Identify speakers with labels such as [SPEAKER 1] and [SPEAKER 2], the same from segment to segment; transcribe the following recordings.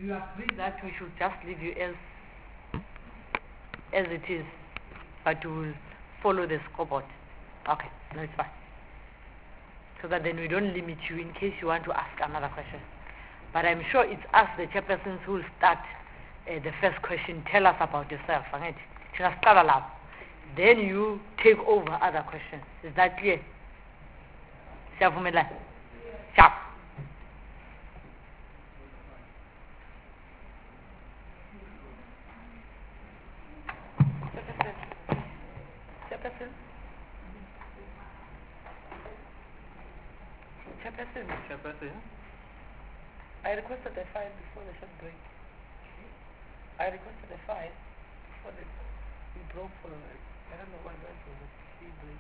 [SPEAKER 1] you agree that we should just leave you as it is, but we will follow the scoreboard? Okay, no, it's fine. So that then we don't limit you in case you want to ask another question. But I'm sure it's us, the chairpersons, who will start the first question. Tell us about yourself. Right? Then you take over other questions. Is that clear? Siyavumela? Sharp. Chairperson, I requested a file before the short break. I requested a file before we broke for, I don't know what that was, a tea break.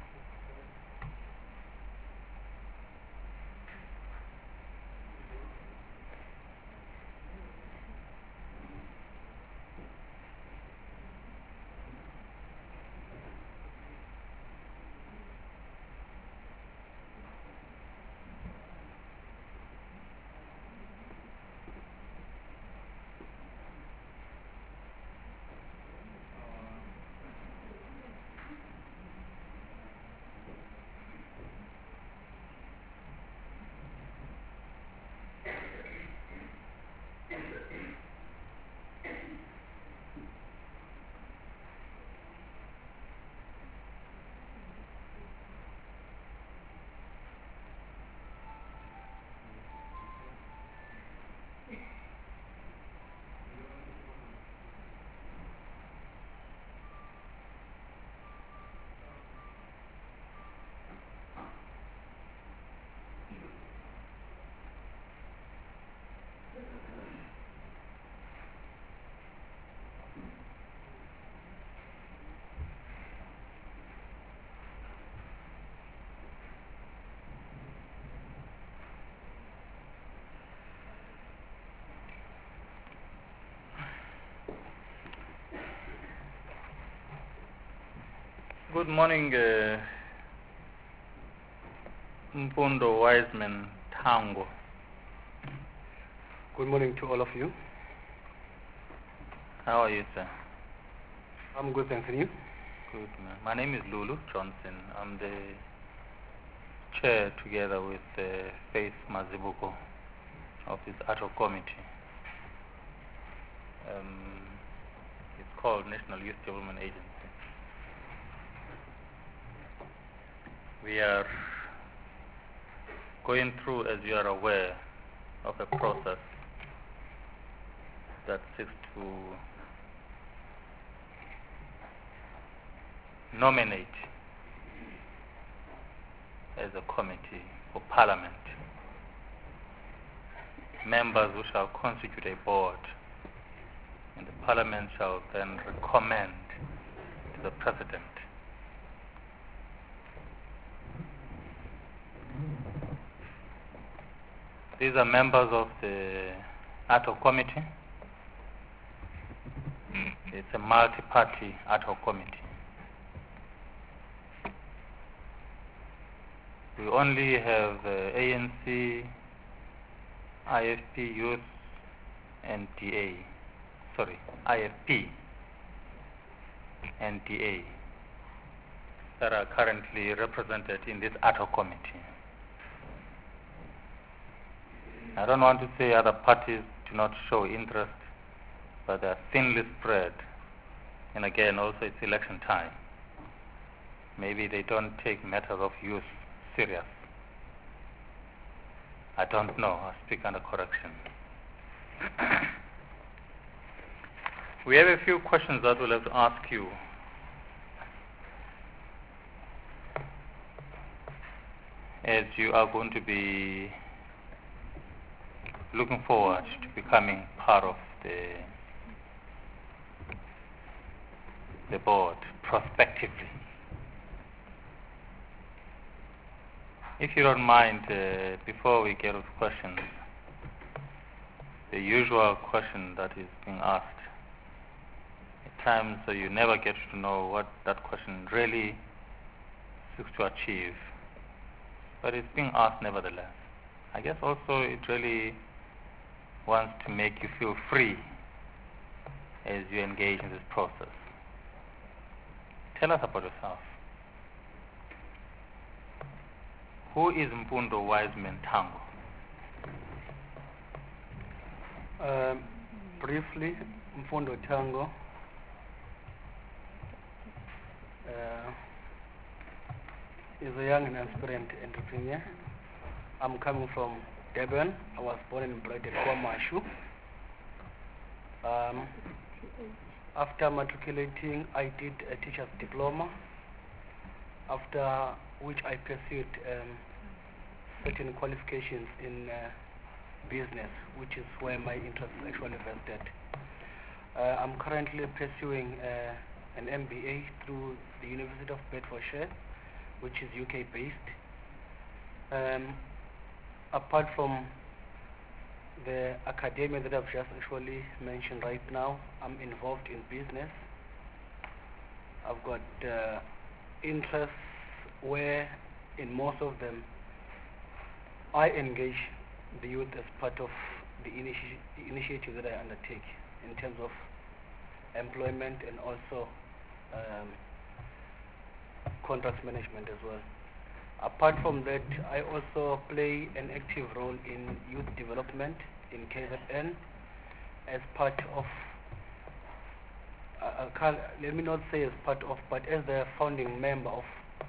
[SPEAKER 2] Good morning, Mpundo Wiseman Tango.
[SPEAKER 3] Good morning to all of you.
[SPEAKER 2] How are you, sir?
[SPEAKER 3] I'm good, thanks. And you?
[SPEAKER 2] Good, man. My name is Lulu Johnson. I'm the chair, together with Faith Mazibuko, of this ad hoc committee. It's called National Youth Development Agency. We are going through, as you are aware, of a process that seeks to nominate as a committee for Parliament members who shall constitute a board, and the Parliament shall then recommend to the President. These are members of the ad hoc committee. It's a multi-party ad hoc committee. We only have ANC, IFP, Youth, and DA. Sorry, IFP and DA that are currently represented in this ad hoc committee. I don't want to say other parties do not show interest, but they are thinly spread. And again, also it's election time. Maybe they don't take matters of youth serious. I don't know. I speak under correction. We have a few questions that we'll have to ask you. As you are going to be looking forward to becoming part of the board prospectively. If you don't mind, before we get to questions, the usual question that is being asked, at times so you never get to know what that question really seeks to achieve, but it's being asked nevertheless. I guess also it really wants to make you feel free as you engage in this process. Tell us about yourself. Who is Mfundo Wiseman Tango?
[SPEAKER 3] Briefly, Mfundo Tango is a young and aspirant entrepreneur. I'm coming from Durban. I was born and bred at KwaMashu. After matriculating, I did a teacher's diploma, after which I pursued certain qualifications in business, which is where my interest actually vested. I'm currently pursuing an MBA through the University of Bedfordshire, which is UK based. Apart from the academia that I've just actually mentioned right now, I'm involved in business. I've got interests where in most of them I engage the youth as part of the initiative that I undertake in terms of employment and also contract management as well. Apart from that, I also play an active role in youth development in KZN as part of, let me not say as part of, but as the founding member of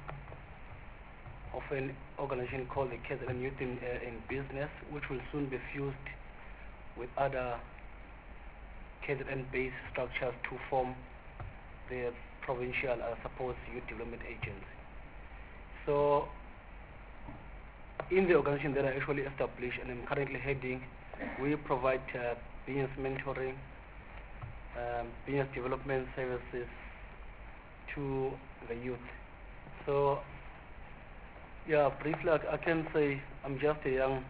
[SPEAKER 3] an organization called the KZN Youth in Business, which will soon be fused with other KZN-based structures to form the provincial, youth development agency. So, in the organization that I actually established and I'm currently heading, we provide business mentoring, business development services to the youth. So, yeah, briefly I can say I'm just a young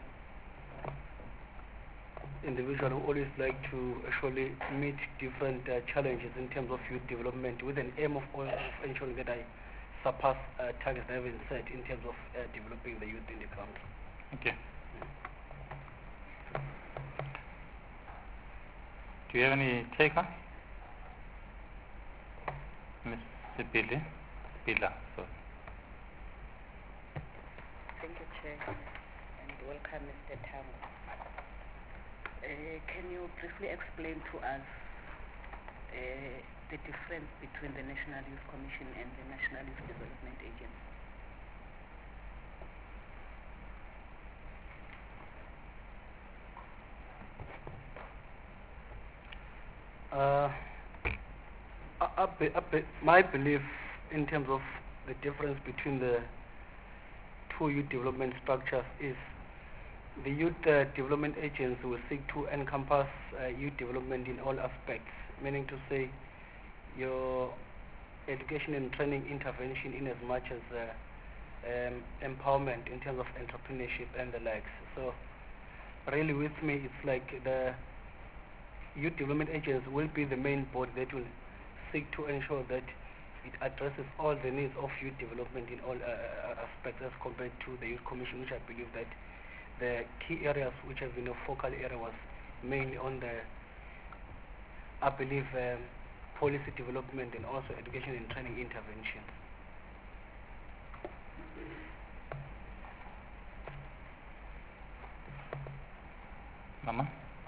[SPEAKER 3] individual who always like to actually meet different challenges in terms of youth development with an aim of ensuring that I surpass targets that have been set in terms of developing the youth in the country.
[SPEAKER 2] Okay. Do you have any taker? Ms. Bila, sorry.
[SPEAKER 4] Thank you, Chair, and welcome, Mr. Tango. Can you briefly explain to us the difference between the National Youth Commission and the National Youth Development Agency?
[SPEAKER 3] My belief in terms of the difference between the two youth development structures is the youth development agency will seek to encompass youth development in all aspects, meaning to say your education and training intervention in as much as empowerment in terms of entrepreneurship and the likes. So really with me it's like the youth development agency will be the main body that will seek to ensure that it addresses all the needs of youth development in all aspects as compared to the Youth Commission, which I believe that the key areas which have been a focal area was mainly on the, I believe, policy development and also education and training intervention.
[SPEAKER 2] Mama?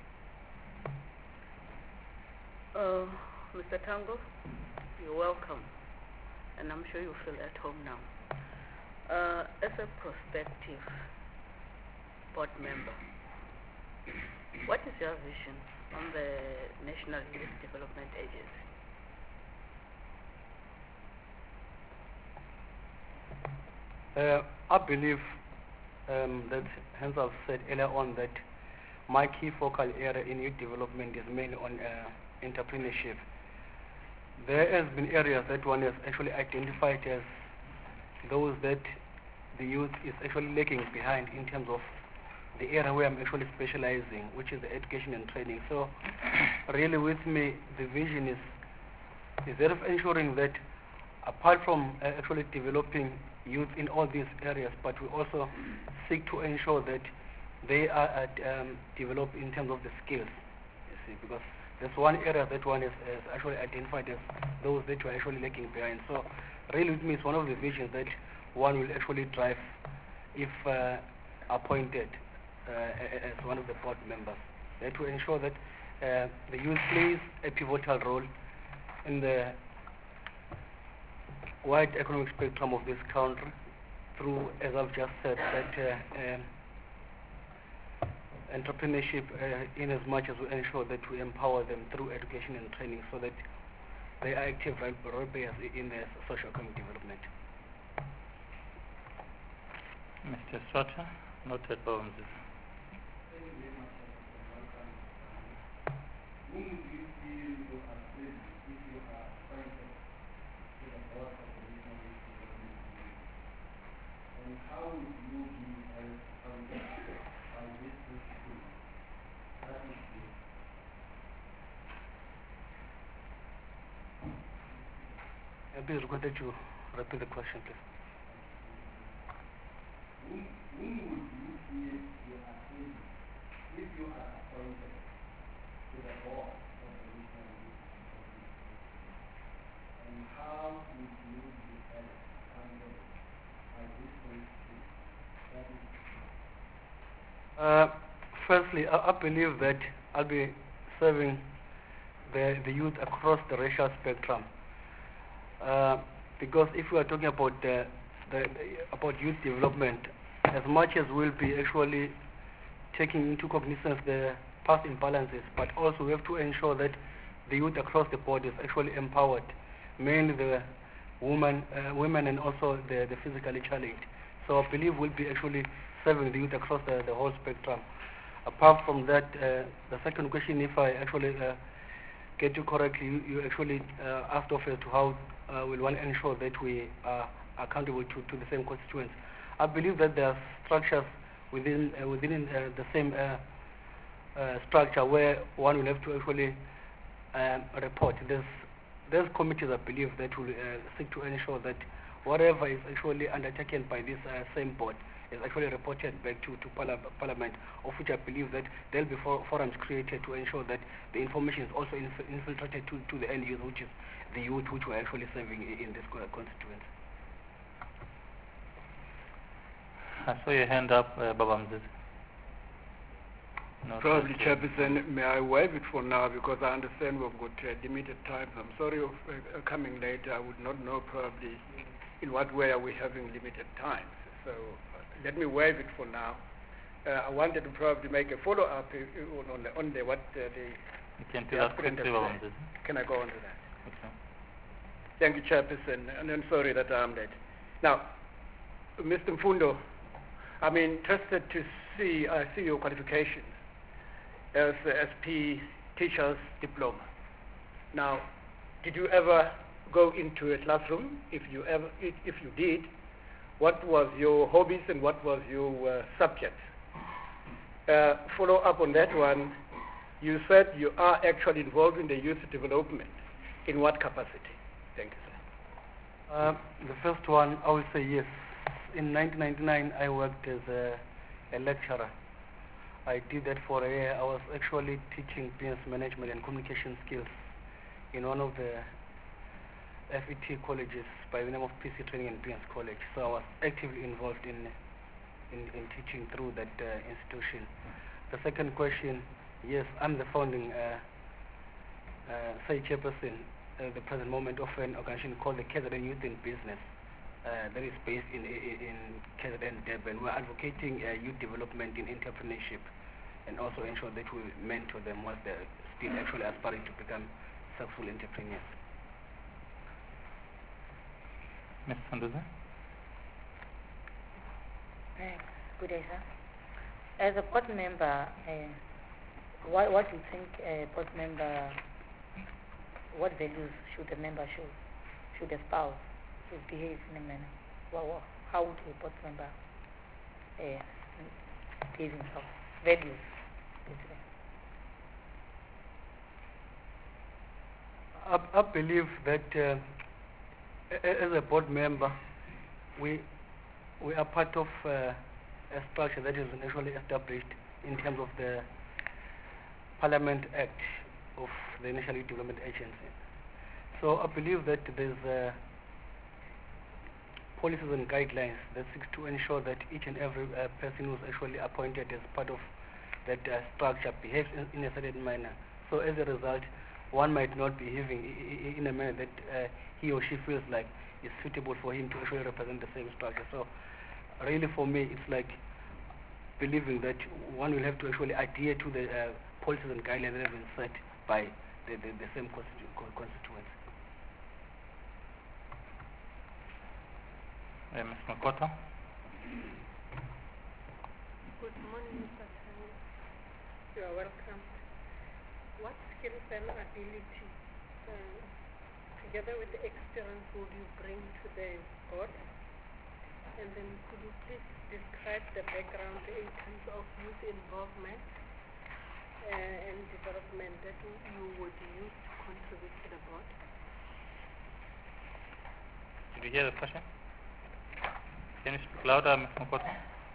[SPEAKER 4] Mr. Tango, you're welcome, and I'm sure you feel at home now. As a prospective board member, what is your vision on the National Youth Development Agency?
[SPEAKER 3] I believe that, hence I've said earlier on that my key focal area in youth development is mainly on entrepreneurship. There has been areas that one has actually identified as those that the youth is actually lagging behind in terms of the area where I'm actually specializing, which is the education and training. So really with me, the vision is that of ensuring that apart from actually developing youth in all these areas, but we also seek to ensure that they are developed in terms of the skills, you see, because there's one area that one is actually identified as those that were actually lagging behind. So really it means one of the visions that one will actually drive if appointed as one of the board members, to ensure that the youth plays a pivotal role in the wide economic spectrum of this country through, as I've just said, that entrepreneurship in as much as we ensure that we empower them through education and training so that they are active role players in their socio-economic development.
[SPEAKER 2] Mr. Swata, noted Bones.
[SPEAKER 3] Please request that you repeat the question, please. If you are appointed to the board of the National Youth Development, and how would you be held accountable by this constitution? Firstly, I believe that I'll be serving the youth across the racial spectrum. Because if we are talking about about youth development, as much as we'll be actually taking into cognizance the past imbalances, but also we have to ensure that the youth across the board is actually empowered, mainly the women and also the physically challenged. So I believe we'll be actually serving the youth across the whole spectrum. Apart from that, the second question, if I actually get you correctly, you actually asked of as to how will one ensure that we are accountable to the same constituents. I believe that there are structures within the same structure where one will have to actually report. There's committees, I believe, that will seek to ensure that whatever is actually undertaken by this same board is actually reported back to Parliament, of which I believe that there'll be forums created to ensure that the information is also infiltrated to the end user, which is the youth which we're actually serving in this constituency.
[SPEAKER 2] I saw your hand up, Babamzis.
[SPEAKER 5] Probably, Chairperson, may I waive it for now because I understand we've got limited time. I'm sorry of coming late. I would not know probably in what way are we having limited time. So let me waive it for now. I wanted to probably make a follow-up on what the
[SPEAKER 2] you can do that quickly, Babamzis.
[SPEAKER 5] Can I go on to that?
[SPEAKER 2] Okay.
[SPEAKER 5] Thank you, Chairperson, and I'm sorry that I'm late. Now, Mr. Mfundo, I'm interested to see your qualifications as the SP Teacher's Diploma. Now, did you ever go into a classroom? If you did, what was your hobbies and what was your subjects? Follow up on that one, you said you are actually involved in the youth development. In what capacity? Thank you, sir.
[SPEAKER 3] The first one, I will say yes. In 1999, I worked as a lecturer. I did that for a year. I was actually teaching business management and communication skills in one of the FET colleges by the name of PC Training and Business College. So I was actively involved in teaching through that institution. The second question, yes, I'm the founding chairperson at the present moment of an organization called the KZN Youth in Business. That is based in KZN, Durban. We're advocating youth development in entrepreneurship and also ensure that we mentor them whilst they're still actually aspiring to become successful entrepreneurs.
[SPEAKER 2] Ms. Sanduza?
[SPEAKER 1] Good day, sir. As a board member, what do you think a board member, what values should a member should espouse to behave in a manner? How would a board member behave himself? Values, basically.
[SPEAKER 3] I believe that as a board member, we are part of a a structure that is actually established in terms of the Parliament Act of the National Youth Development Agency. So I believe that there's policies and guidelines that seeks to ensure that each and every person who's actually appointed as part of that structure behaves in a certain manner. So as a result, one might not be behaving in a manner that he or she feels like is suitable for him to actually represent the same structure. So really for me, it's like believing that one will have to actually adhere to the policies and guidelines that have been set by the same constituency.
[SPEAKER 2] Ms. Makoto?
[SPEAKER 4] Good morning, Mr. Tani. You are welcome. What skills and ability, together with the experience, would you bring to the board? And then could you please describe the background in terms of youth involvement and development that you would use to contribute to the board?
[SPEAKER 2] Did you hear the question? Can you speak louder, Ms. Makoto?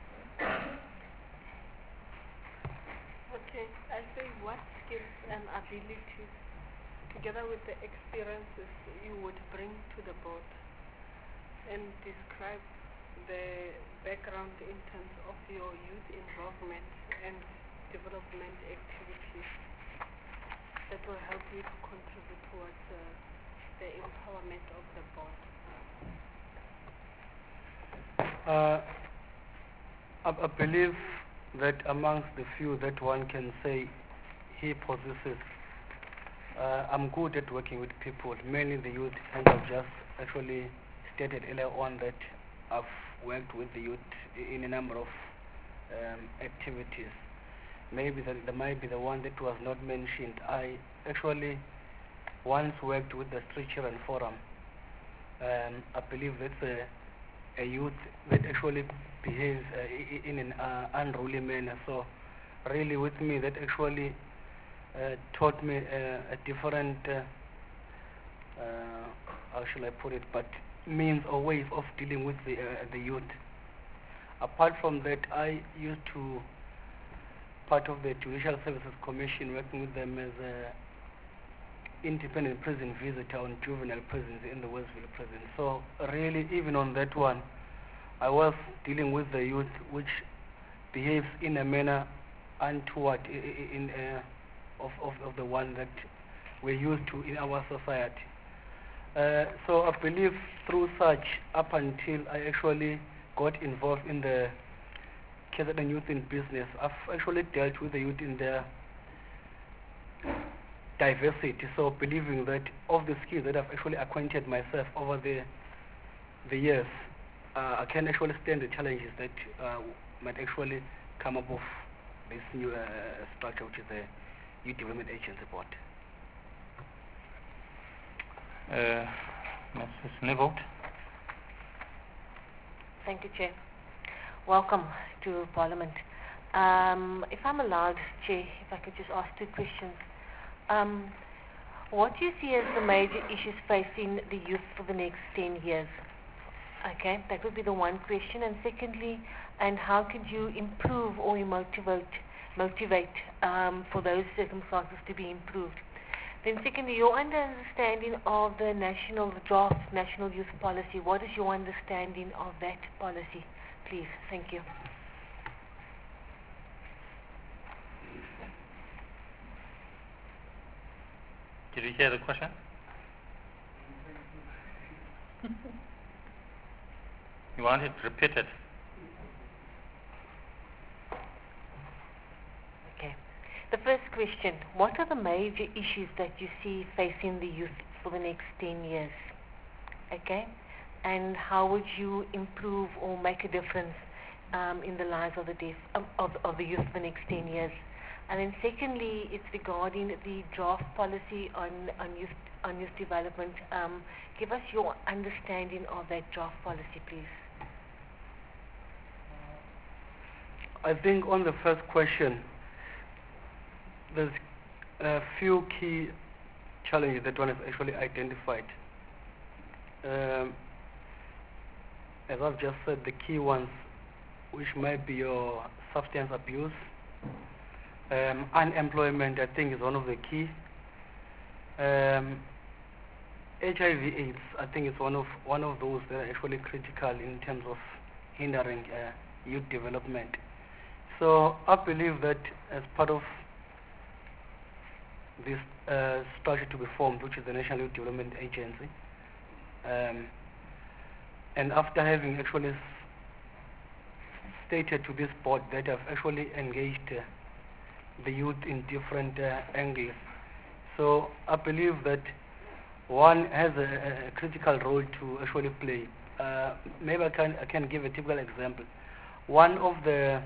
[SPEAKER 4] Okay, I say what skills and abilities, together with the experiences, you would bring to the board, and describe the background in terms of your youth involvement and development activities that will help you to contribute towards the empowerment of the board.
[SPEAKER 3] I believe that amongst the few that one can say he possesses, I'm good at working with people, mainly the youth, and I've just actually stated earlier on that I've worked with the youth in a number of activities. Maybe there might be the one that was not mentioned. I actually once worked with the Street Children Forum. I believe that's a youth that actually behaves in an unruly manner. So really with me that actually taught me a different, how shall I put it, but means or ways of dealing with the youth. Apart from that, I used to part of the Judicial Services Commission, working with them as a independent prison visitor on juvenile prisons in the Westville prison. So really, even on that one, I was dealing with the youth which behaves in a manner untoward of the one that we're used to in our society. So I believe through such, up until I actually got involved in the KZN Youth in Business, I've actually dealt with the youth in their diversity. So believing that of the skills that I've actually acquainted myself over the years, I can actually stand the challenges that might actually come up of this new structure, which is the Youth Development Agency Board.
[SPEAKER 2] Mrs. Nivot?
[SPEAKER 1] Thank you, Chair. Welcome to Parliament. If I'm allowed, Chair, if I could just ask two questions. What do you see as the major issues facing the youth for the next 10 years? Okay, that would be the one question. And secondly, and how could you improve or motivate for those circumstances to be improved? Then secondly, your understanding of the draft national youth policy. What is your understanding of that policy, please? Thank you.
[SPEAKER 2] Did you hear the question? You want it repeated?
[SPEAKER 1] Okay. The first question, what are the major issues that you see facing the youth for the next 10 years? Okay. And how would you improve or make a difference in the lives of the youth for the next 10 years? And then secondly, it's regarding the draft policy on youth development. Give us your understanding of that draft policy, please.
[SPEAKER 3] I think on the first question, there's a few key challenges that one has actually identified. As I've just said, the key ones which might be your substance abuse. Unemployment, I think, is one of the key. HIV/AIDS, I think, is one of those that are actually critical in terms of hindering youth development. So I believe that as part of this structure to be formed, which is the National Youth Development Agency, and after having actually stated to this board that I've actually engaged the youth in different angles, so I believe that one has a critical role to actually play. Maybe I can give a typical example. One of the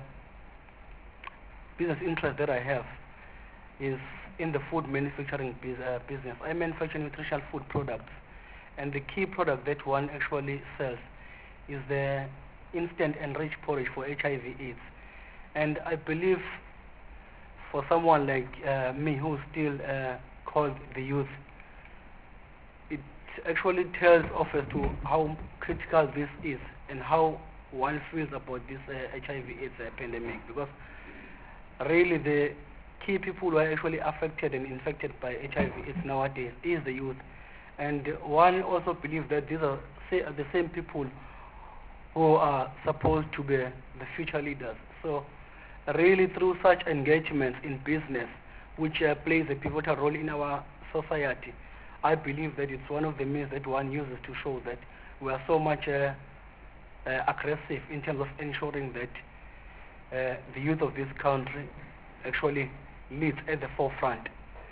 [SPEAKER 3] business interests that I have is in the food manufacturing business. I manufacture nutritional food products, and the key product that one actually sells is the instant enriched porridge for HIV/AIDS. And I believe for someone like me who still called the youth, it actually tells off as to how critical this is and how one feels about this HIV/AIDS pandemic, because really the key people who are actually affected and infected by HIV/AIDS nowadays is the youth. And one also believes that these are the same people who are supposed to be the future leaders. So really through such engagements in business, which plays a pivotal role in our society, I believe that it's one of the means that one uses to show that we are so much aggressive in terms of ensuring that the youth of this country actually leads at the forefront.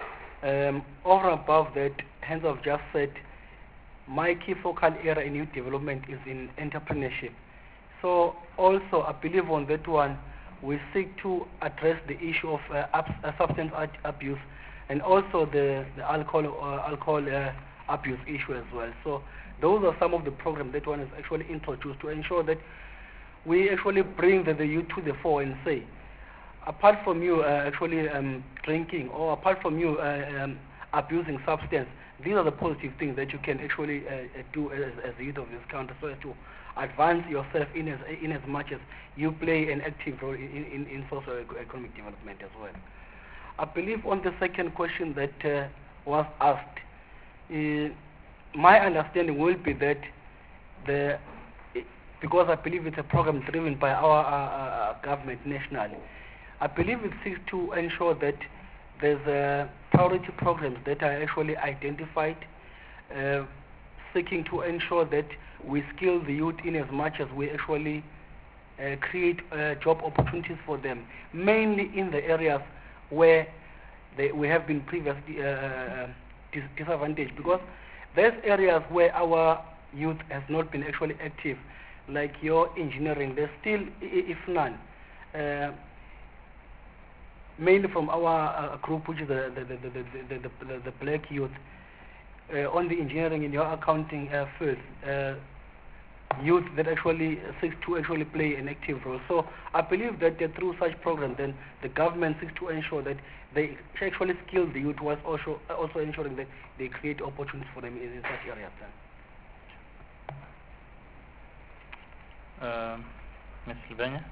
[SPEAKER 3] Over and above that, hence I've just said, my key focal area in youth development is in entrepreneurship. So also I believe on that one, we seek to address the issue of substance abuse and also the alcohol abuse issue as well. So those are some of the programs that one is actually introduced to ensure that we actually bring the youth to the fore and say, apart from you actually drinking, or apart from you abusing substance, these are the positive things that you can actually do as the youth of this country, so as to advance yourself in as much as you play an active role in socio-economic development as well. I believe on the second question that was asked, my understanding will be that because I believe it's a program driven by our government nationally, I believe it seeks to ensure that there's priority programs that are actually identified, seeking to ensure that we skill the youth in as much as we actually create job opportunities for them, mainly in the areas where we have been previously disadvantaged, because there's areas where our youth has not been actually active, like your engineering. There's still, if none, mainly from our group, which is the black youth, on the engineering in your accounting field, youth that actually seeks to actually play an active role. So I believe that through such programs, then the government seeks to ensure that they actually skill the youth, whilst also ensuring that they create opportunities for them in such areas.
[SPEAKER 2] Ms. Sylvania?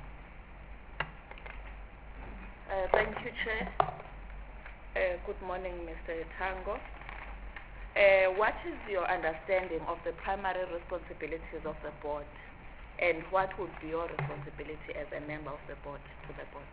[SPEAKER 4] Thank you, Chair. Good morning, Mr. Tango. What is your understanding of the primary responsibilities of the board, and what would be your responsibility as a member of the board to the board?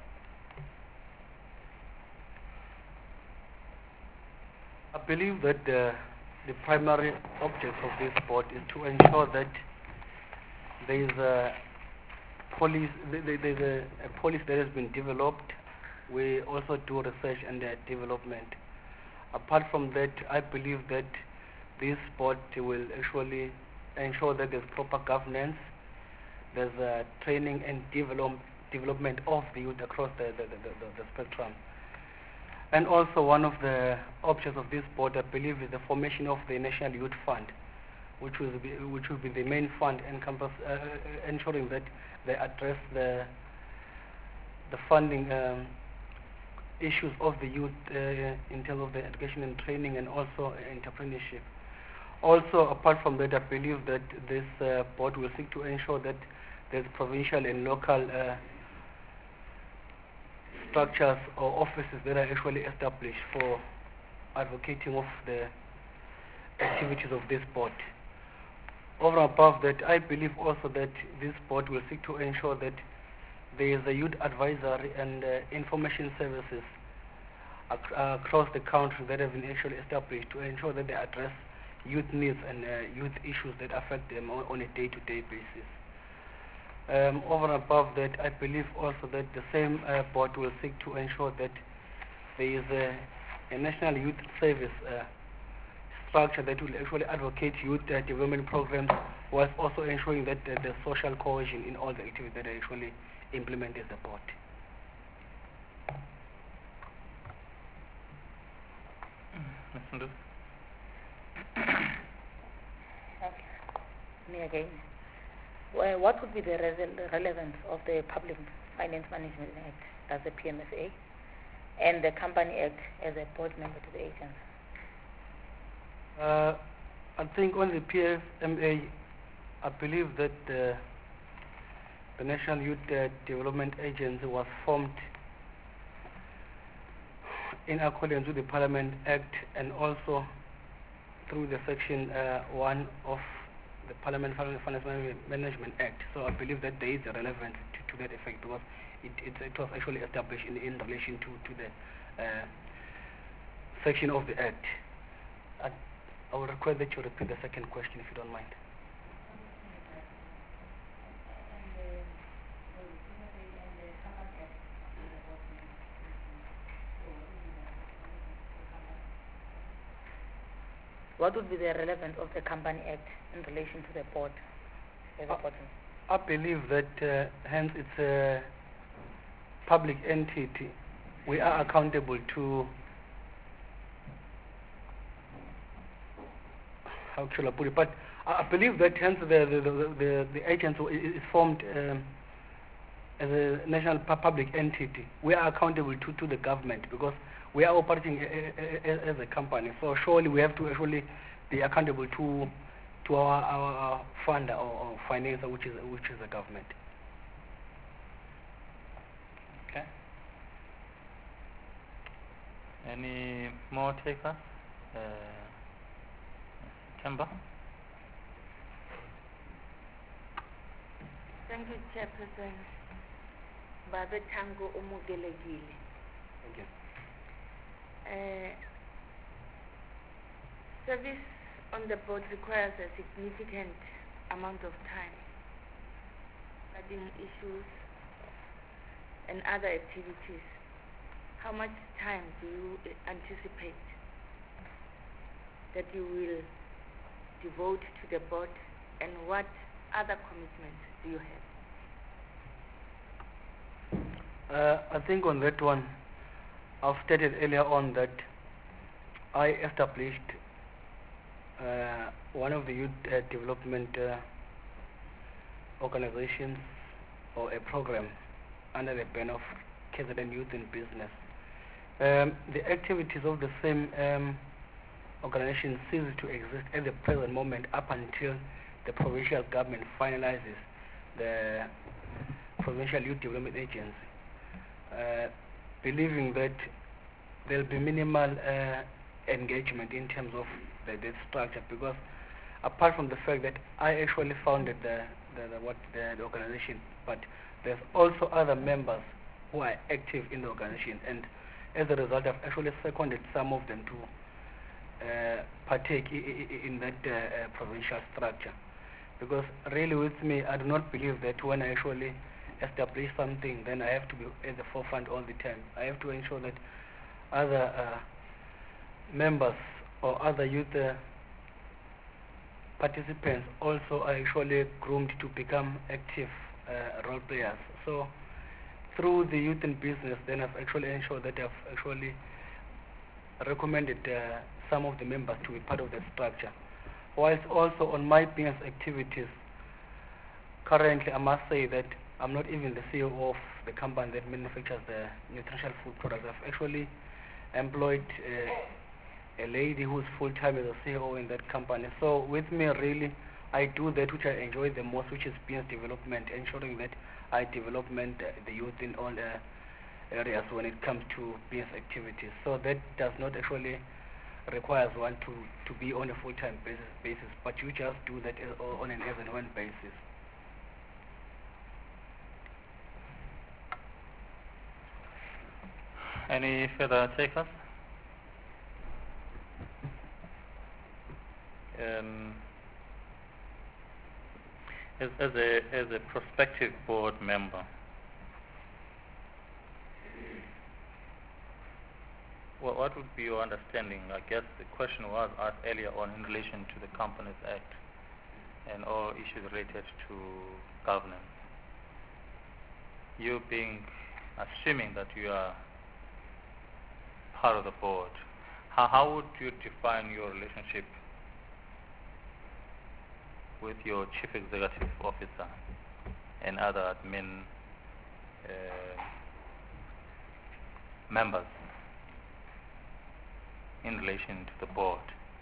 [SPEAKER 3] I believe that the primary object of this board is to ensure that there is a policy that has been developed. We also do research and development. Apart from that, I believe that this board will actually ensure that there's proper governance, there's training and development of the youth across the spectrum. And also one of the objects of this board, I believe, is the formation of the National Youth Fund, which will be the main fund ensuring that they address the funding issues of the youth in terms of the education and training, and also entrepreneurship. Also, apart from that, I believe that this board will seek to ensure that there's provincial and local structures or offices that are actually established for advocating of the activities of this board. Over and above that, I believe also that this board will seek to ensure that there is a youth advisory and information services across the country that have been actually established to ensure that they address youth needs and youth issues that affect them on a day-to-day basis. Over and above that, I believe also that the same board will seek to ensure that there is a national youth service structure that will actually advocate youth development programs, whilst also ensuring that there's social cohesion in all the activities that are actually implemented as a board.
[SPEAKER 2] Mr.
[SPEAKER 6] Okay. Me again. Well, what would be the relevance of the Public Finance Management Act as the PMFA and the Company Act as a board member to the agency?
[SPEAKER 3] I think on the PFMA, I believe that the National Youth Development Agency was formed in accordance with the Parliament Act and also through the Section 1 of the Parliament Finance Management Act. So I believe that there is a relevance to that effect because it was actually established in relation to the section of the Act. I would request that you repeat the second question if you don't mind.
[SPEAKER 6] What would be the relevance of the Company Act in relation to the board?
[SPEAKER 3] I believe that hence it's a public entity. We are accountable to, how should I put it? But I believe that hence the agency is formed as a national public entity. We are accountable to the government because we are operating as a company. So surely we have to actually be accountable to our funder or financer, which is the government.
[SPEAKER 2] Okay. Any more takers? Temba?
[SPEAKER 4] Thank you, Chairperson. Babe Tango Umugelegile.
[SPEAKER 3] Thank you.
[SPEAKER 4] Service on the board requires a significant amount of time, studying issues and other activities. How much time do you anticipate that you will devote to the board, and what other commitments do you have?
[SPEAKER 3] I think on that one, I've stated earlier on that I established one of the youth development organizations or a program under the banner of KZN Youth in Business. The activities of the same organization cease to exist at the present moment up until the provincial government finalizes the Provincial Youth Development Agency, believing that there will be minimal engagement in terms of the structure, because apart from the fact that I actually founded the organization, but there's also other members who are active in the organization, and as a result I've actually seconded some of them to partake in that provincial structure. Because really with me, I do not believe that when I actually establish something, then I have to be at the forefront all the time. I have to ensure that other members or other youth participants also are actually groomed to become active role players. So through the Youth in Business, then I've actually ensured that I've actually recommended some of the members to be part of the structure. Whilst also on my business activities, currently I must say that I'm not even the CEO of the company that manufactures the nutritional food products. I've actually employed a lady who's full-time as a CEO in that company. So with me really, I do that which I enjoy the most, which is business development, ensuring that I development the youth in all areas when it comes to business activities. So that does not actually requires one to be on a full-time basis, but you just do that on an as and when basis.
[SPEAKER 2] Any further takers? As a prospective board member, what would be your understanding? I guess the question was asked earlier on in relation to the Companies Act and all issues related to governance. You assuming that you are part of the board, how would you define your relationship with your chief executive officer and other admin members in relation to the board?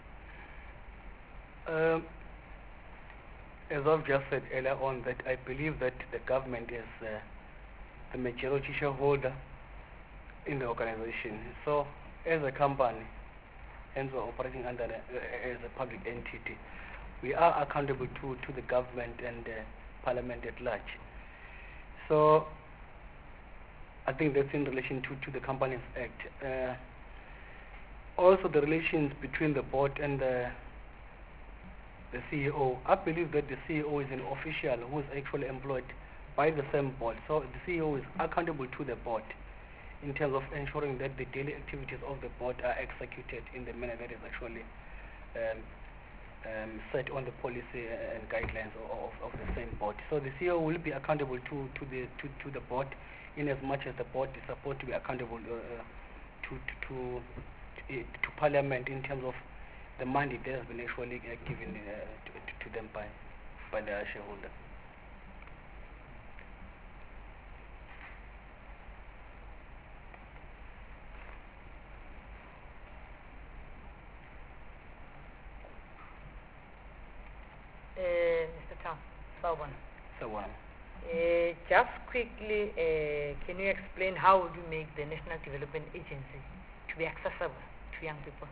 [SPEAKER 3] As I've just said earlier on, that I believe that the government is the majority shareholder in the organization. So as a company, and we're operating under as a public entity, we are accountable to the government and parliament at large. So I think that's in relation to the Companies Act. Also the relations between the board and the CEO. I believe that the CEO is an official who is actually employed by the same board. So the CEO is accountable to the board in terms of ensuring that the daily activities of the board are executed in the manner that is actually set on the policy and guidelines of the same board. So the CEO will be accountable to the board, in as much as the board is supposed to be accountable to Parliament in terms of the mandate that has been actually given to them by the shareholder.
[SPEAKER 1] Mr. Town, Sawubona. Just quickly, can you explain how would you make the National Development Agency to be accessible to young people?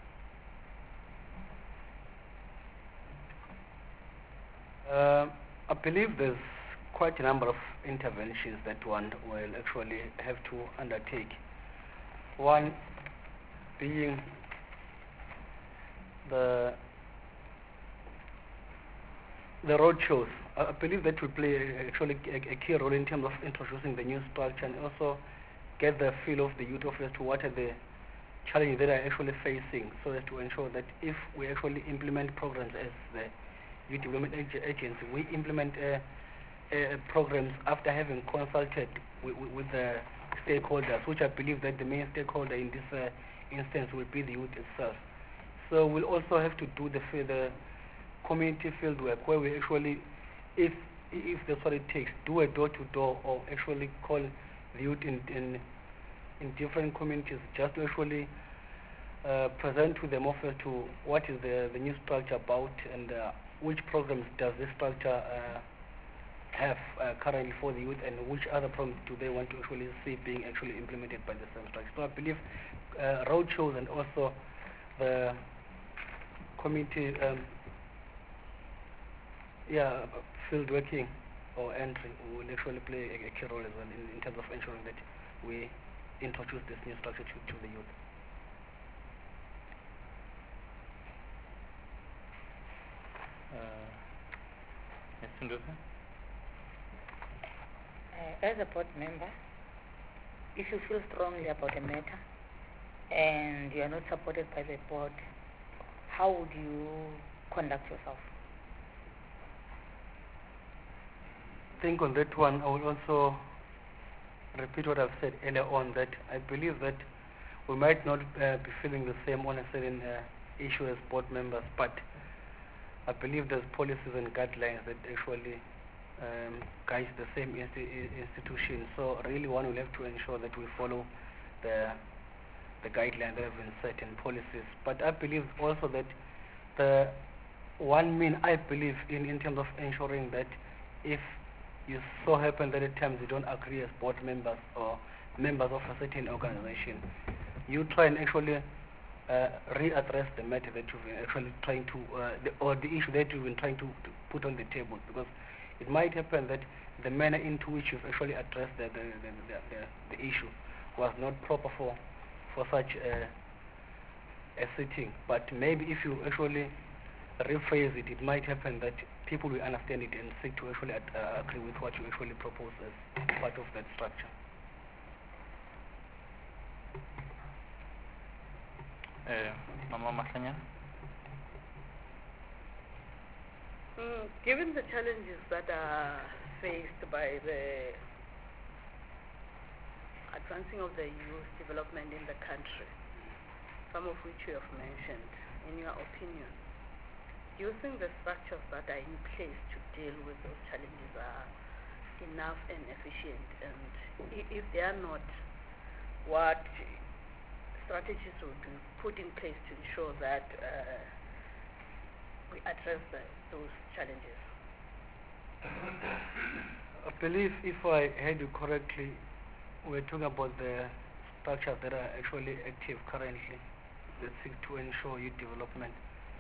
[SPEAKER 3] I believe there's quite a number of interventions that one will actually have to undertake. One being the road shows. I believe that will play actually a key role in terms of introducing the new structure and also get the feel of the youth office to what are the challenges that are actually facing, so as to ensure that if we actually implement programs as the Youth Development Agency, we implement programs after having consulted with the stakeholders, which I believe that the main stakeholder in this instance will be the youth itself. So we'll also have to do the community field work, where we actually, if that's what it takes, do a door-to-door or actually call the youth in different communities, just to actually present to them offer to what is the new structure about, and which programs does this structure have currently for the youth, and which other programs do they want to actually see being actually implemented by the same structure. So I believe road shows and also the community field working or entry will actually play a key role as well in terms of ensuring that we introduce this new structure to the youth.
[SPEAKER 2] Mr. Nduka?
[SPEAKER 6] As a board member, if you feel strongly about a matter and you are not supported by the board, how would you conduct yourself?
[SPEAKER 3] I think on that one, I will also repeat what I've said earlier on, that I believe that we might not be feeling the same on a certain issue as board members, but I believe there's policies and guidelines that actually guide the same institution. So really one will have to ensure that we follow the guidelines that have been set in policies. But I believe also that one mean I believe in terms of ensuring that if you so happen that at times you don't agree as board members or members of a certain organization, you try and actually readdress the matter that you've been actually trying to, or the issue that you've been trying to put on the table, because it might happen that the manner into which you've actually addressed the issue was not proper for such a sitting. But maybe if you actually rephrase it, it might happen that people will understand it and seek to actually agree with what you actually propose as part of that structure.
[SPEAKER 2] Mama Mahlanya?
[SPEAKER 4] Given the challenges that are faced by the advancing of the youth development in the country, some of which you have mentioned, in your opinion, do you think the structures that are in place to deal with those challenges are enough and efficient? And if they are not, what strategies would be put in place to ensure that we address those challenges?
[SPEAKER 3] I believe, if I heard you correctly, we're talking about the structures that are actually active currently that seek to ensure youth development.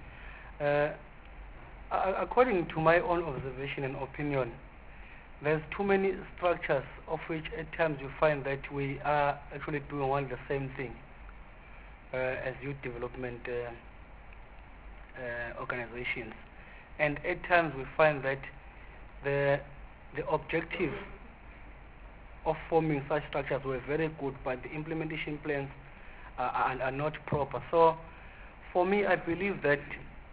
[SPEAKER 3] According to my own observation and opinion, there's too many structures of which at times you find that we are actually doing one the same thing as youth development organizations. And at times we find that the objectives of forming such structures were very good, but the implementation plans are not proper. So for me, I believe that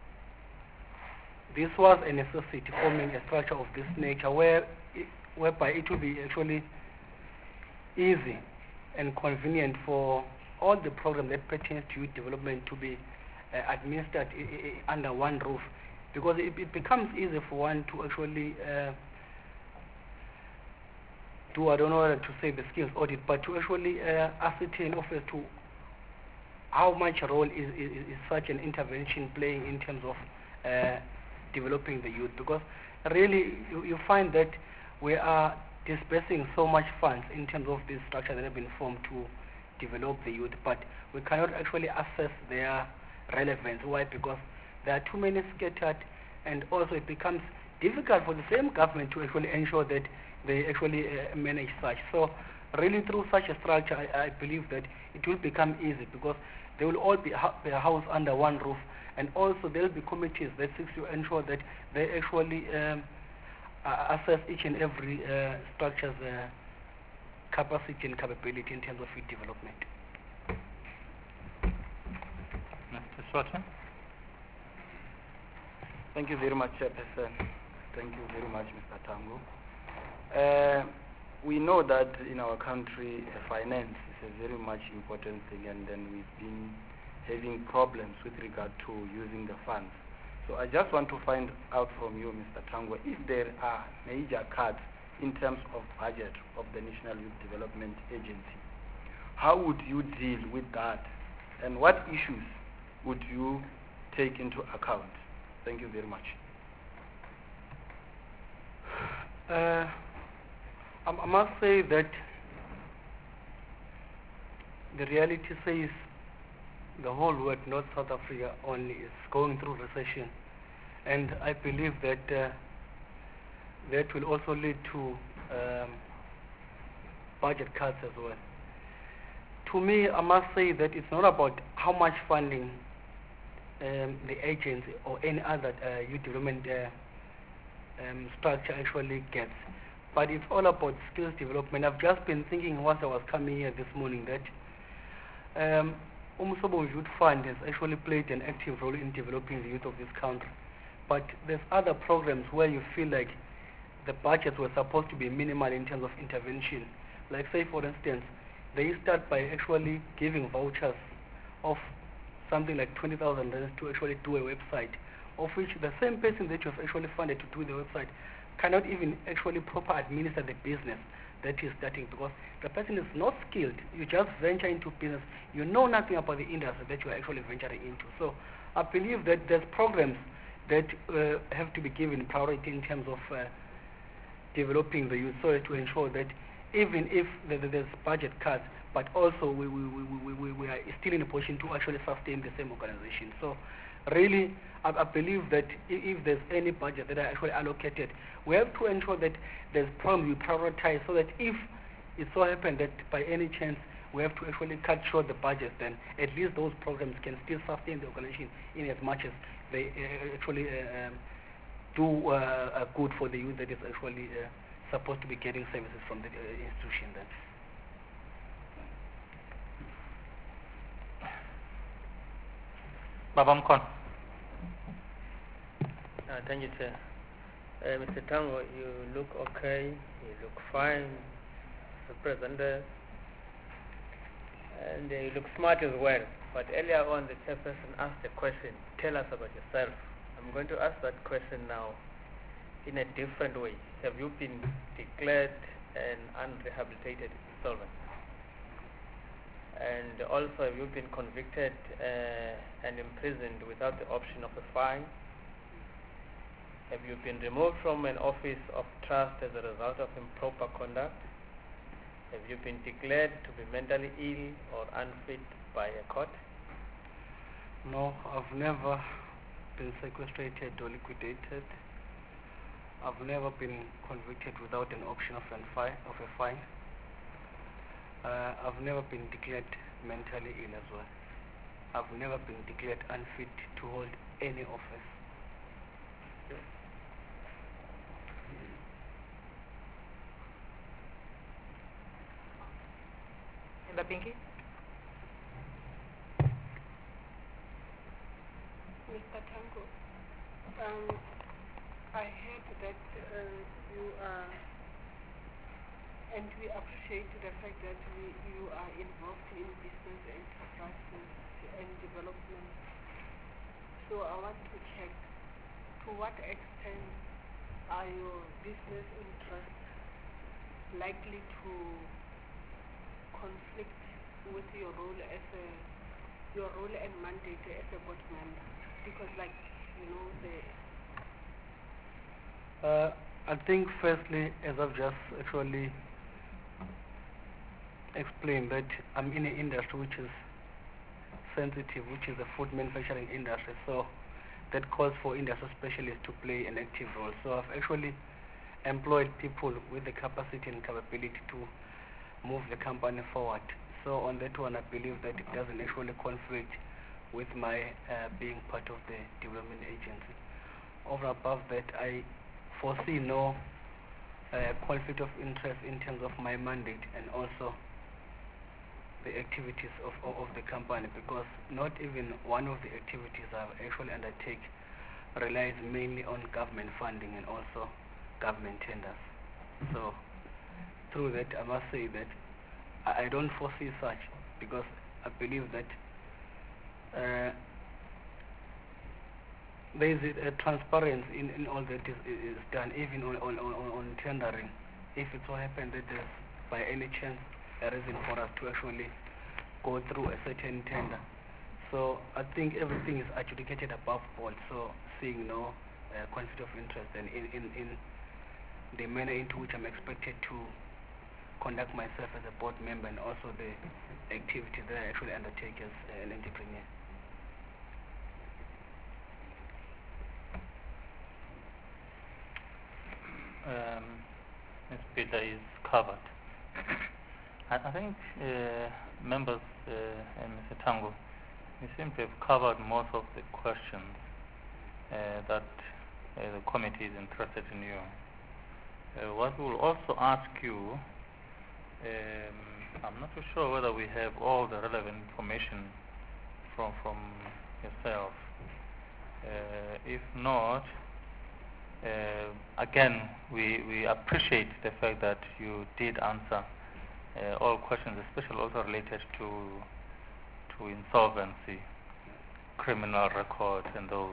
[SPEAKER 3] this was a necessity, forming a structure of this nature whereby it will be actually easy and convenient for all the programs that pertain to youth development to be administered under one roof, because it becomes easy for one to actually do, I don't know whether to say the skills audit, but to actually ascertain as to how much role is such an intervention playing in terms of developing the youth. Because really you find that we are dispersing so much funds in terms of these structures that have been formed to develop the youth, but we cannot actually assess their relevance. Why? Because there are too many scattered, and also it becomes difficult for the same government to actually ensure that they actually manage such. So really through such a structure, I believe that it will become easy, because they will all be housed under one roof, and also there will be committees that seek to ensure that they actually assess each and every structure's capacity and capability in terms of youth development.
[SPEAKER 2] Mr. Swatha?
[SPEAKER 5] Thank you very much, Chairperson. Thank you very much, Mr. Tango. We know that in our country, finance is a very much important thing, and then we've been having problems with regard to using the funds. So I just want to find out from you, Mr. Tango, if there are major cuts in terms of budget of the National Youth Development Agency, how would you deal with that, and what issues would you take into account? Thank you very much.
[SPEAKER 3] I must say that the reality says the whole world, not South Africa only, is going through recession, and I believe that that will also lead to budget cuts as well. To me, I must say that it's not about how much funding the agency or any other youth development structure actually gets, but it's all about skills development. I've just been thinking whilst I was coming here this morning that Umsobo Youth Fund has actually played an active role in developing the youth of this country, but there's other programs where you feel like the budgets were supposed to be minimal in terms of intervention. Like, say for instance, they start by actually giving vouchers of something like 20,000 rand to actually do a website, of which the same person that you've actually funded to do the website cannot even actually proper administer the business that is starting, because the person is not skilled. You just venture into business, you know nothing about the industry that you are actually venturing into. So I believe that there's programs that have to be given priority in terms of developing the youth, so as to ensure that even if there's budget cuts, but also we are still in a position to actually sustain the same organization. So really, I believe that if there's any budget that are actually allocated, we have to ensure that there's programs we prioritize, so that if it so happens that by any chance we have to actually cut short the budget, then at least those programs can still sustain the organization in as much as they actually do good for the youth that is actually supposed to be getting services from the institution then.
[SPEAKER 2] Babam Kon.
[SPEAKER 7] Thank you, Chair. Mr. Tango, you look okay, you look fine, the presenter, and you look smart as well. But earlier on, the chairperson asked a question, tell us about yourself. I'm going to ask that question now in a different way. Have you been declared an unrehabilitated insolvent? And also, have you been convicted and imprisoned without the option of a fine? Have you been removed from an office of trust as a result of improper conduct? Have you been declared to be mentally ill or unfit by a court?
[SPEAKER 3] No, I've never been sequestrated or liquidated. I've never been convicted without an option of a fine. I've never been declared mentally ill as well. I've never been declared unfit to hold any office.
[SPEAKER 1] Pinky?
[SPEAKER 8] Mr. Tango, I heard that you are, and we appreciate the fact that you are involved in business enterprises and development. So I want to check, to what extent are your business interests likely to conflict with your role and mandate as a board member? Because, like, you know,
[SPEAKER 3] I think firstly, as I've just actually explained, that I'm in an industry which is sensitive, which is the food manufacturing industry, so that calls for industry specialists to play an active role. So I've actually employed people with the capacity and capability to move the company forward. So on that one, I believe that it doesn't actually conflict with my being part of the development agency. Over above that, I foresee no conflict of interest in terms of my mandate and also the activities of the company, because not even one of the activities I've actually undertake relies mainly on government funding and also government tenders. So through that, I must say that I don't foresee such, because I believe that there is a transparency in all that is done, even on tendering. If it so happens that there's by any chance a reason for us to actually go through a certain tender. So I think everything is adjudicated above board, so seeing no conflict of interest, and in the manner into which I'm expected to conduct myself as a board member, and also the activities that I actually undertake as an entrepreneur.
[SPEAKER 2] Ms. Peter is covered. I think members and Mr. Tango, you seem to have covered most of the questions that the committee is interested in you. What we'll also ask you, I'm not too sure whether we have all the relevant information from yourself. If not, again, we appreciate the fact that you did answer all questions, especially also related to insolvency, criminal records, and those.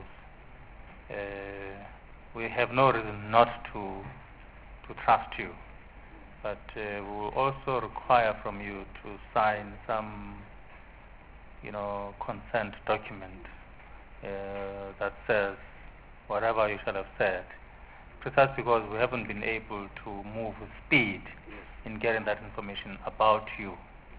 [SPEAKER 2] We have no reason not to trust you, but we will also require from you to sign some, consent document that says whatever you shall have said, precisely because we haven't been able to move with speed in getting that information about you.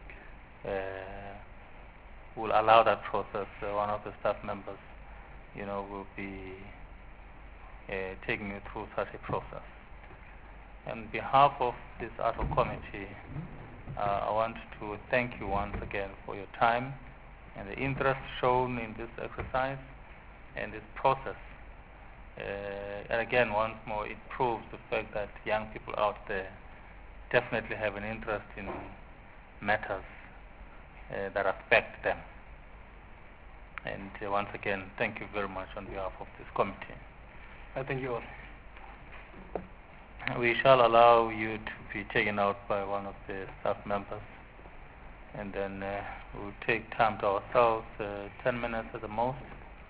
[SPEAKER 2] We'll allow that process. One of the staff members, will be taking you through such a process. On behalf of this ad hoc committee, I want to thank you once again for your time and the interest shown in this exercise and this process. And again, once more, it proves the fact that young people out there definitely have an interest in matters that affect them. And once again, thank you very much on behalf of this committee.
[SPEAKER 3] I thank you all.
[SPEAKER 2] We shall allow you to be taken out by one of the staff members, and then we'll take time to ourselves, 10 minutes at the most,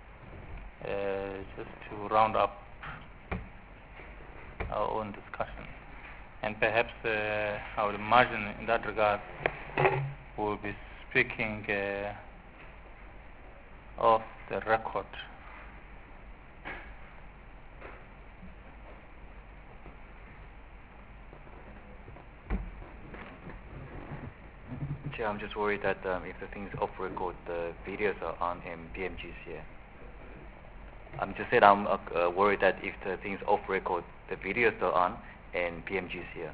[SPEAKER 2] just to round up our own discussion. And perhaps I would imagine in that regard we'll be speaking off the record.
[SPEAKER 9] Chair, I'm just worried that if the thing's off record, the videos are on in PMG's here. I'm just saying I'm worried that if the thing's off record, the videos are on and PMG's here.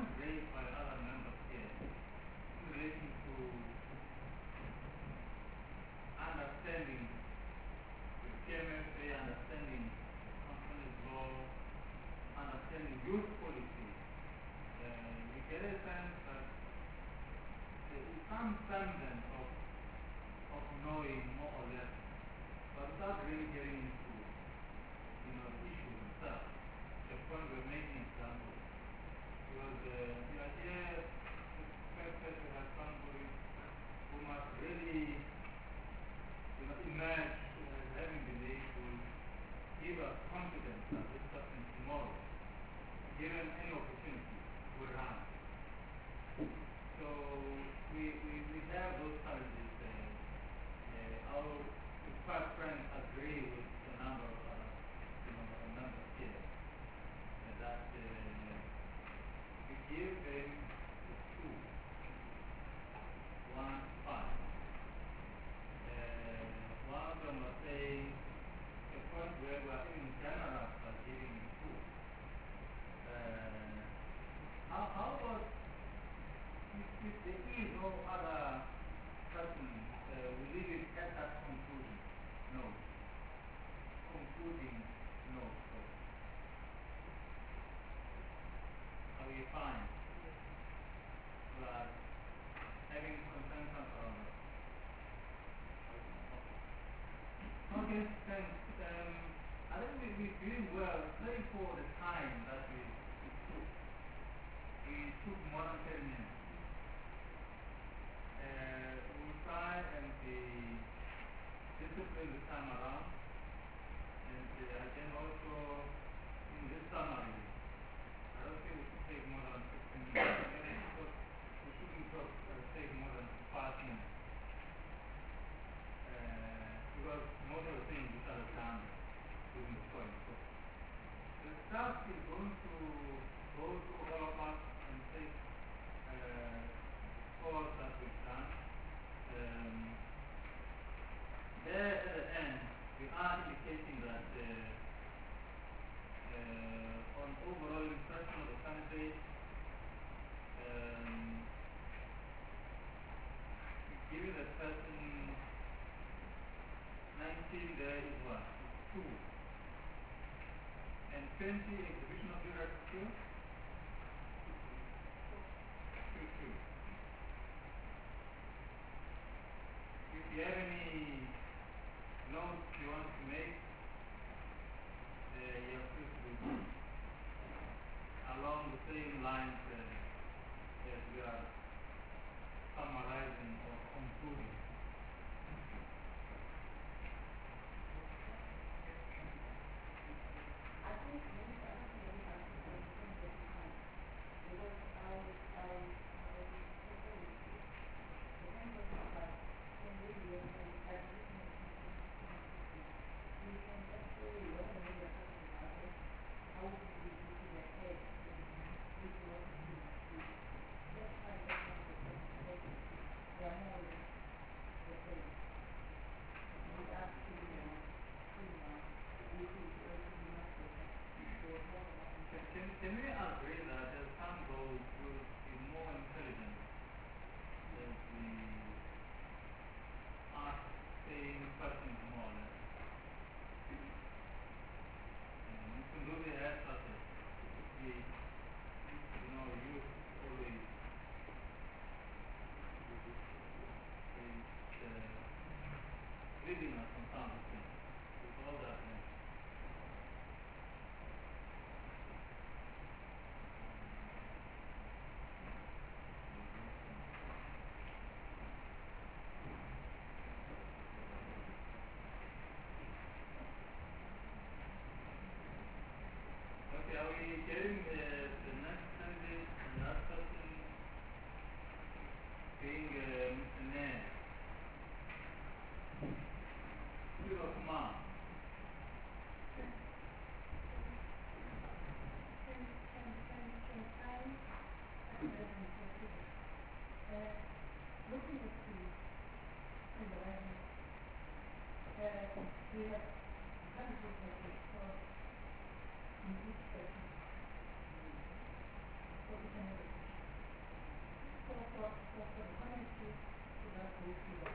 [SPEAKER 2] point raised by other members here in relation to understanding the PMFA, understanding company's law, understanding youth policy. We get a sense that there is some semblance of knowing more or less, but without really getting into the issue itself. The point we're making example. Because the idea is to have somebody who must really emerge as having been able to give us confidence that this person tomorrow, given any opportunity, will run. So we have those challenges. Our five friends agree with a number of numbers here that we give them the 2, 1, 5. One of them was saying a point where we are in general for giving 2. How about if there is no other person, we leave it at that conclusion? No. Concluding no. Are we fine? We are having consensus around it. Okay, thanks. I think we're doing well, especially for the time that we took. We took more than 10 minutes. We'll try and be disciplined this time around. And again, also in this summary, I don't think we should take more than 15 minutes. We shouldn't take more than 5 minutes. Because most of the things which are done during the point. So the staff is going to go through all of us and take all that we've done. There at the end, we are indicating that on overall impression of the candidate, giving the person 19 there is what? 2. And 20 exhibition of leadership skills? 2. If you have any notes you want to make, you have to do along the same lines as we are summarizing or concluding. Can we agree that there's some goals will be more intelligent as we are saying questions more or less? You can do the head surface. Use always leading us on some of the things. With all that. Okay, are we getting the next candidate, the last person being Mr. Nair? Mom.
[SPEAKER 10] Looking at the environment, we have countries that we saw in each person. So we can have a for the finance chief, so that goes to the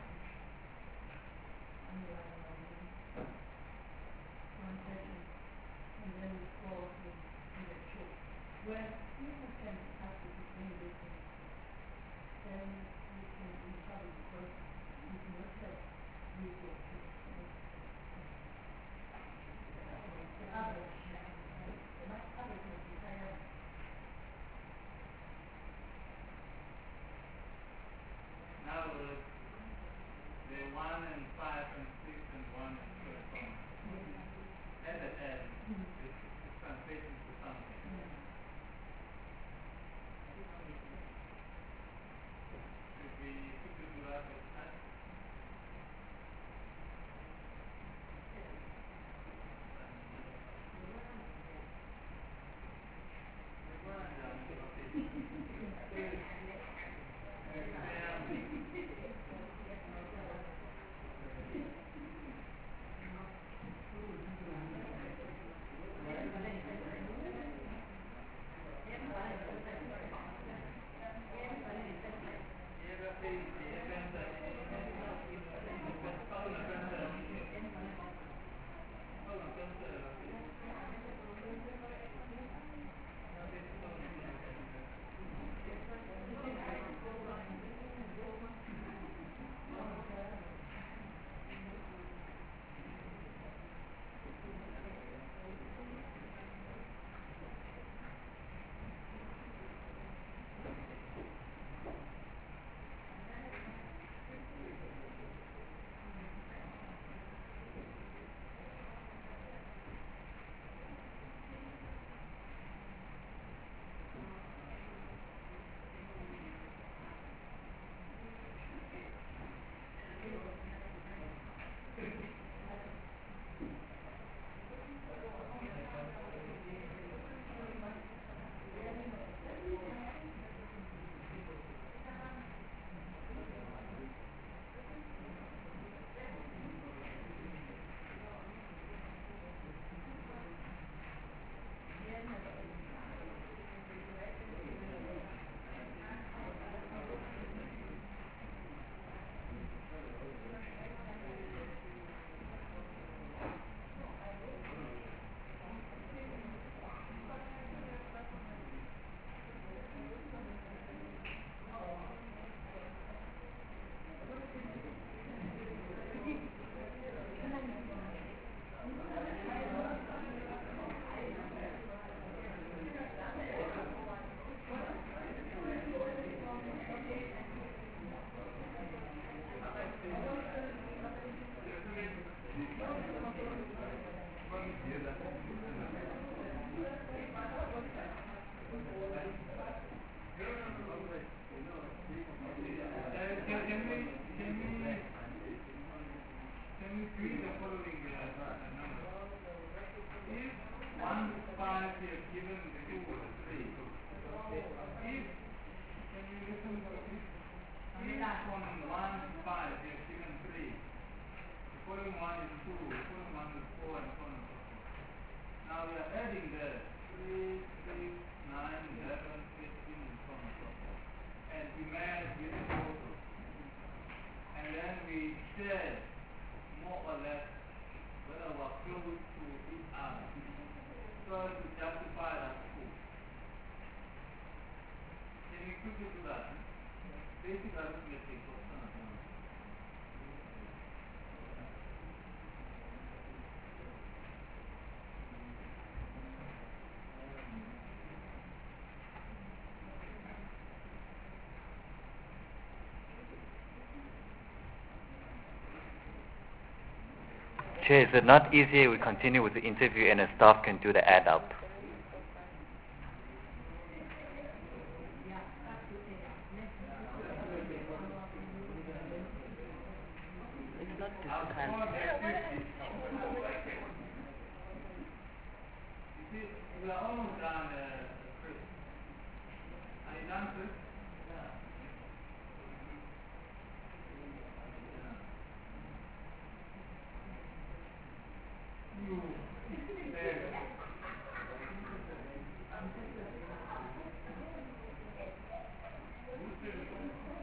[SPEAKER 10] underlying transaction, and then we go to the show. Where you can have to explain this thing, then you can be in trouble because you do not have legal access. The others must be higher.
[SPEAKER 2] Now, the 1 and 5 and 6 and 1 and 12 at the end, it's translating to something. Should we do that at time?
[SPEAKER 9] Chair, is it not easier we continue with the interview and the staff can do the add up?
[SPEAKER 1] It's not difficult.
[SPEAKER 2] We are almost done, Chris. Are you done, Chris? You.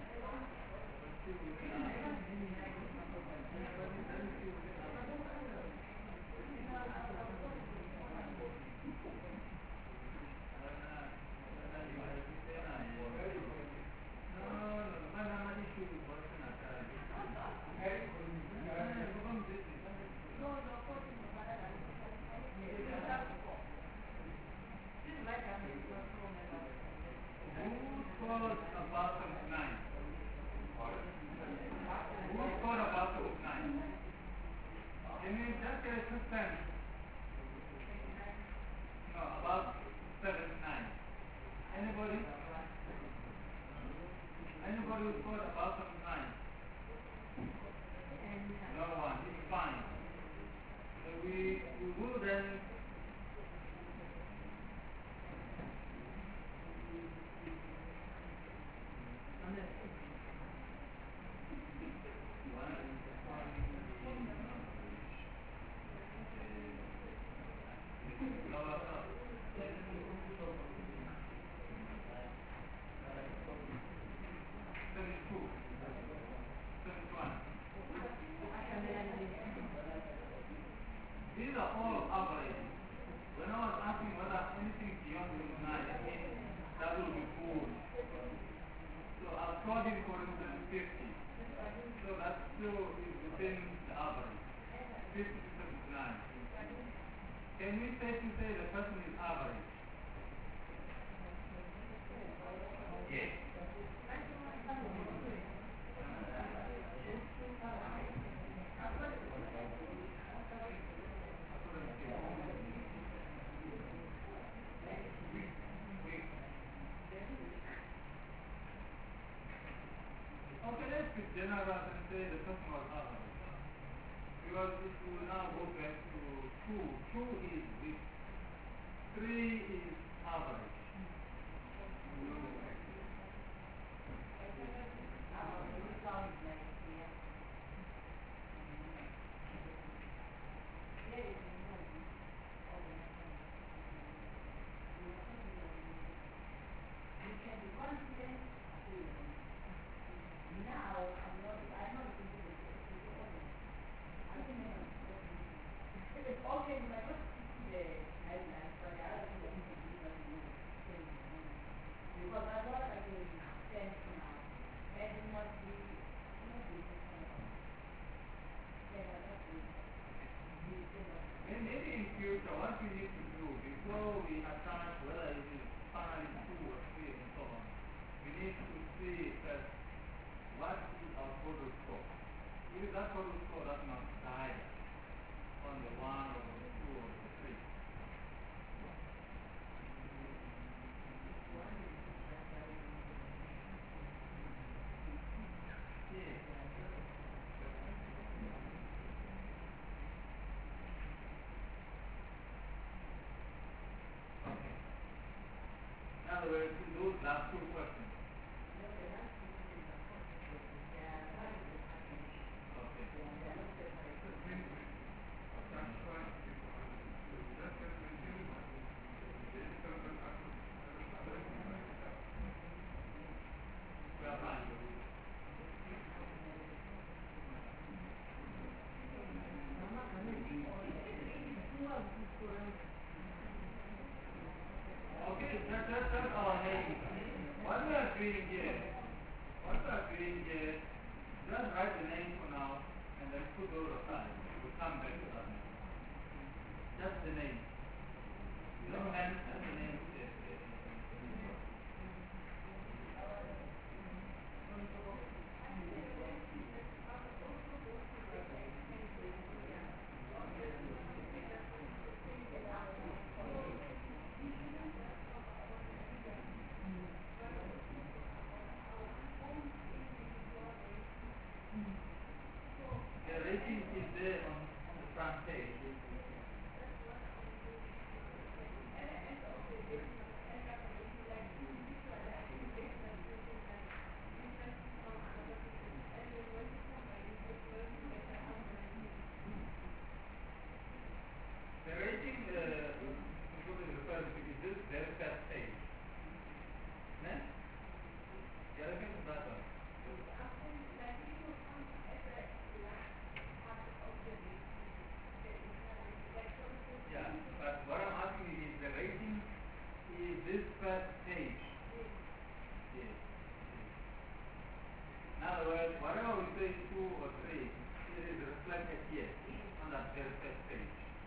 [SPEAKER 2] words, whatever we say 2 or 3, it is reflected here on that very first page.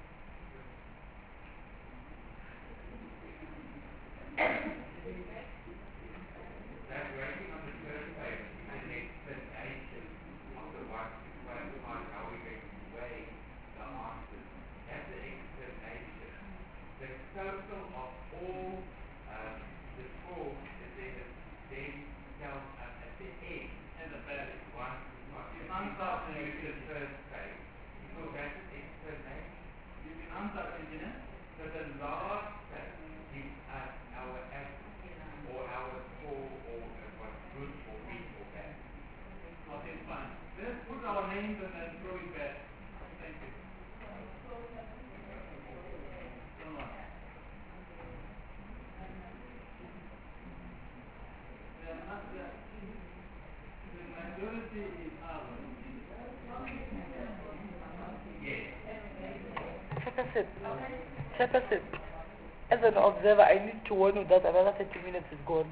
[SPEAKER 2] That writing on the first page is an explanation of the what on how we going to weigh the answers. That's the explanation. The total of all the scores that they have then tell us at the end and the ballot one. You answer the first page. So that's the explanation. You can answer engineer, but the last page gives us our average or our score or what's good or weak or bad. Okay, fine. Let's put our names and then throw it back. Thank you. Come on. The majority is ours. Yes.
[SPEAKER 1] Chairperson, as an observer, I need to warn you that another 30 minutes is gone.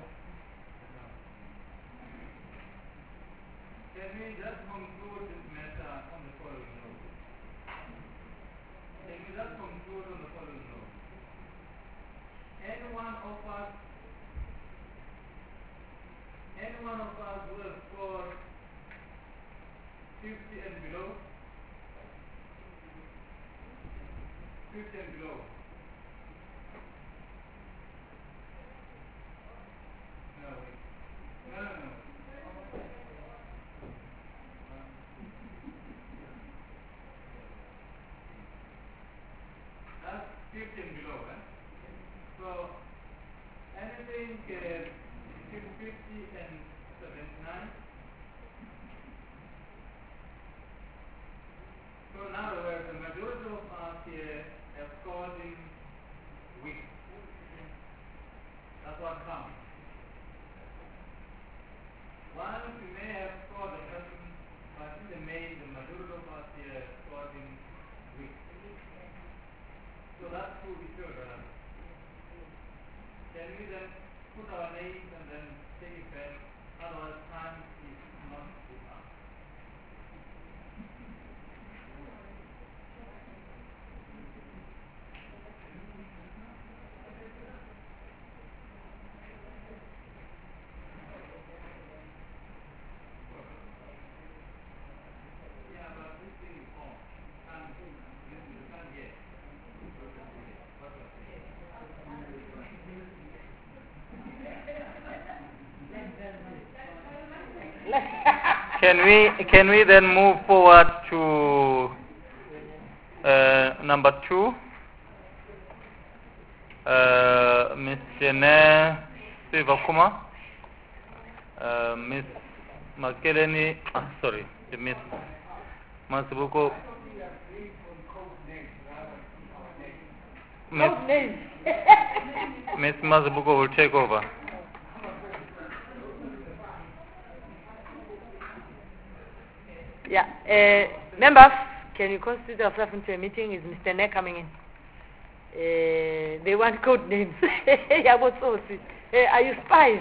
[SPEAKER 2] Can we just conclude this matter on the following note? Can we just conclude on the following note? Any one of us who has scored 50 and below? 50 and below. No, wait. No. That's 50 and below, eh? So, anything between 50 and 79. So, in other words, the majority of us here have scored in weak. That's what counts. Once we may have scored a person, but in the main, the majority of us here have scored in weak. So that's who we should. Can we then put our names and then take it back? Otherwise, time is not with us. Yeah, but this thing is on. You can't get. Can we then move forward to number 2? Miss Jene Sivakuma, Miss Makeleni, Miss Masibuko. Miss Masibuko will take over.
[SPEAKER 1] Yeah. Members, can you constitute yourself into a meeting? Is Mr. Ne coming in? They want code names. Are you spies?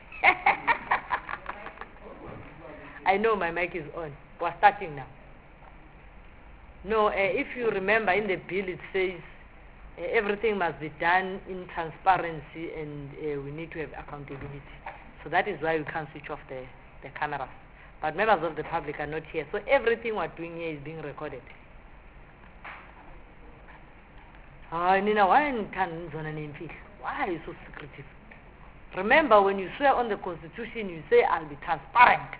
[SPEAKER 1] I know my mic is on. We're starting now. No, if you remember in the bill it says everything must be done in transparency and we need to have accountability. So that is why we can't switch off the cameras. But members of the public are not here. So everything we're doing here is being recorded. Nina, why are you so secretive? Remember, when you swear on the Constitution, you say, I'll be transparent.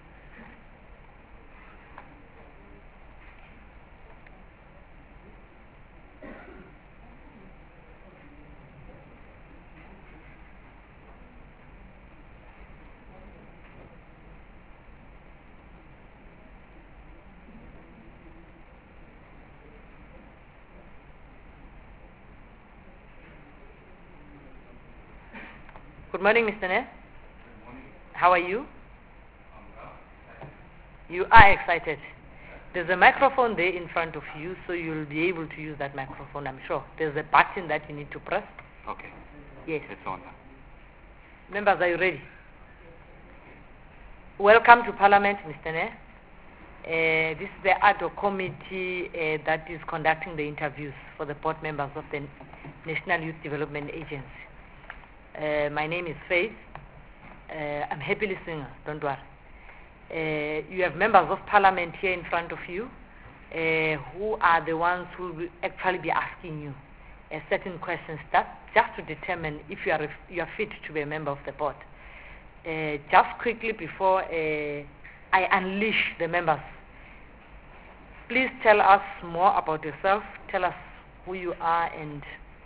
[SPEAKER 1] Good morning, Mr. Ne.
[SPEAKER 2] Good morning.
[SPEAKER 1] How are you?
[SPEAKER 2] I'm well.
[SPEAKER 1] You are excited. There's a microphone there in front of you, so you'll be able to use that microphone, I'm sure. There's a button that you need to press.
[SPEAKER 9] Okay.
[SPEAKER 1] Yes.
[SPEAKER 9] It's on now.
[SPEAKER 1] Members, are you ready? welcome to Parliament, Mr. Ne. This is the ad hoc committee that is conducting the interviews for the board members of the National Youth Development Agency. My name is Faith. I'm happy listener, don't worry. You have members of Parliament here in front of you who are the ones who will actually be asking you certain questions that just to determine if you are fit to be a member of the board. Just quickly before I unleash the members, please tell us more about yourself. Tell us who you are and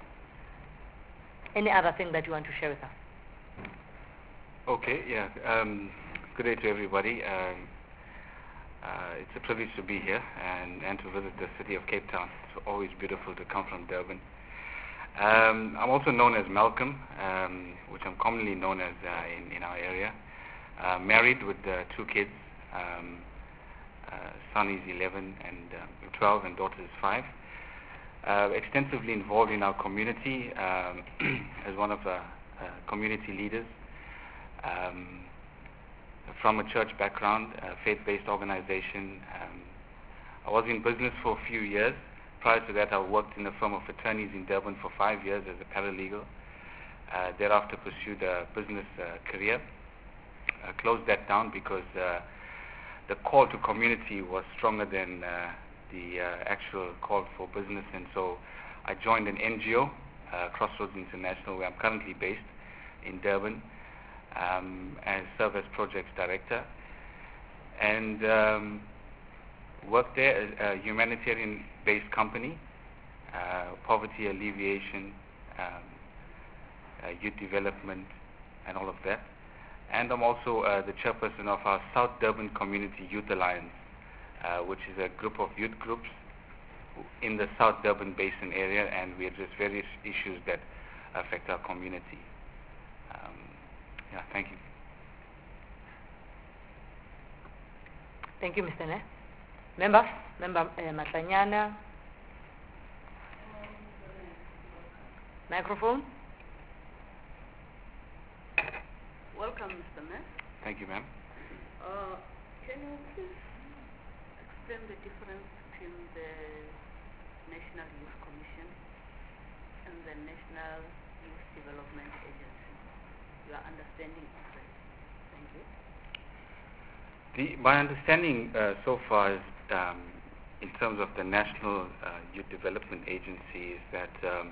[SPEAKER 1] any other thing that you want to share with us.
[SPEAKER 11] Okay, yeah. Good day to everybody. It's a privilege to be here and to visit the city of Cape Town. It's always beautiful to come from Durban. I'm also known as Malcolm, which I'm commonly known as in our area. Married with 2 kids. Son is 11 and 12 and daughter is 5. Extensively involved in our community as one of the community leaders. From a church background, faith-based organization. I was in business for a few years. Prior to that, I worked in a firm of attorneys in Durban for 5 years as a paralegal. Thereafter pursued a business career. Closed that down because the call to community was stronger than the actual call for business, and so I joined an NGO, Crossroads International, where I'm currently based in Durban, and serve as projects director, and worked there as a humanitarian-based company, poverty alleviation, youth development, and all of that. And I'm also the chairperson of our South Durban Community Youth Alliance, which is a group of youth groups in the South Durban Basin area, and we address various issues that affect our community. Yeah, thank you.
[SPEAKER 1] Thank you, Mr. Ne. Member Matlanyana. Microphone.
[SPEAKER 4] Welcome, Mr. Ne.
[SPEAKER 11] Thank you, ma'am.
[SPEAKER 4] Can you please explain the difference between the National Youth Commission and the National Youth Development Agency? Your understanding of that. Thank you.
[SPEAKER 11] My understanding so far is, in terms of the National Youth Development Agency, is that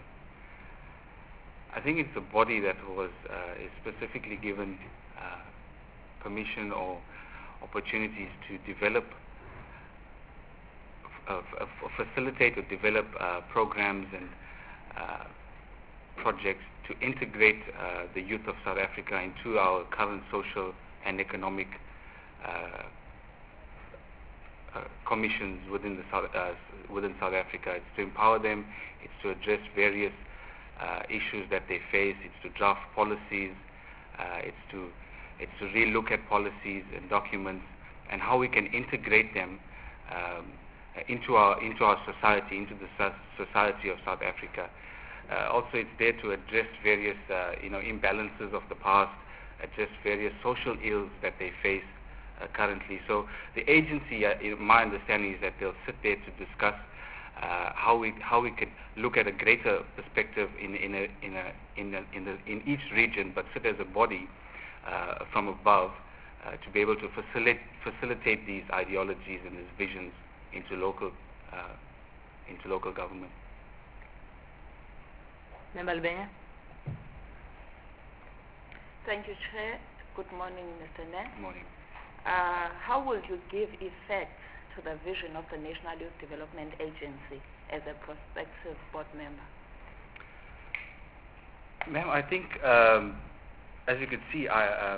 [SPEAKER 11] I think it's a body that was is specifically given permission or opportunities to develop, facilitate or develop programs and projects to integrate the youth of South Africa into our current social and economic commissions within South Africa. It's to empower them. It's to address various issues that they face. It's to draft policies. It's to re-look at policies and documents and how we can integrate them into our society, into the society of South Africa. Also, it's there to address various imbalances of the past, address various social ills that they face currently. So the agency, my understanding is that they'll sit there to discuss how we could look at a greater perspective in each region, but sit as a body from above to be able to facilitate these ideologies and these visions into local government.
[SPEAKER 1] Member Albania.
[SPEAKER 6] Thank you, Chair. Good morning, Mr. Ne.
[SPEAKER 11] Good morning.
[SPEAKER 6] How will you give effect to the vision of the National Youth Development Agency as a prospective board member?
[SPEAKER 11] Ma'am, I think, as you can see, I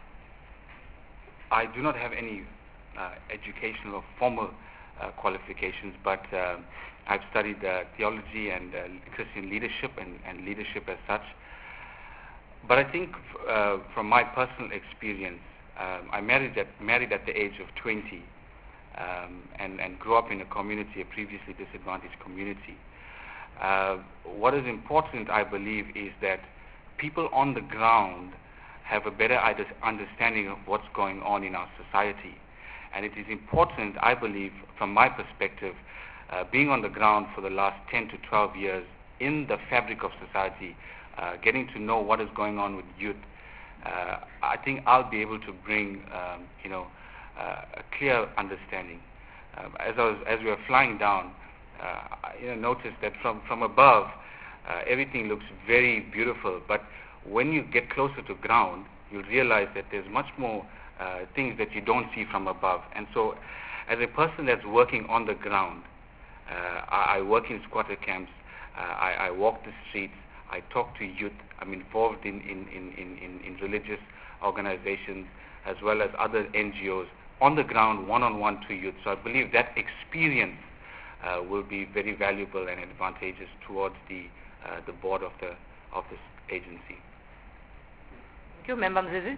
[SPEAKER 11] do not have any educational or formal qualifications, but I've studied theology and Christian leadership and leadership as such. But I think from my personal experience, I married at the age of 20 and grew up in a community, a previously disadvantaged community. What is important, I believe, is that people on the ground have a better understanding of what's going on in our society. And it is important, I believe, from my perspective, being on the ground for the last 10 to 12 years in the fabric of society, getting to know what is going on with youth, I think I'll be able to bring, a clear understanding. As we were flying down, I noticed that from above, everything looks very beautiful, but when you get closer to ground, you'll realize that there's much more things that you don't see from above. And so, as a person that's working on the ground, I work in squatter camps, I walk the streets, I talk to youth, I'm involved in religious organizations as well as other NGOs, on the ground, one-on-one to youth. So I believe that experience will be very valuable and advantageous towards the board of this agency.
[SPEAKER 1] Thank you, Member Mzizi.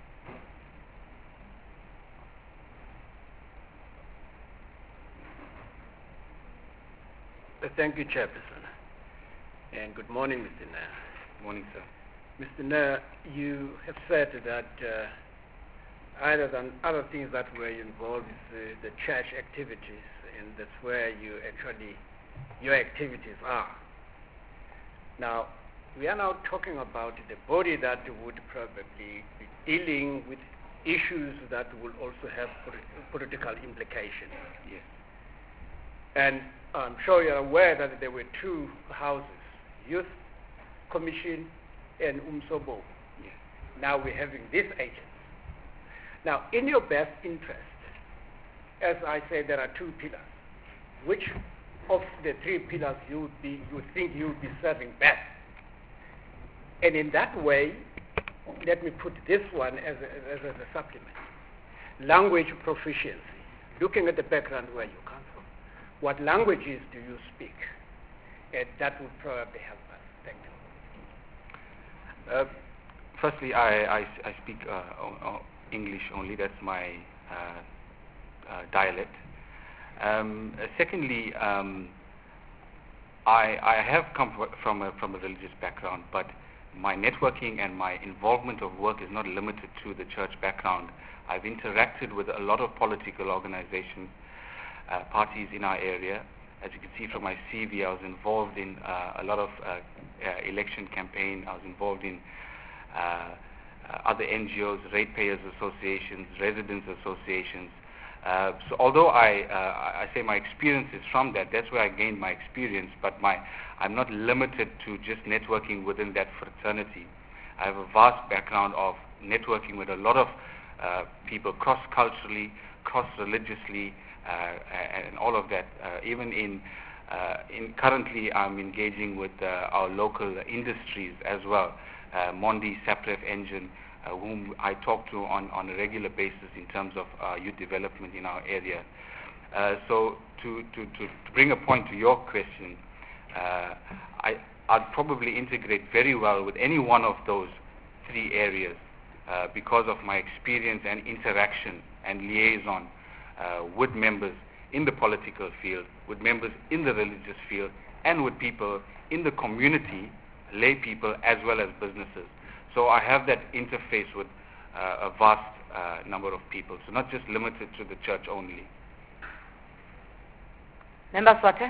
[SPEAKER 5] Thank you, Chairperson. And good morning, Mr. Nair.
[SPEAKER 11] Good morning, sir.
[SPEAKER 5] Mr. Nair, you have said that other than other things that were involved with the church activities, and that's where your activities are. Now, we are now talking about the body that would probably be dealing with issues that will also have political implications.
[SPEAKER 11] Yes.
[SPEAKER 5] And I'm sure you're aware that there were two houses, Youth Commission and Umsobo.
[SPEAKER 11] Yes.
[SPEAKER 5] Now we're having this agency. Now, in your best interest, as I said, there are two pillars. Which of the three pillars you think you would be serving best? And in that way, let me put this one as a supplement. Language proficiency. Looking at the background where you come from, what languages do you speak? And that would probably help us. Thank you.
[SPEAKER 11] Firstly, I speak English only. That's my dialect. Secondly, I have come from a religious background, but my networking and my involvement of work is not limited to the church background. I've interacted with a lot of political organizations, parties in our area. As you can see from my CV, I was involved in a lot of election campaign. I was involved in other NGOs, ratepayers associations, residents associations. So although I say my experience is from that's where I gained my experience, but I'm not limited to just networking within that fraternity. I have a vast background of networking with a lot of people cross-culturally, cross-religiously, and all of that. Even currently I'm engaging with our local industries as well, Mondi, Sapref, Engine, whom I talk to on a regular basis in terms of youth development in our area. So to bring a point to your question, I'd probably integrate very well with any one of those three areas because of my experience and interaction and liaison with members in the political field, with members in the religious field, and with people in the community, lay people as well as businesses. So I have that interface with a vast number of people, so not just limited to the church only.
[SPEAKER 1] Member Swate.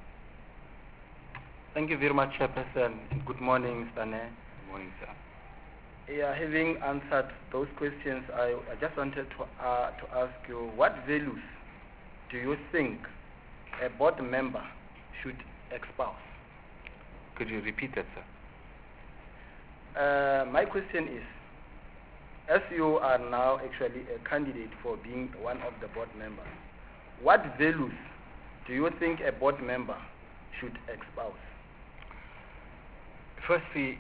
[SPEAKER 12] Thank you very much, Chairperson. Good morning, Mr. Nair.
[SPEAKER 11] Good morning, sir.
[SPEAKER 12] Yeah, having answered those questions, I just wanted to ask you, what values do you think a board member should espouse?
[SPEAKER 11] Could you repeat that, sir?
[SPEAKER 12] My question is, as you are now actually a candidate for being one of the board members, what values do you think a board member should espouse?
[SPEAKER 11] Firstly,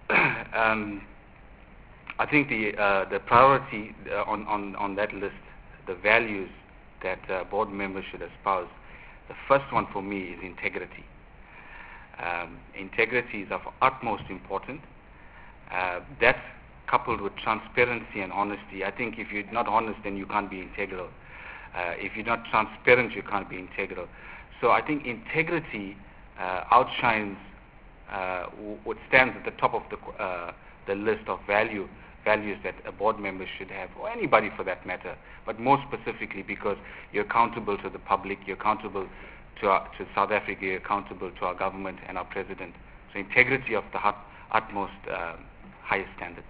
[SPEAKER 11] I think the priority on that list, the values that board members should espouse, the first one for me is integrity. Integrity is of utmost importance. That's coupled with transparency and honesty. I think if you're not honest, then you can't be integral. If you're not transparent, you can't be integral. So I think integrity outshines what stands at the top of the list of value values that a board member should have, or anybody for that matter, but more specifically because you're accountable to the public, you're accountable to South Africa, you're accountable to our government and our president. So integrity of the utmost highest standard.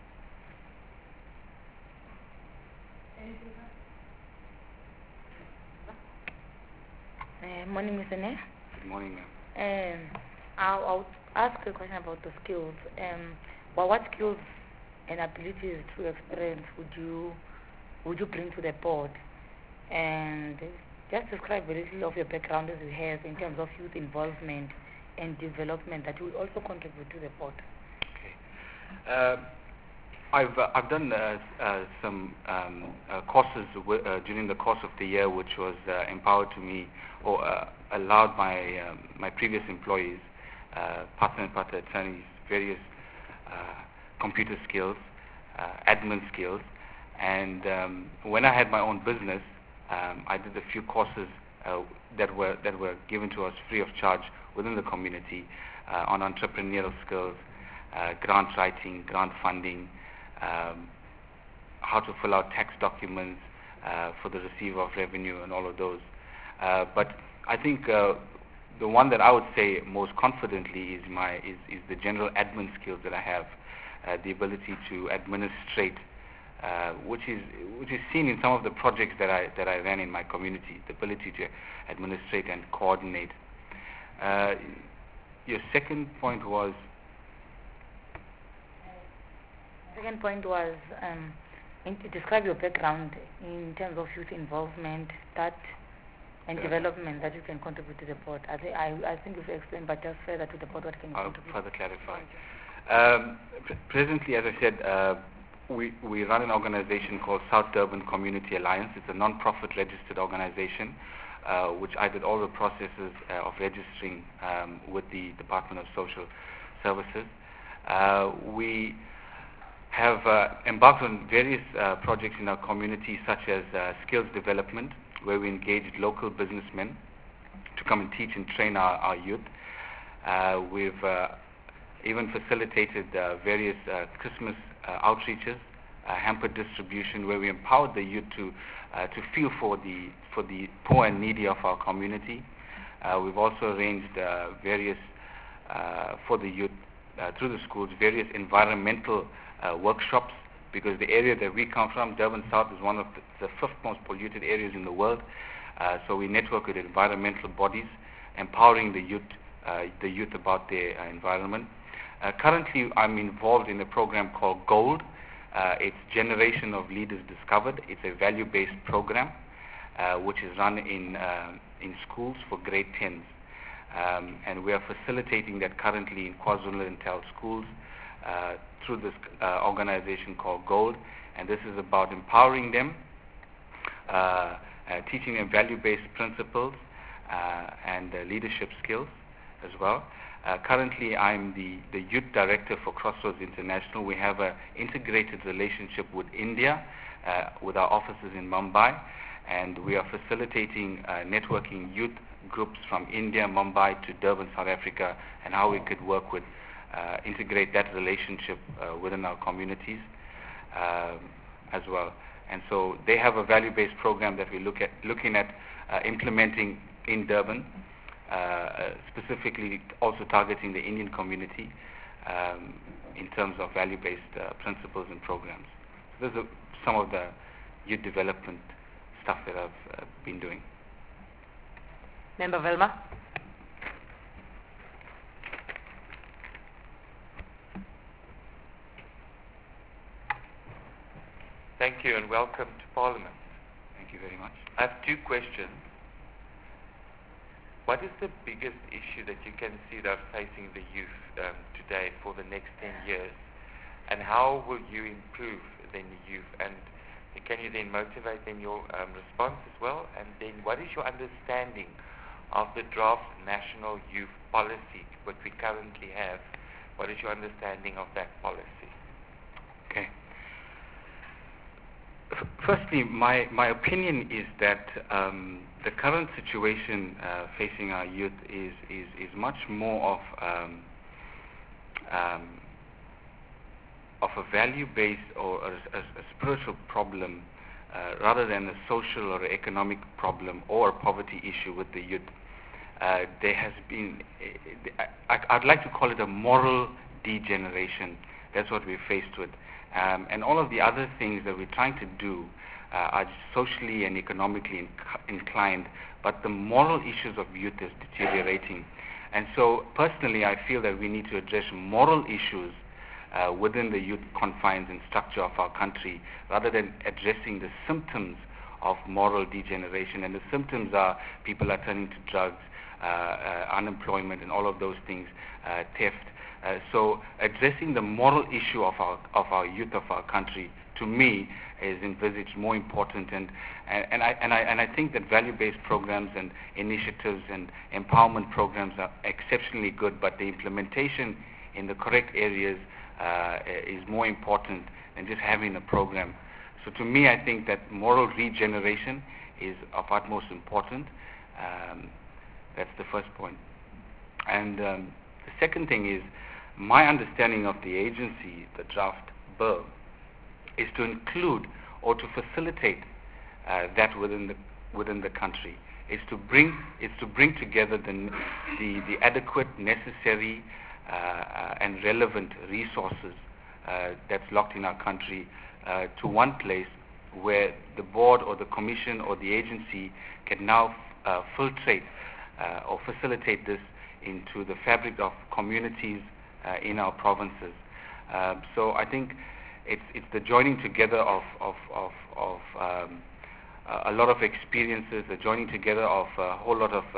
[SPEAKER 6] Morning, Mr. Nair.
[SPEAKER 11] Good morning, ma'am.
[SPEAKER 6] I'll ask a question about the skills. Well, what skills and abilities through experience would you bring to the board? And just describe a little of your background as you have in terms of youth involvement and development that will also contribute to the board.
[SPEAKER 11] Okay. I've done some courses during the course of the year, which was empowered to me or allowed my previous employees, partner and partner attorneys, various computer skills, admin skills, and when I had my own business, I did a few courses that were given to us free of charge within the community on entrepreneurial skills, grant writing, grant funding, how to fill out tax documents for the receiver of revenue and all of those. But I think the one that I would say most confidently is the general admin skills that I have, the ability to administrate, which is seen in some of the projects that I ran in my community, the ability to administrate and coordinate. Your second point was?
[SPEAKER 6] Second point was to describe your background in terms of youth involvement and development that you can contribute to the board. I think you've explained, but just further to the board, what can you contribute?
[SPEAKER 11] I'll further clarify. Presently, as I said, we run an organization called South Durban Community Alliance. It's a non-profit registered organization, which I did all the processes of registering with the Department of Social Services. We have embarked on various projects in our community, such as skills development, where we engaged local businessmen to come and teach and train our youth. We've even facilitated various Christmas outreaches, hamper distribution, where we empowered the youth to feel for the poor and needy of our community. We've also arranged various for the youth through the schools, various environmental workshops, because the area that we come from, Durban South, is one of the fifth most polluted areas in the world. So we network with environmental bodies, empowering the youth about their environment. Currently, I'm involved in a program called GOLD. It's Generation of Leaders Discovered. It's a value-based program which is run in schools for grade 10s. And we are facilitating that currently in KwaZulu-Natal schools through this organization called GOLD. And this is about empowering them, teaching them value-based principles and leadership skills as well. Currently, I'm the youth director for Crossroads International. We have an integrated relationship with India, with our offices in Mumbai, and we are facilitating networking youth groups from India, Mumbai to Durban, South Africa, and how we could work with, integrate that relationship within our communities as well. And so they have a value-based program that we're looking at implementing in Durban, specifically also targeting the Indian community in terms of value-based principles and programs. So those are some of the youth development stuff that I've been doing.
[SPEAKER 1] Member Velma.
[SPEAKER 13] Thank you and welcome to Parliament.
[SPEAKER 11] Thank you very much.
[SPEAKER 13] I have two questions. What is the biggest issue that you can see that are facing the youth today for the next 10 years? And how will you improve then the youth? And can you then motivate in your response as well? And then what is your understanding of the draft National Youth Policy, what we currently have? What is your understanding of that policy?
[SPEAKER 11] Okay. Firstly, my opinion is that the current situation facing our youth is much more of a value-based or a spiritual problem rather than a social or economic problem or a poverty issue with the youth. There has been, I'd like to call it a moral degeneration. That's what we're faced with. And all of the other things that we're trying to do are socially and economically inclined, but the moral issues of youth is deteriorating. And so personally, I feel that we need to address moral issues within the youth confines and structure of our country, rather than addressing the symptoms of moral degeneration. And the symptoms are people are turning to drugs, unemployment, and all of those things, theft. So addressing the moral issue of our youth of our country, to me, is envisaged more important. And I think that value-based programs and initiatives and empowerment programs are exceptionally good, but the implementation in the correct areas is more important than just having a program. So to me, I think that moral regeneration is of utmost importance. That's the first point. And the second thing is, my understanding of the agency, the draft bill, is to include or to facilitate that within the country. Is to bring together the adequate, necessary, and relevant resources that's locked in our country to one place where the board or the commission or the agency can now filtrate or facilitate this into the fabric of communities in our provinces. So I think it's the joining together of a lot of experiences, the joining together of a whole lot of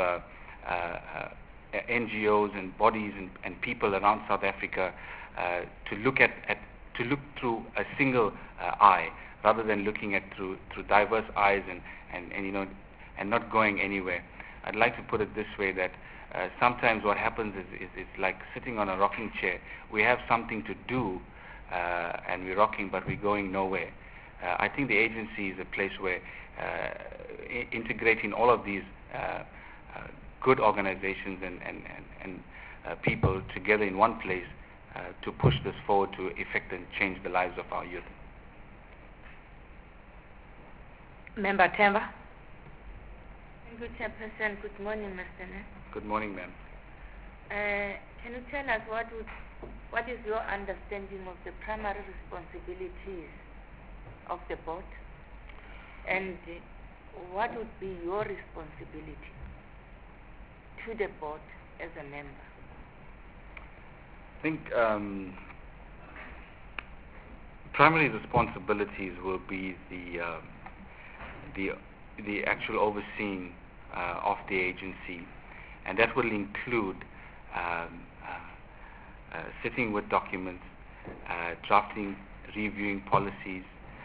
[SPEAKER 11] NGOs and bodies and people around South Africa to look through a single eye, rather than looking at through diverse eyes and not going anywhere. I'd like to put it this way, that sometimes what happens is it's like sitting on a rocking chair. We have something to do and we're rocking, but we're going nowhere. I think the agency is a place where integrating all of these good organizations and people together in one place to push this forward to effect and change the lives of our youth.
[SPEAKER 1] Member Themba.
[SPEAKER 6] Thank you, Chairperson. Good morning, Mr. Ne.
[SPEAKER 11] Good morning, ma'am.
[SPEAKER 6] Can you tell us what is your understanding of the primary responsibilities of the board, and what would be your responsibility to the board as a member?
[SPEAKER 11] I think primary responsibilities will be the actual overseeing of the agency, and that will include sitting with documents, drafting, reviewing policies,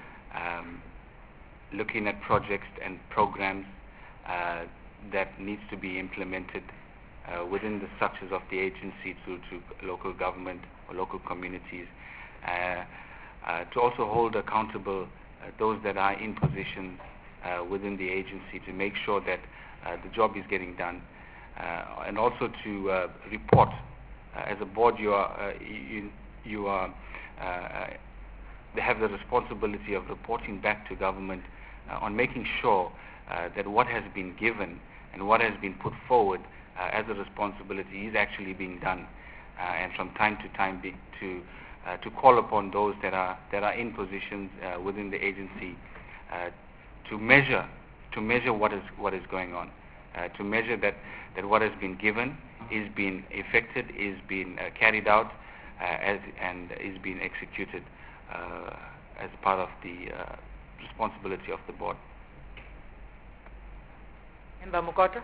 [SPEAKER 11] looking at projects and programs that needs to be implemented within the structures of the agency to local government or local communities, to also hold accountable those that are in positions within the agency to make sure that the job is getting done, and also to report. As a board, they have the responsibility of reporting back to government on making sure that what has been given and what has been put forward as a responsibility is actually being done, and from time to time to call upon those that are in positions within the agency to measure what is going on, to measure that what has been given is being effected, is being carried out, and is being executed as part of the responsibility of the board.
[SPEAKER 1] Member Mukota.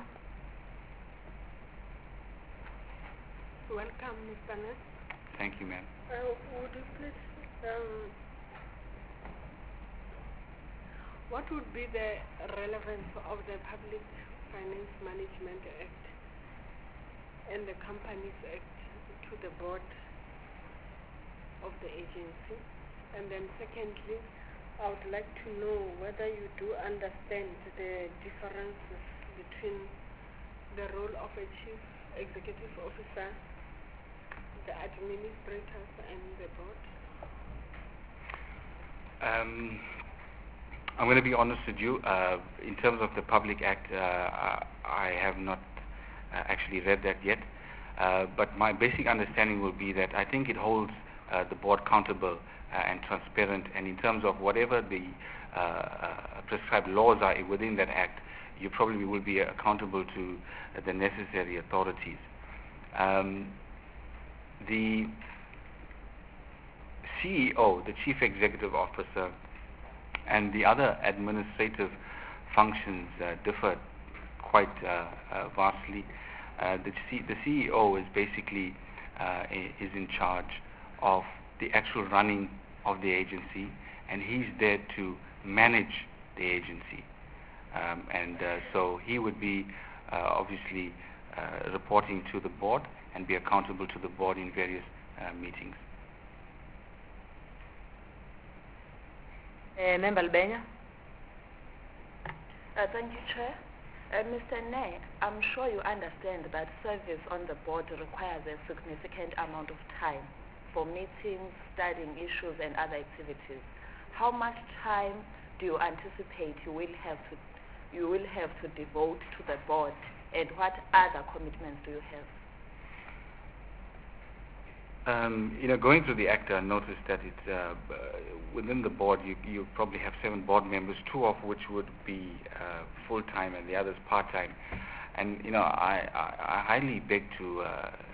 [SPEAKER 8] Welcome, Mr. Ne.
[SPEAKER 11] Thank you, ma'am.
[SPEAKER 8] Would you please, what would be the relevance of the Public Finance Management Act and the Companies Act to the board of the agency? And then secondly, I would like to know whether you do understand the differences between the role of a chief executive officer, the administrators, and the board.
[SPEAKER 11] I'm going to be honest with you. In terms of the Public Act, I have not actually read that yet. But my basic understanding will be that I think it holds the board accountable and transparent. And in terms of whatever the prescribed laws are within that act, you probably will be accountable to the necessary authorities. The CEO, the Chief Executive Officer, and the other administrative functions differ quite vastly. The CEO is basically is in charge of the actual running of the agency, and he's there to manage the agency. So he would be obviously reporting to the board and be accountable to the board in various meetings.
[SPEAKER 1] Member Albania?
[SPEAKER 4] Thank you, Chair. Mr. Ne, I'm sure you understand that service on the board requires a significant amount of time for meetings, studying issues, and other activities. How much time do you anticipate you will have to devote to the board, and what other commitments do you have?
[SPEAKER 11] Going through the act, I noticed that it's within the board. You probably have 7 board members, 2 of which would be full-time and the others part-time. And I highly beg to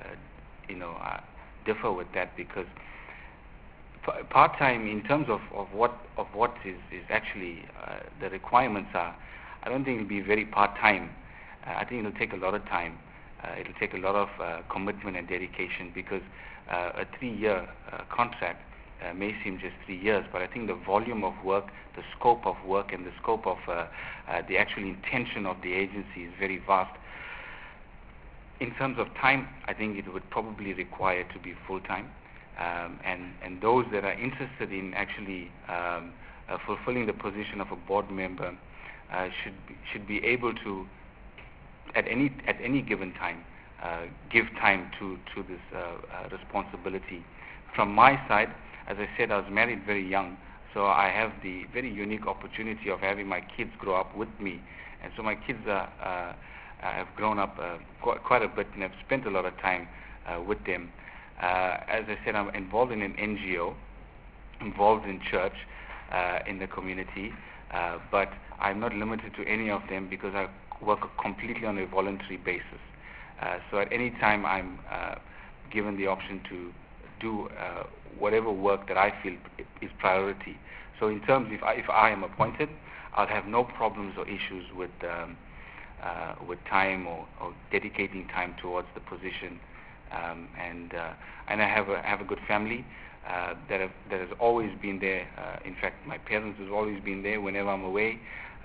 [SPEAKER 11] differ with that, because part-time, in terms of what is actually the requirements are, I don't think it'll be very part-time. I think it'll take a lot of time. It'll take a lot of commitment and dedication, because a 3-year contract may seem just 3 years, but I think the volume of work, the scope of work, and the scope of the actual intention of the agency is very vast. In terms of time, I think it would probably require to be full-time, and those that are interested in actually fulfilling the position of a board member should be able to, at any given time, give time to this responsibility. From my side, as I said, I was married very young, so I have the very unique opportunity of having my kids grow up with me, and so my kids have grown up quite a bit, and I've spent a lot of time with them. As I said, I'm involved in an NGO, involved in church, in the community, but I'm not limited to any of them, because I work completely on a voluntary basis. So at any time I'm given the option to do whatever work that I feel is priority. So in terms, if I am appointed, I'll have no problems or issues with time or dedicating time towards the position. And I have a good family that has always been there. In fact, my parents have always been there whenever I'm away.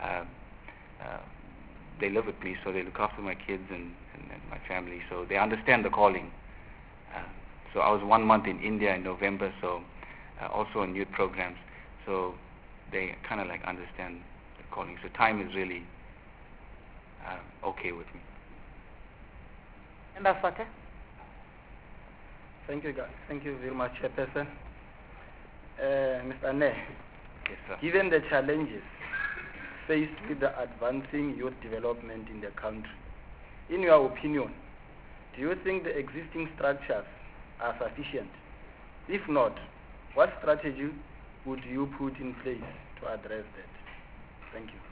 [SPEAKER 11] They live with me, so they look after my kids and my family, so they understand the calling. So I was 1 month in India in November, so also on youth programs, so they kind of like understand the calling. So time is really okay with me.
[SPEAKER 1] Member Forte?
[SPEAKER 12] Thank you, guys. Thank you very much, Chairperson. Mr. Ne,
[SPEAKER 11] Yes, sir.
[SPEAKER 12] given the challenges faced with the advancing youth development in the country, in your opinion, do you think the existing structures are sufficient? If not, what strategy would you put in place to address that? Thank you.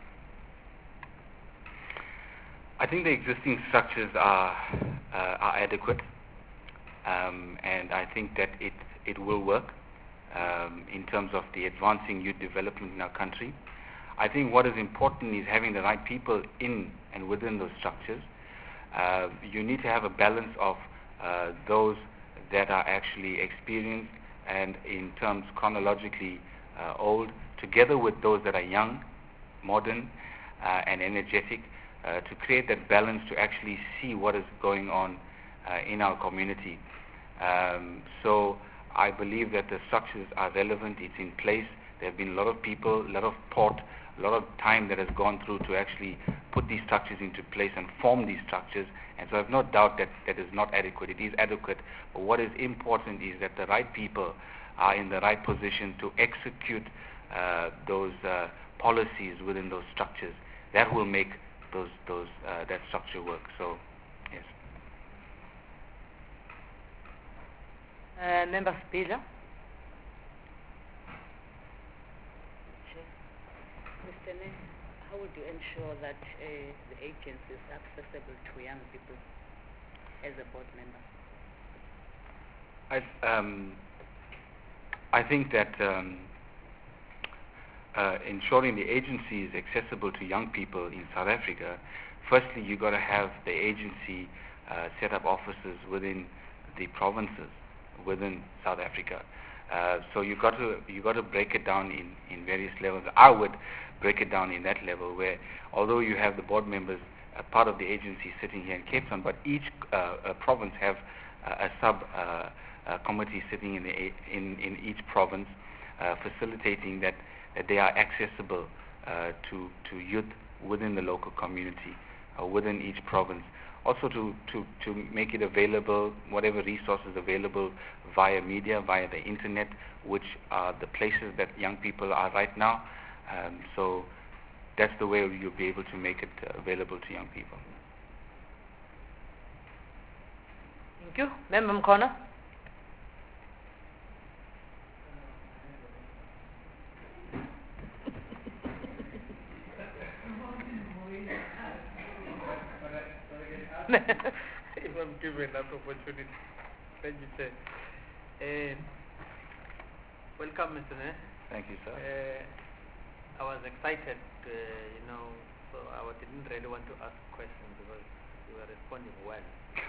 [SPEAKER 11] I think the existing structures are adequate, and I think that it will work in terms of the advancing youth development in our country. I think what is important is having the right people in and within those structures. You need to have a balance of those that are actually experienced and in terms chronologically old, together with those that are young, modern, and energetic, to create that balance to actually see what is going on in our community. So I believe that the structures are relevant, it's in place. There have been a lot of people, a lot of thought, a lot of time that has gone through to actually put these structures into place and form these structures, and so I have no doubt that that is not adequate. It is adequate, but what is important is that the right people are in the right position to execute those policies within those structures. That will make that structure work. So, yes.
[SPEAKER 1] Member Spiller.
[SPEAKER 4] Mr. Ne, how would you ensure that the agency is accessible to young people as a board member?
[SPEAKER 11] I think that ensuring the agency is accessible to young people in South Africa, firstly you got to have the agency set up offices within the provinces within South Africa. So you got to break it down in various levels. I would break it down in that level where, although you have the board members, part of the agency sitting here in Cape Town, but each province have a sub committee sitting in each province, facilitating that they are accessible to youth within the local community, within each province. Also to make it available, whatever resources available via media, via the internet, which are the places that young people are right now. So that's the way you'll be able to make it available to young people.
[SPEAKER 1] Thank you. Member Mkhona.
[SPEAKER 7] If I'm given that opportunity, thank you, sir. Welcome, Mr. Ne.
[SPEAKER 11] Thank you, sir.
[SPEAKER 7] I was excited, so I didn't really want to ask questions because you were responding well.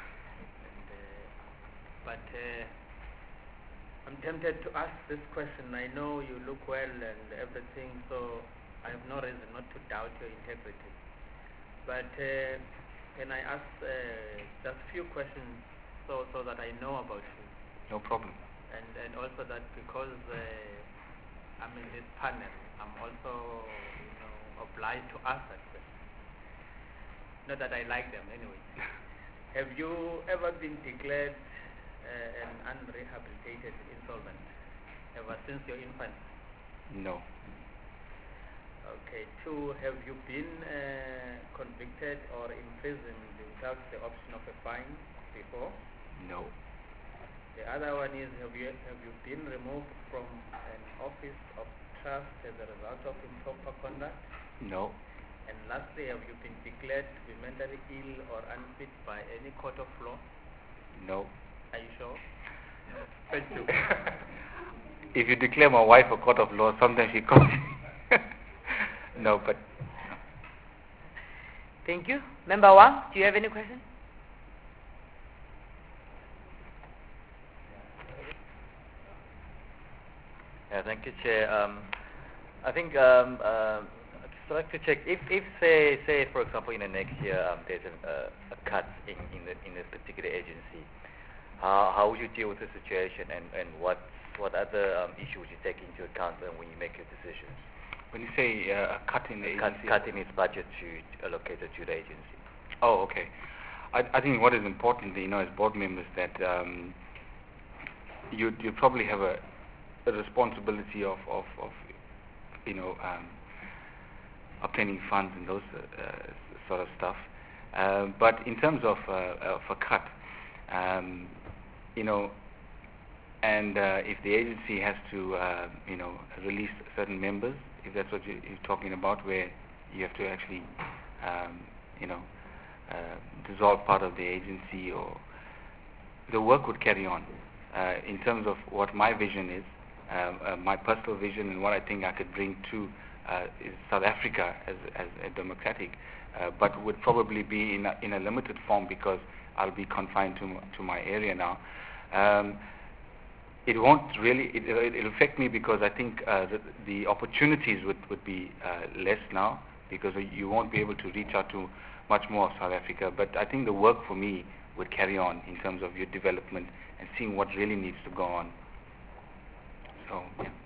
[SPEAKER 7] But I'm tempted to ask this question. I know you look well and everything, so I have no reason not to doubt your integrity. But can I ask just a few questions so that I know about you?
[SPEAKER 11] No problem.
[SPEAKER 7] And also that because I'm in this panel, I'm also obliged to ask that question. Not that I like them anyway. Have you ever been declared an unrehabilitated insolvent ever since your infancy?
[SPEAKER 11] No.
[SPEAKER 7] Okay. 2, have you been convicted or imprisoned without the option of a fine before?
[SPEAKER 11] No.
[SPEAKER 7] The other one is, have you been removed from an office of trust as a result of improper conduct?
[SPEAKER 11] No.
[SPEAKER 7] And lastly, have you been declared to be mentally ill or unfit by any court of law?
[SPEAKER 11] No.
[SPEAKER 7] Are you sure? Thank you.
[SPEAKER 11] If you declare my wife a court of law, sometimes she comes. No, but...
[SPEAKER 1] Thank you. Member Wang, do you have any questions?
[SPEAKER 9] Yeah, thank you, Chair. I think I'd just like to check if say for example in the next year there's a cut in a particular agency, how would you deal with the situation and what other issues would you take into account when you make your decisions?
[SPEAKER 11] When you say a cut in the agency?
[SPEAKER 9] Cut in its budget to allocated to the agency.
[SPEAKER 11] Oh, okay. I think what is important, as board members, that you probably have a responsibility of obtaining funds and those sort of stuff. But in terms of a cut, and if the agency has to, release certain members, if that's what you're talking about, where you have to actually, dissolve part of the agency, or the work would carry on. In terms of what my vision is, my personal vision and what I think I could bring to is South Africa as a democratic, but would probably be in a limited form because I'll be confined to my area now. It won't really, it'll affect me because I think the opportunities would be less now, because you won't be able to reach out to much more of South Africa. But I think the work for me would carry on in terms of your development and seeing what really needs to go on. So,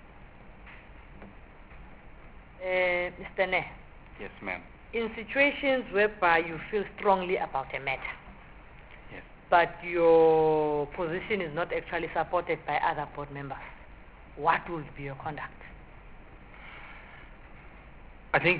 [SPEAKER 11] yeah.
[SPEAKER 1] Mr. Ne.
[SPEAKER 11] Yes, ma'am.
[SPEAKER 1] In situations whereby you feel strongly about a matter,
[SPEAKER 11] yes,
[SPEAKER 1] but your position is not actually supported by other board members, what will be your conduct?
[SPEAKER 11] I think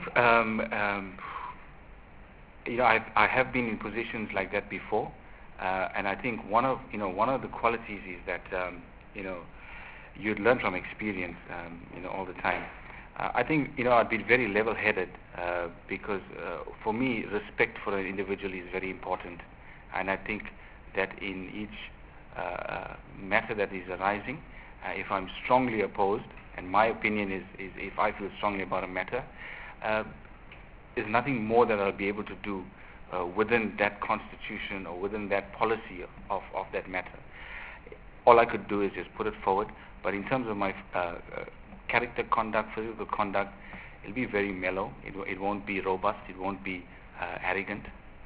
[SPEAKER 11] I have been in positions like that before, and I think one of the qualities is that you'd learn from experience all the time. I think I'd be very level-headed because for me respect for an individual is very important, and I think that in each matter that is arising, if I'm strongly opposed, and my opinion is if I feel strongly about a matter, there's nothing more that I'll be able to do within that constitution or within that policy of that matter. All I could do is just put it forward, but in terms of my character conduct, physical conduct, it'll be very mellow. It won't be robust. It won't be arrogant.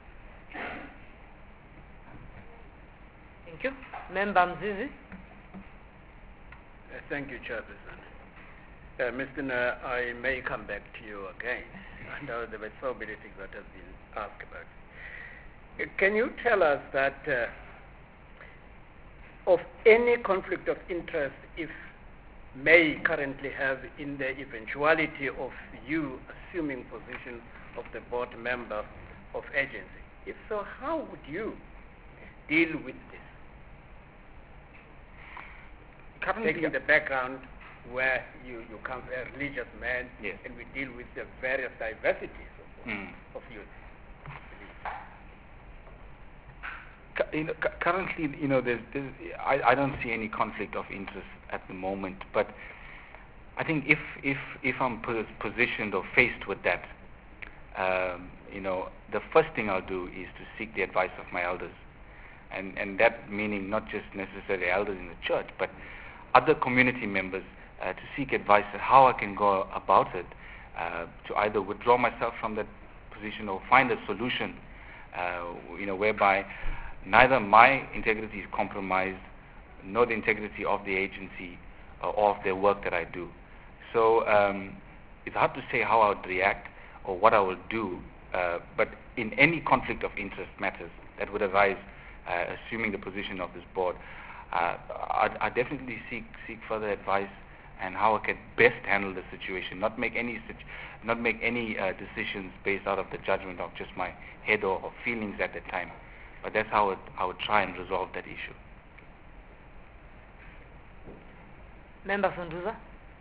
[SPEAKER 1] Thank you. Member Mzizi.
[SPEAKER 5] Thank you, Chairperson. Mr. Nair, I may come back to you again. I know there were so many things that have been asked about. Can you tell us that of any conflict of interest if may currently have in the eventuality of you assuming position of the board member of agency? If so, how would you deal with this? Taking the background where you come from a religious man,
[SPEAKER 11] yes,
[SPEAKER 5] and we deal with the various diversities of youth.
[SPEAKER 11] Currently, I don't see any conflict of interest at the moment. But I think if I'm positioned or faced with that, the first thing I'll do is to seek the advice of my elders, and that meaning not just necessarily elders in the church, but other community members, to seek advice on how I can go about it, to either withdraw myself from that position or find a solution, whereby neither my integrity is compromised, nor the integrity of the agency or of the work that I do. So it's hard to say how I would react or what I will do, but in any conflict of interest matters that would arise, assuming the position of this board, I definitely seek further advice and how I can best handle the situation, not make any decisions based out of the judgment of just my head or feelings at the time. But that's how I would try and resolve that issue.
[SPEAKER 1] Member Sunduza.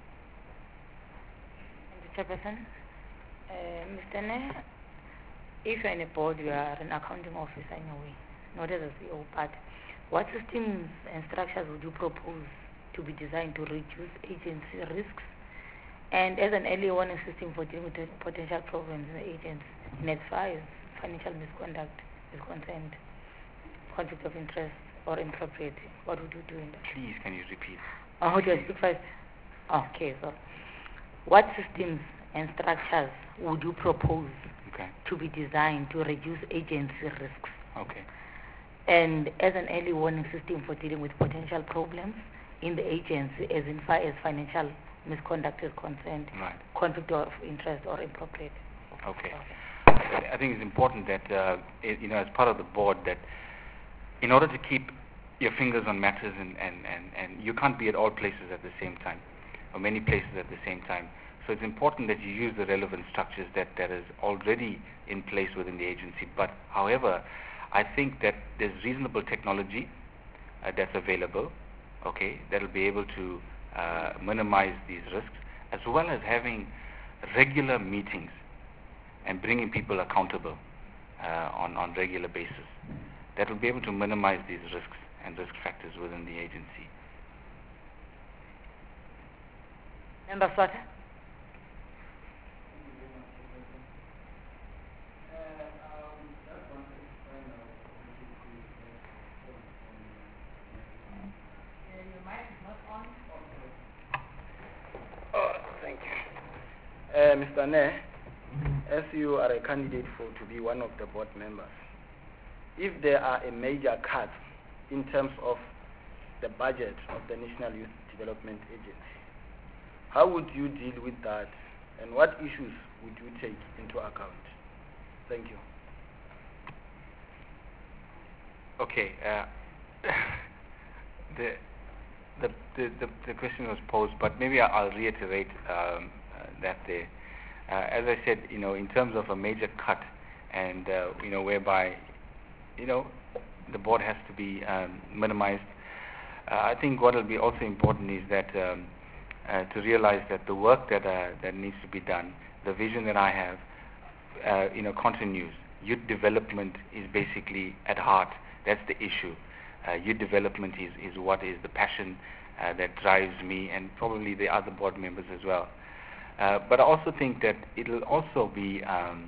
[SPEAKER 6] Thank you, Chairperson. Mr. Nair, if you're in a board, you are an accounting officer in a way, not as a CEO, but what systems and structures would you propose to be designed to reduce agency risks, and as an early warning system for dealing with potential problems in the agency in as far as financial misconduct is concerned, conflict of interest or impropriety? What would you do in that?
[SPEAKER 11] Please, can you repeat?
[SPEAKER 6] How do I speak first? Okay, so what systems and structures would you propose to be designed to reduce agency risks?
[SPEAKER 11] Okay.
[SPEAKER 6] And as an early warning system for dealing with potential problems in the agency as in far as financial misconduct is concerned,
[SPEAKER 11] right,
[SPEAKER 6] conflict of interest or impropriety.
[SPEAKER 11] Okay. I think it's important that, as part of the board, that in order to keep your fingers on matters and you can't be at all places at the same time, or many places at the same time. So it's important that you use the relevant structures that is already in place within the agency. But however, I think that there's reasonable technology that's available, that will be able to minimize these risks, as well as having regular meetings and bringing people accountable on regular basis. That will be able to minimize these risks and risk factors within the agency.
[SPEAKER 1] Member Swati.
[SPEAKER 12] Thank you. Mr. Nair, as you are a candidate to be one of the board members, if there are a major cut in terms of the budget of the National Youth Development Agency, how would you deal with that, and what issues would you take into account? Thank you.
[SPEAKER 11] Okay. The question was posed, but maybe I'll reiterate that as I said, in terms of a major cut, and whereby the board has to be minimized. I think what will be also important is that to realize that the work that needs to be done, the vision that I have, continues. Youth development is basically at heart. That's the issue. Youth development is what is the passion that drives me and probably the other board members as well. But I also think that it will also be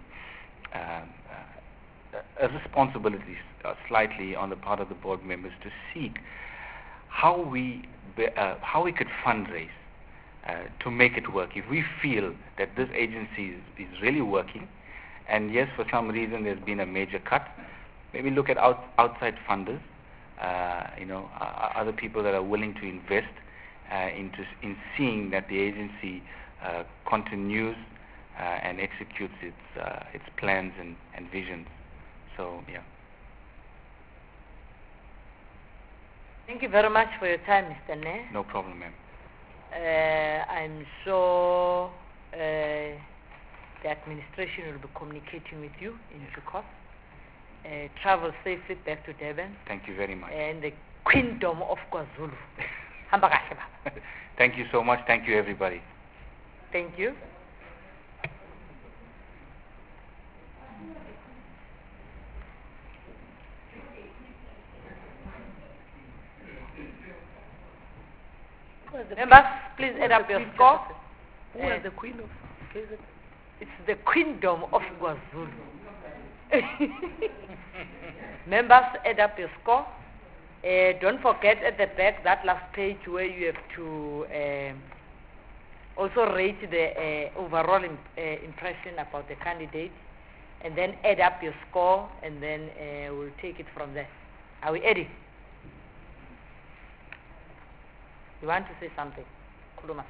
[SPEAKER 11] a responsibility slightly on the part of the board members to seek how we could fundraise to make it work. If we feel that this agency is really working, and yes, for some reason there's been a major cut, maybe look at outside funders, other people that are willing to invest in seeing that the agency continues and executes its plans and visions. So, yeah.
[SPEAKER 1] Thank you very much for your time, Mr. Ne.
[SPEAKER 11] No problem, ma'am.
[SPEAKER 1] I'm sure the administration will be communicating with you in due course. Travel safely back to Durban.
[SPEAKER 11] Thank you very much.
[SPEAKER 1] And the Kingdom of KwaZulu. Hamba kahle baba.
[SPEAKER 11] Thank you so much. Thank you, everybody.
[SPEAKER 1] Thank you. Members, please add up your score.
[SPEAKER 4] Who is the queen of?
[SPEAKER 1] It's the Kingdom of KwaZulu. Members, add up your score. Don't forget at the back, that last page where you have to also rate the overall impression about the candidate, and then add up your score, and then we'll take it from there. Are we ready? You want to say something? Kuluma.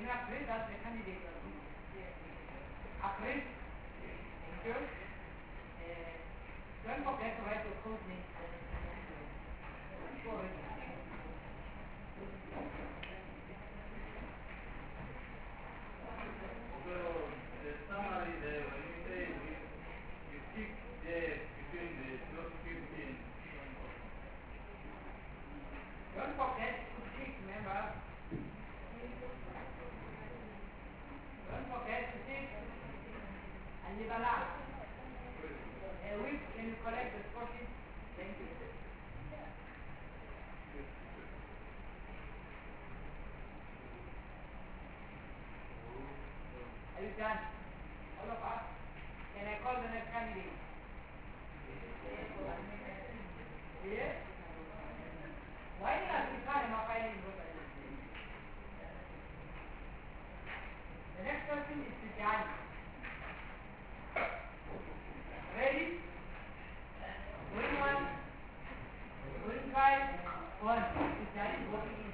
[SPEAKER 1] agree that the candidate was agreed. Thank you. Don't forget to write your code name. Don't forget to tick, remember. Don't forget to tick and leave a line. Can you collect the score sheet? Thank you. Are you done? All of us? Can I call the next candidate? Yes? Why not we call him up? The next person is Tijani. Ready? Going one, going five, one. Tijani is working in.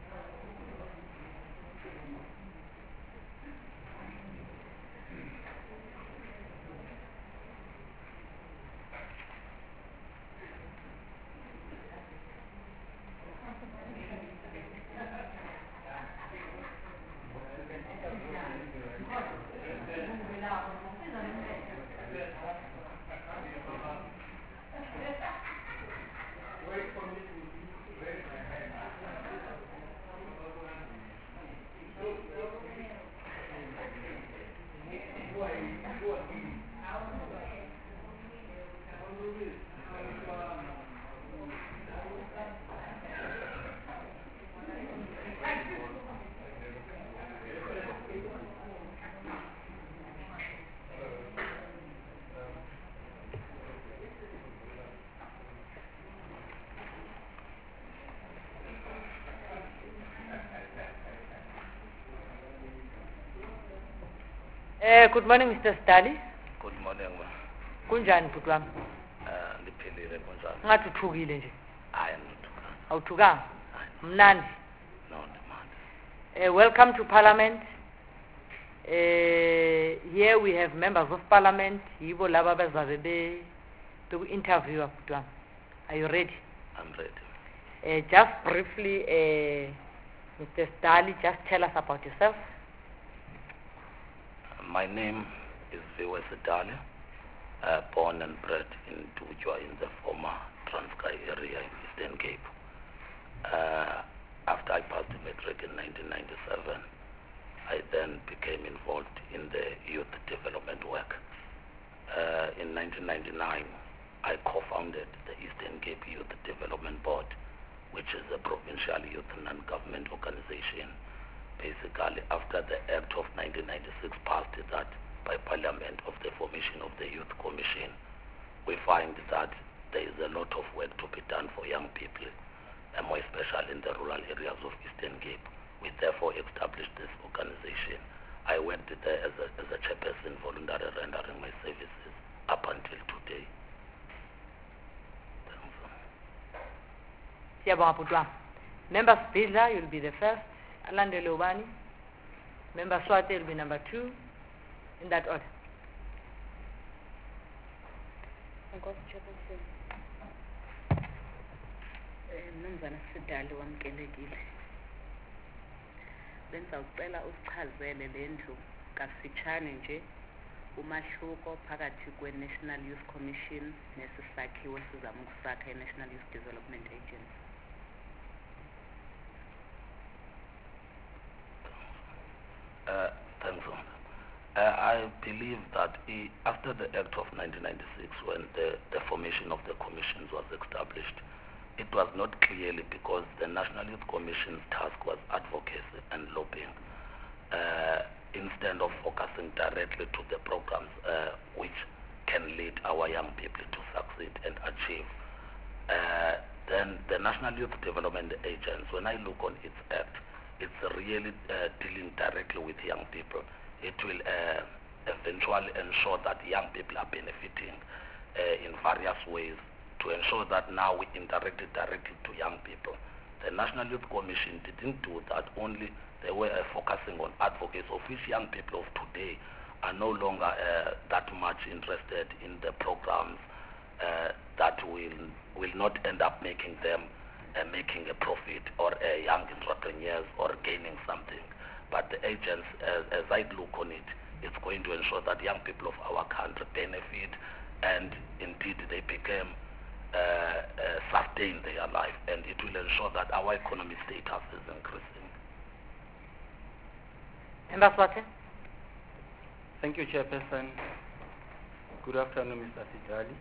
[SPEAKER 1] Good morning, Mr. Stali.
[SPEAKER 14] Good morning, ma.
[SPEAKER 1] Kunjani bhuti wami?
[SPEAKER 14] Ndiphilile kunjani?
[SPEAKER 1] Ngathi uthukile nje.
[SPEAKER 14] Hayi angithukanga.
[SPEAKER 1] Awuthukanga? Mnandi.
[SPEAKER 14] No, ndimandi.
[SPEAKER 1] Welcome to Parliament. Here we have members of Parliament. Yibo laba bezabe beku-interview bhuti wami. Are you ready?
[SPEAKER 14] I'm ready.
[SPEAKER 1] Just briefly, Mr. Stali, just tell us about yourself.
[SPEAKER 14] My name is Viwe Sidale, born and bred in Tujwa in the former Transkei area in Eastern Cape. After I passed the matric in 1997, I then became involved in the youth development work. In 1999, I co-founded the Eastern Cape Youth Development Board, which is a provincial youth non-government organization. Basically, after the Act of 1996 passed that by Parliament of the formation of the Youth Commission, we find that there is a lot of work to be done for young people, and more especially in the rural areas of Eastern Cape. We therefore established this organization. I worked there as a chairperson, voluntary rendering my services up until today.
[SPEAKER 1] Member Spidler, you'll be the first. Alande Lobani. Member Swati will be number 2. In that order.
[SPEAKER 4] Mnumzana Sidali wamkelekile. Benzawucela usichazele lendlu kafitshane nje umahluko phakathi kwe-National Youth Commission nesisakhiwo sizama ukusakha i-National Youth Development Agency.
[SPEAKER 14] Thanks. I believe that after the Act of 1996, when the formation of the commissions was established, it was not clearly because the National Youth Commission's task was advocacy and lobbying, instead of focusing directly to the programs which can lead our young people to succeed and achieve. Then the National Youth Development Agency, when I look on its act, it's really dealing directly with young people. It will eventually ensure that young people are benefiting in various ways to ensure that now we interact directly to young people. The National Youth Commission didn't do that. Only they were focusing on advocacy, of which young people of today are no longer that much interested in the programs that will not end up making them making a profit, or young entrepreneurs or gaining something. But the agents, as I look on it, it's going to ensure that young people of our country benefit, and indeed they become sustain their life, and it will ensure that our economic status is increasing.
[SPEAKER 1] Mbaswati?
[SPEAKER 12] Thank you, Chairperson. Good afternoon, Mr. Sidali.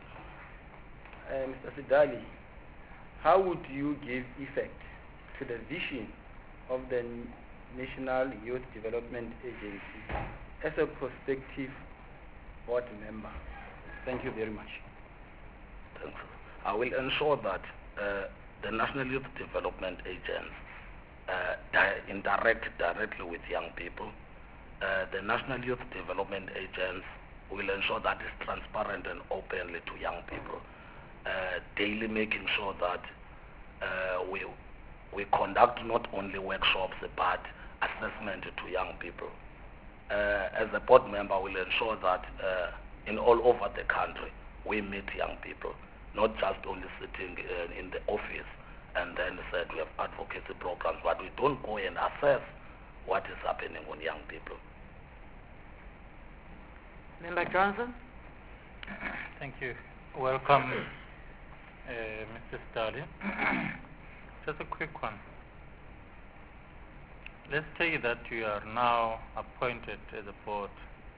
[SPEAKER 12] Mr. Sidali, how would you give effect to the vision of the National Youth Development Agency as a prospective board member? Thank you very much.
[SPEAKER 14] Thanks. I will ensure that the National Youth Development Agents interact directly with young people. The National Youth Development Agents will ensure that it's transparent and openly to young people, daily making sure that we conduct not only workshops but assessment to young people. As a board member, we'll ensure that in all over the country we meet young people, not just only sitting in the office and then said we have advocacy programs, but we don't go and assess what is happening on young people.
[SPEAKER 1] Member Johnson?
[SPEAKER 2] Thank you. Welcome, Mr. Sidali. Just a quick one. Let's say that you are now appointed as a board.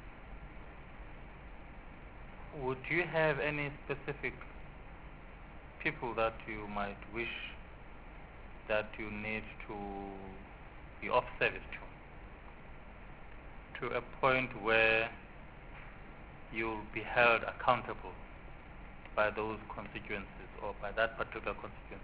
[SPEAKER 2] Would you have any specific people that you might wish that you need to be of service to a point where you'll be held accountable by those constituencies or by that particular constituency?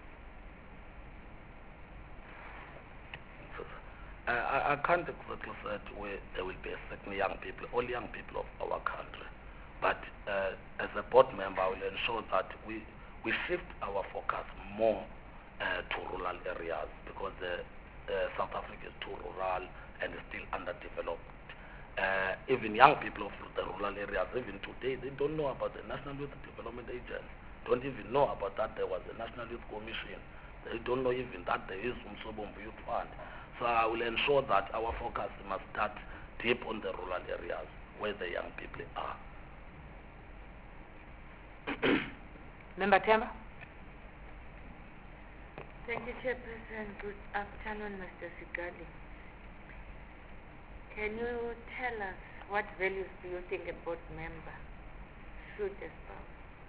[SPEAKER 14] I can't exactly say where there will be a certain young people, all young people of our country. But as a board member, I will ensure that we shift our focus more to rural areas, because South Africa is too rural and is still underdeveloped. Even young people of the rural areas, even today, they don't know about the National Youth Development Agency, don't even know about that there was a National Youth Commission. They don't know even that there is Umsobomvu Youth Fund. So I will ensure that our focus must start deep on the rural areas where the young people are.
[SPEAKER 1] Member Temba?
[SPEAKER 6] Thank you, Chairperson. Good afternoon, Mr. Sidali. Can you tell us what values do you think a board member should espouse?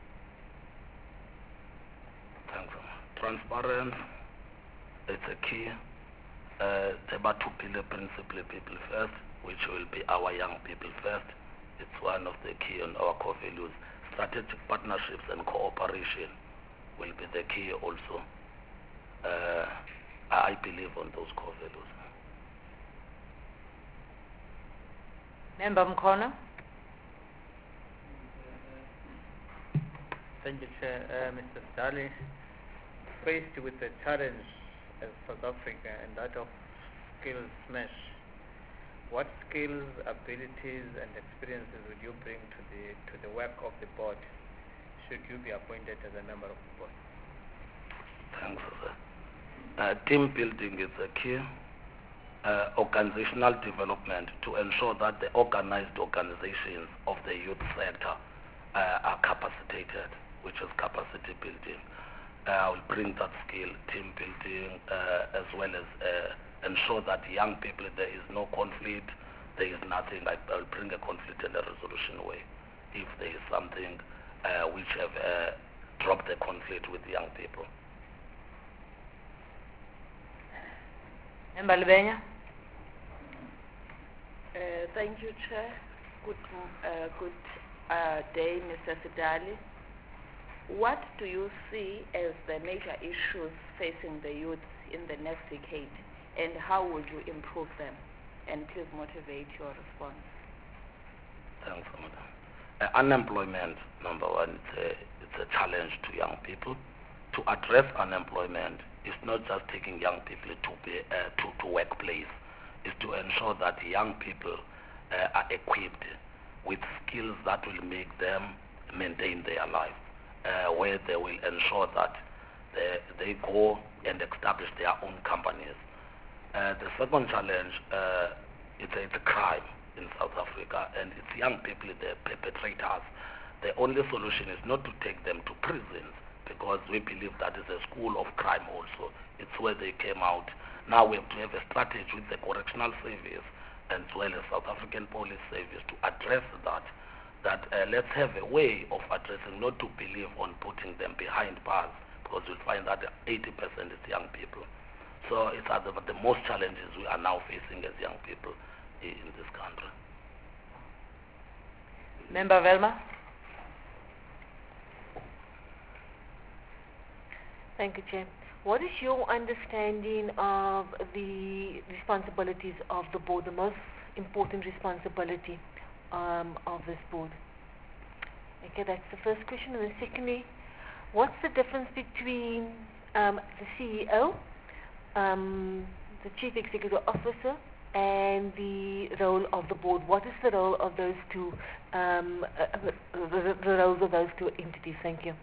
[SPEAKER 14] Thanks. Transparency, it's a key. The Batupile principle, people first, which will be our young people first. It's one of the key on our core values. Strategic partnerships and cooperation will be the key also. I believe on those core values.
[SPEAKER 1] Member Mkono?
[SPEAKER 7] Thank you, Chair. Mr. Sidali, faced with the challenge as South Africa and that of skills smash, what skills, abilities and experiences would you bring to the work of the board should you be appointed as a member of the board?
[SPEAKER 14] Thanks, sir. Team building is a key. Organizational development, to ensure that the organized organizations of the youth sector are capacitated, which is capacity building. I will bring that skill, team building, as well as ensure that young people, there is no conflict, there is nothing. I will bring a conflict and a resolution way if there is something which have dropped the conflict with young people.
[SPEAKER 1] Member Libenya?
[SPEAKER 4] Thank you, Chair. Good day, Mr. Sidali. What do you see as the major issues facing the youth in the next decade, and how would you improve them? And please motivate your response.
[SPEAKER 14] Thanks, Madam. Unemployment, number one, it's a challenge to young people. to address unemployment is not just taking young people to workplace. It's to ensure that young people are equipped with skills that will make them maintain their life, where they will ensure that they go and establish their own companies. The second challenge, it's a crime in South Africa, and it's young people, the perpetrators. The only solution is not to take them to prisons, because we believe that is a school of crime also. It's where they came out. Now we have to have a strategy with the correctional service as well as South African police service to address that let's have a way of addressing, not to believe on putting them behind bars, because you'll find that 80% is young people. So it's the most challenges we are now facing as young people in this country.
[SPEAKER 1] Member Velma.
[SPEAKER 15] Thank you, Chair. What is your understanding of the responsibilities of the board, the most important responsibility of this board? Okay, that's the first question. And then secondly, what's the difference between the CEO, the Chief Executive Officer, and the role of the board? What is the role of those two, the roles of those two entities? Thank you.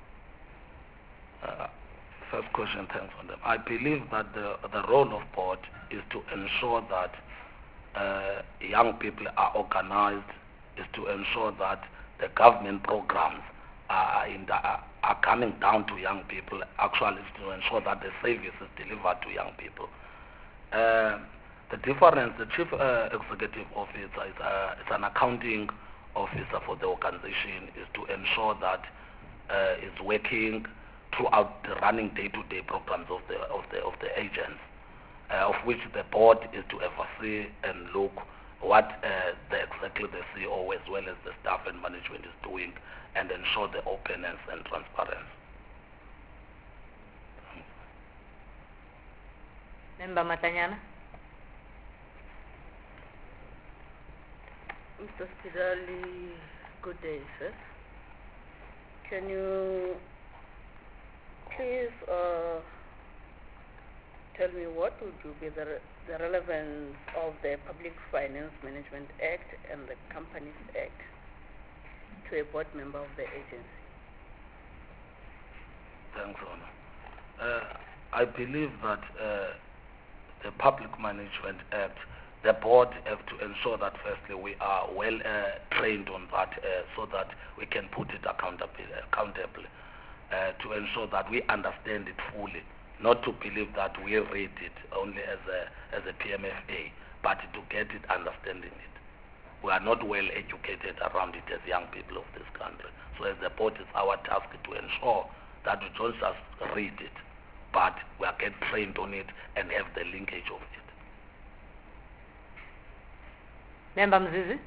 [SPEAKER 14] First question, thanks for them. I believe that the role of board is to ensure that young people are organized, is to ensure that the government programs are coming down to young people, actually is to ensure that the service is delivered to young people. The difference, the Chief Executive Officer is an accounting officer for the organization, is to ensure that it's working throughout the running day-to-day programs of the agents, of which the board is to oversee and look what exactly the CEO as well as the staff and management is doing, and ensure the openness and transparency.
[SPEAKER 1] Member Matanyana.
[SPEAKER 4] Mr. Spidali, good day, sir. Can you please tell me what would be the relevance of the Public Finance Management Act and the Companies Act to a board member of the agency?
[SPEAKER 14] Thanks, Honor. I believe that the Public Management Act, the board have to ensure that firstly we are well trained on that, so that we can put it accountably, to ensure that we understand it fully, not to believe that we read it only as a PMFA, but to get it, understanding it. We are not well educated around it as young people of this country. So as the board, it's our task to ensure that we don't just read it, but we are get trained on it and have the linkage of it.
[SPEAKER 1] Member Mzizi.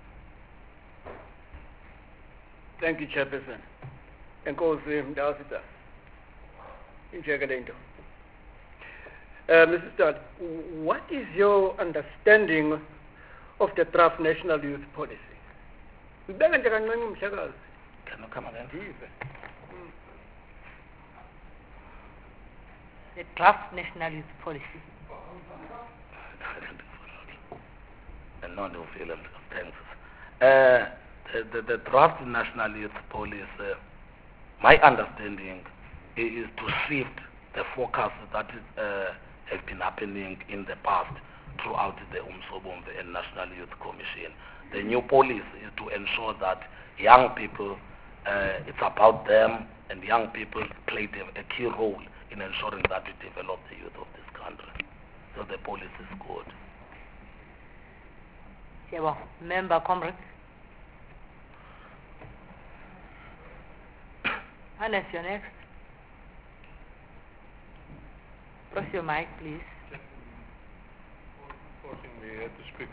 [SPEAKER 5] Thank you, Chairperson. Enkosi Mdawasita. Injegalento. Mr. Stad, what is your understanding of the draft national youth policy?
[SPEAKER 14] Can you come again?
[SPEAKER 1] The draft national youth policy.
[SPEAKER 14] No, thanks. The draft national youth policy, my understanding is to shift the focus that has been happening in the past throughout the Umsobombe and National Youth Commission. The new policy is to ensure that young people, it's about them, and young people play a key role in ensuring that we develop the youth of this country. So the policy is good.
[SPEAKER 1] Yeah, well, Member Comrade. Hannes, you're next. Press your mic, please.
[SPEAKER 16] Forcing me to speak.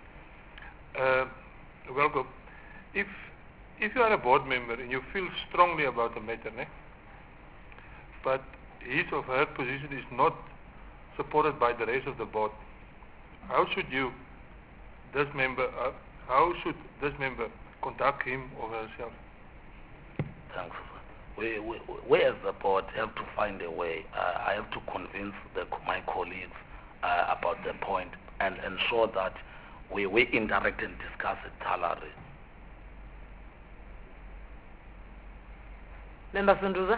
[SPEAKER 16] Welcome. If you are a board member and you feel strongly about the matter, but his or her position is not supported by the rest of the board, how should this member conduct him or herself?
[SPEAKER 14] Thanks. we as the board have to find a way. I have to convince my colleagues about the point and ensure that we interact and discuss it thoroughly.
[SPEAKER 1] Member Sunduza?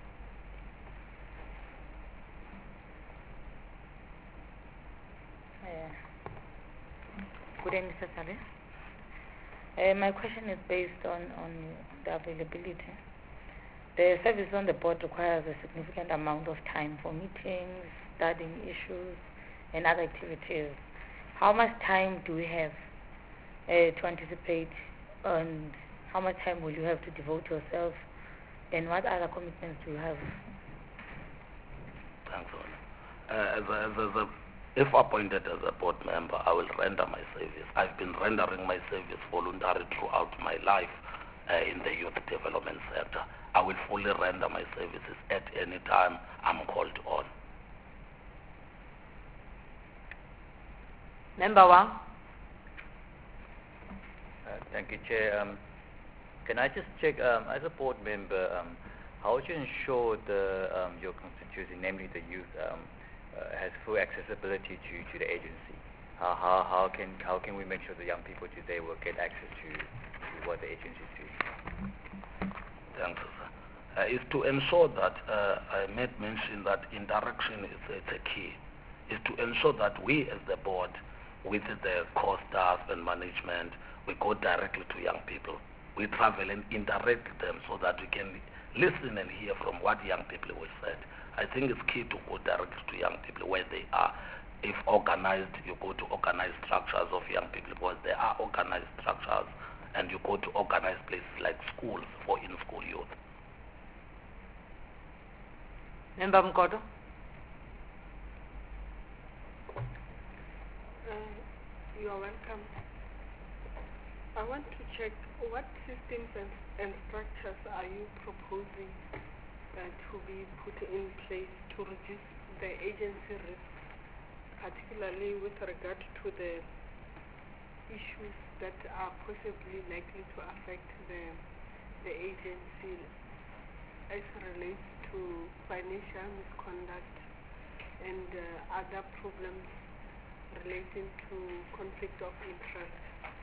[SPEAKER 6] Good evening, Mr. Saleh. My question is based on the availability. The service on the board requires a significant amount of time for meetings, studying issues, and other activities. How much time do we have to anticipate, and how much time will you have to devote yourself, and what other commitments do you have?
[SPEAKER 14] Thanks, if appointed as a board member, I will render my service. I've been rendering my service voluntarily throughout my life in the youth development sector. I will fully render my services at any time I'm called on.
[SPEAKER 1] Member Wang?
[SPEAKER 9] Thank you, Chair. Can I just check, as a board member, how would you ensure your constituency, namely the youth, has full accessibility to the agency? How can we make sure the young people today will get access to what the agency is doing?
[SPEAKER 14] Thanks, sir. Is to ensure that I made mention that interaction is a key. Is to ensure that we as the board, with the core staff and management, we go directly to young people. We travel and interact with them so that we can listen and hear from what young people will say. I think it's key to go directly to young people where they are. If organized, you go to organized structures of young people because there are organized structures, and you go to organized places like schools for in-school youth.
[SPEAKER 1] Member Mkoto?
[SPEAKER 8] You are welcome. I want to check what systems and structures are you proposing to be put in place to reduce the agency risk, particularly with regard to the issues that are possibly likely to affect the agency as relates to financial misconduct and other problems relating to conflict of interest.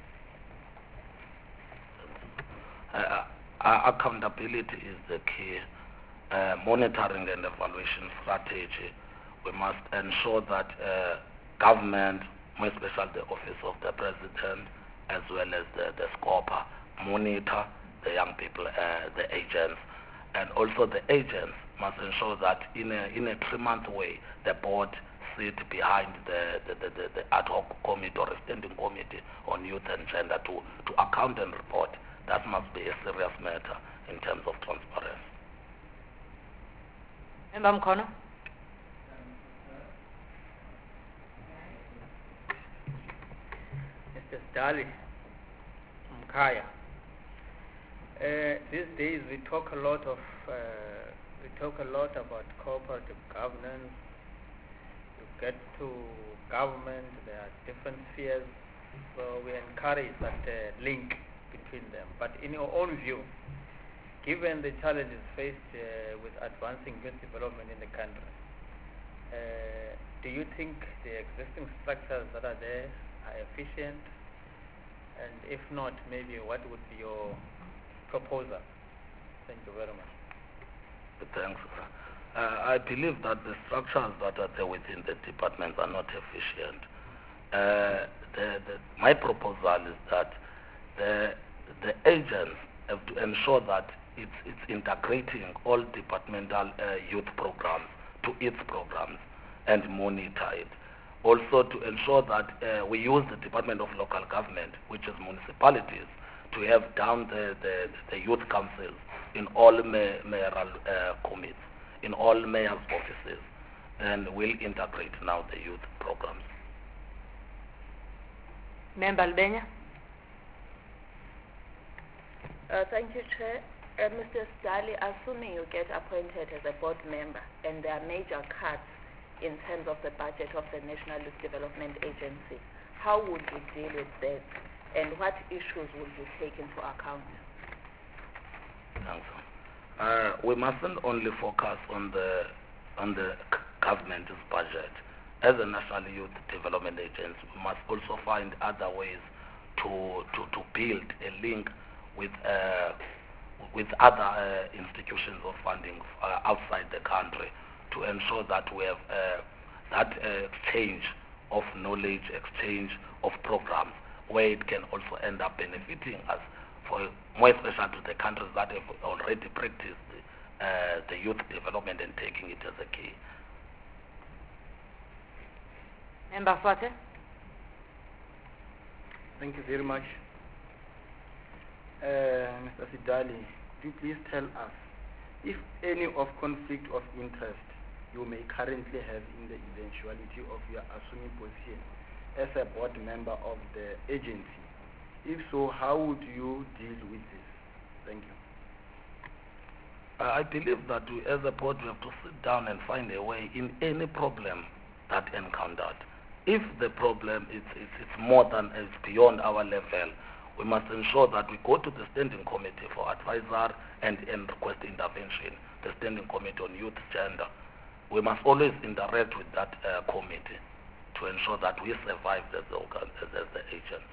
[SPEAKER 14] Accountability is the key. Monitoring and evaluation strategy. We must ensure that government, more especially the Office of the President, as well as the SCOPA, monitor the young people, the agents, and also the agents must ensure that in a 3-month way, the board sit behind the ad hoc committee or a standing committee on youth and gender to account and report. That must be a serious matter in terms of transparency.
[SPEAKER 1] Member Mkono?
[SPEAKER 7] Mr. Dali, Mkaya. These days we talk a lot about cooperative governance. You get to government, there are different spheres, so we encourage that link between them. But in your own view, given the challenges faced with advancing youth development in the country, do you think the existing structures that are there are efficient? And if not, maybe what would be your proposal? Thank you very much.
[SPEAKER 14] Thanks. I believe that the structures that are there within the departments are not efficient. My proposal is that the agents have to ensure that it's integrating all departmental youth programs to its programs and monitor it. Also to ensure that we use the Department of Local Government, which is municipalities, to have down the youth councils in all mayoral committees, in all mayor's offices, and will integrate now the youth programs.
[SPEAKER 1] Member Albania?
[SPEAKER 4] Thank you, Chair. Mr. Dali, assuming you get appointed as a board member and there are major cuts in terms of the budget of the National Youth Development Agency, how would you deal with that, and what issues would you take into account?
[SPEAKER 14] Thanks. We mustn't only focus on the government's budget. As a National Youth Development Agency, we must also find other ways to build a link with other institutions of funding outside the country to ensure that we have that exchange of knowledge, exchange of programs, where it can also end up benefiting us, for more especially to the countries that have already practiced the youth development and taking it as a key.
[SPEAKER 1] Member Swate?
[SPEAKER 12] Thank you very much. Mr. Sidali, could you please tell us if any of conflict of interest you may currently have in the eventuality of your assuming position as a board member of the agency? If so, how would you deal with this? Thank you.
[SPEAKER 14] I believe that we as a board we have to sit down and find a way in any problem that encountered. If the problem is more than, it's beyond our level, we must ensure that we go to the Standing Committee for advisor and request intervention, the Standing Committee on Youth Gender. We must always interact with that committee to ensure that we survive as the agents.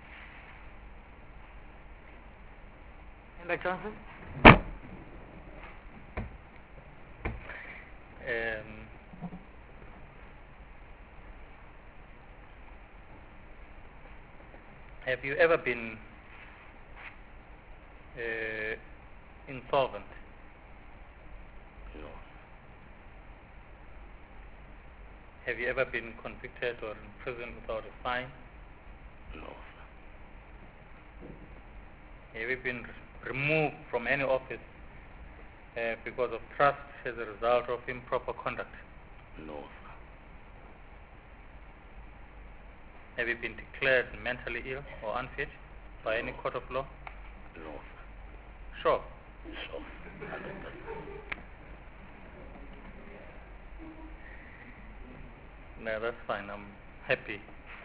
[SPEAKER 1] Member Johnson?
[SPEAKER 2] Have you ever been insolvent?
[SPEAKER 14] No.
[SPEAKER 2] Have you ever been convicted or in prison without a fine?
[SPEAKER 14] No.
[SPEAKER 2] Have you been removed from any office because of trust as a result of improper conduct?
[SPEAKER 14] No.
[SPEAKER 2] Have you been declared mentally ill or unfit by any court of law?
[SPEAKER 14] No.
[SPEAKER 2] Sure.
[SPEAKER 14] Sure.
[SPEAKER 2] No, that's fine. I'm happy.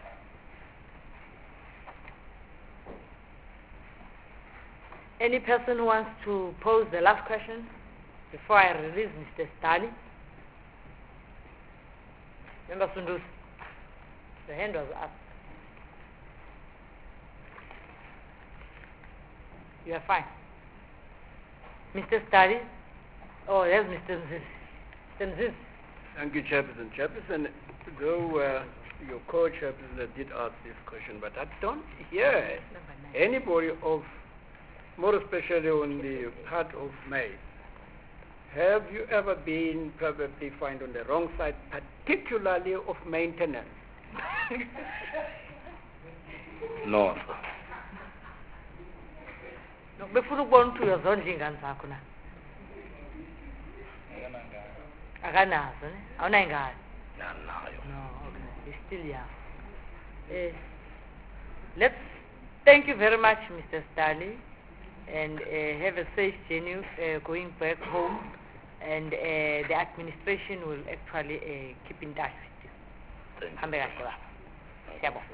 [SPEAKER 1] Any person who wants to pose the last question before I release Mr. Stani? Member Sundus, the hand was up. You are fine. Mr. Stani? Oh, there's Mr. Mziz. Mr. Mziz.
[SPEAKER 5] Thank you, Chairperson. Chairperson, though your co-chairperson did ask this question, but I don't hear anybody of, more especially on the part of May. Have you ever been probably found on the wrong side, particularly of maintenance?
[SPEAKER 14] No, sir.
[SPEAKER 1] No, before going to your zone, Jingan akanazo ne awunayingane no okay he's still young. Let's thank you very much, Mr. Stali, and have a safe journey going back home, and the administration will actually keep in touch with you. Hambe kahle baba. Siyabonga.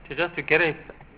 [SPEAKER 2] just to get it.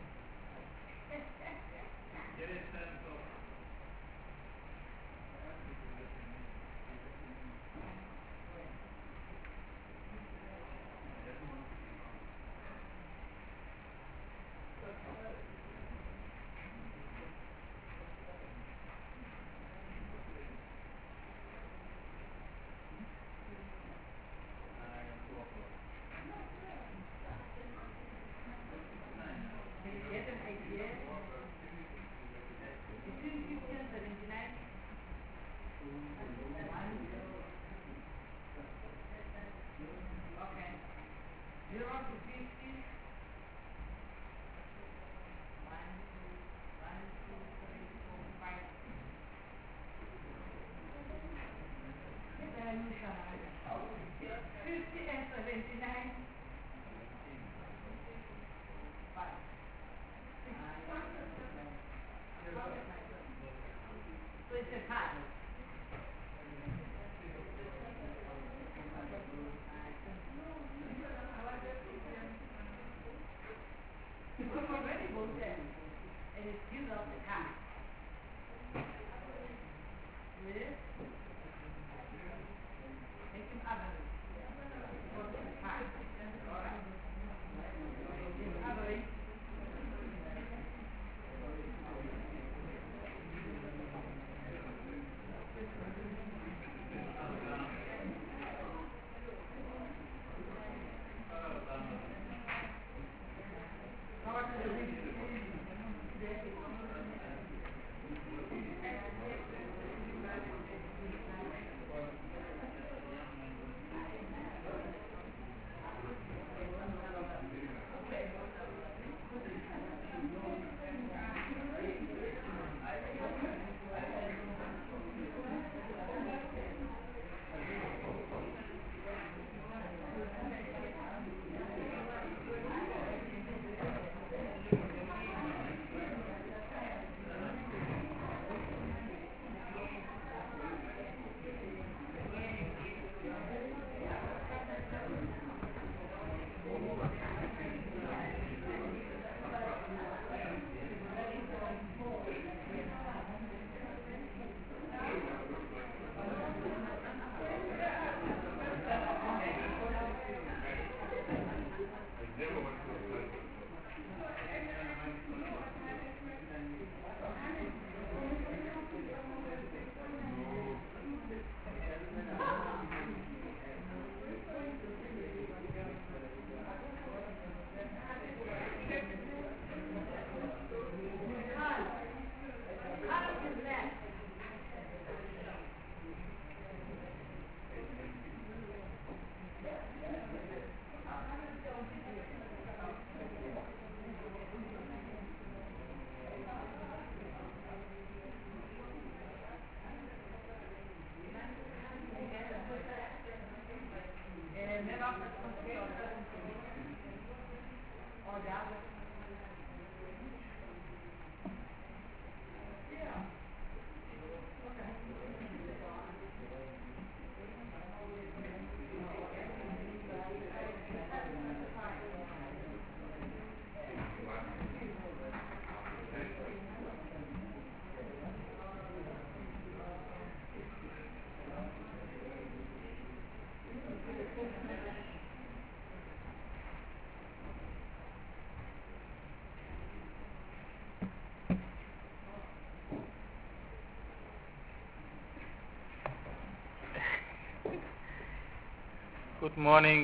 [SPEAKER 2] Good morning,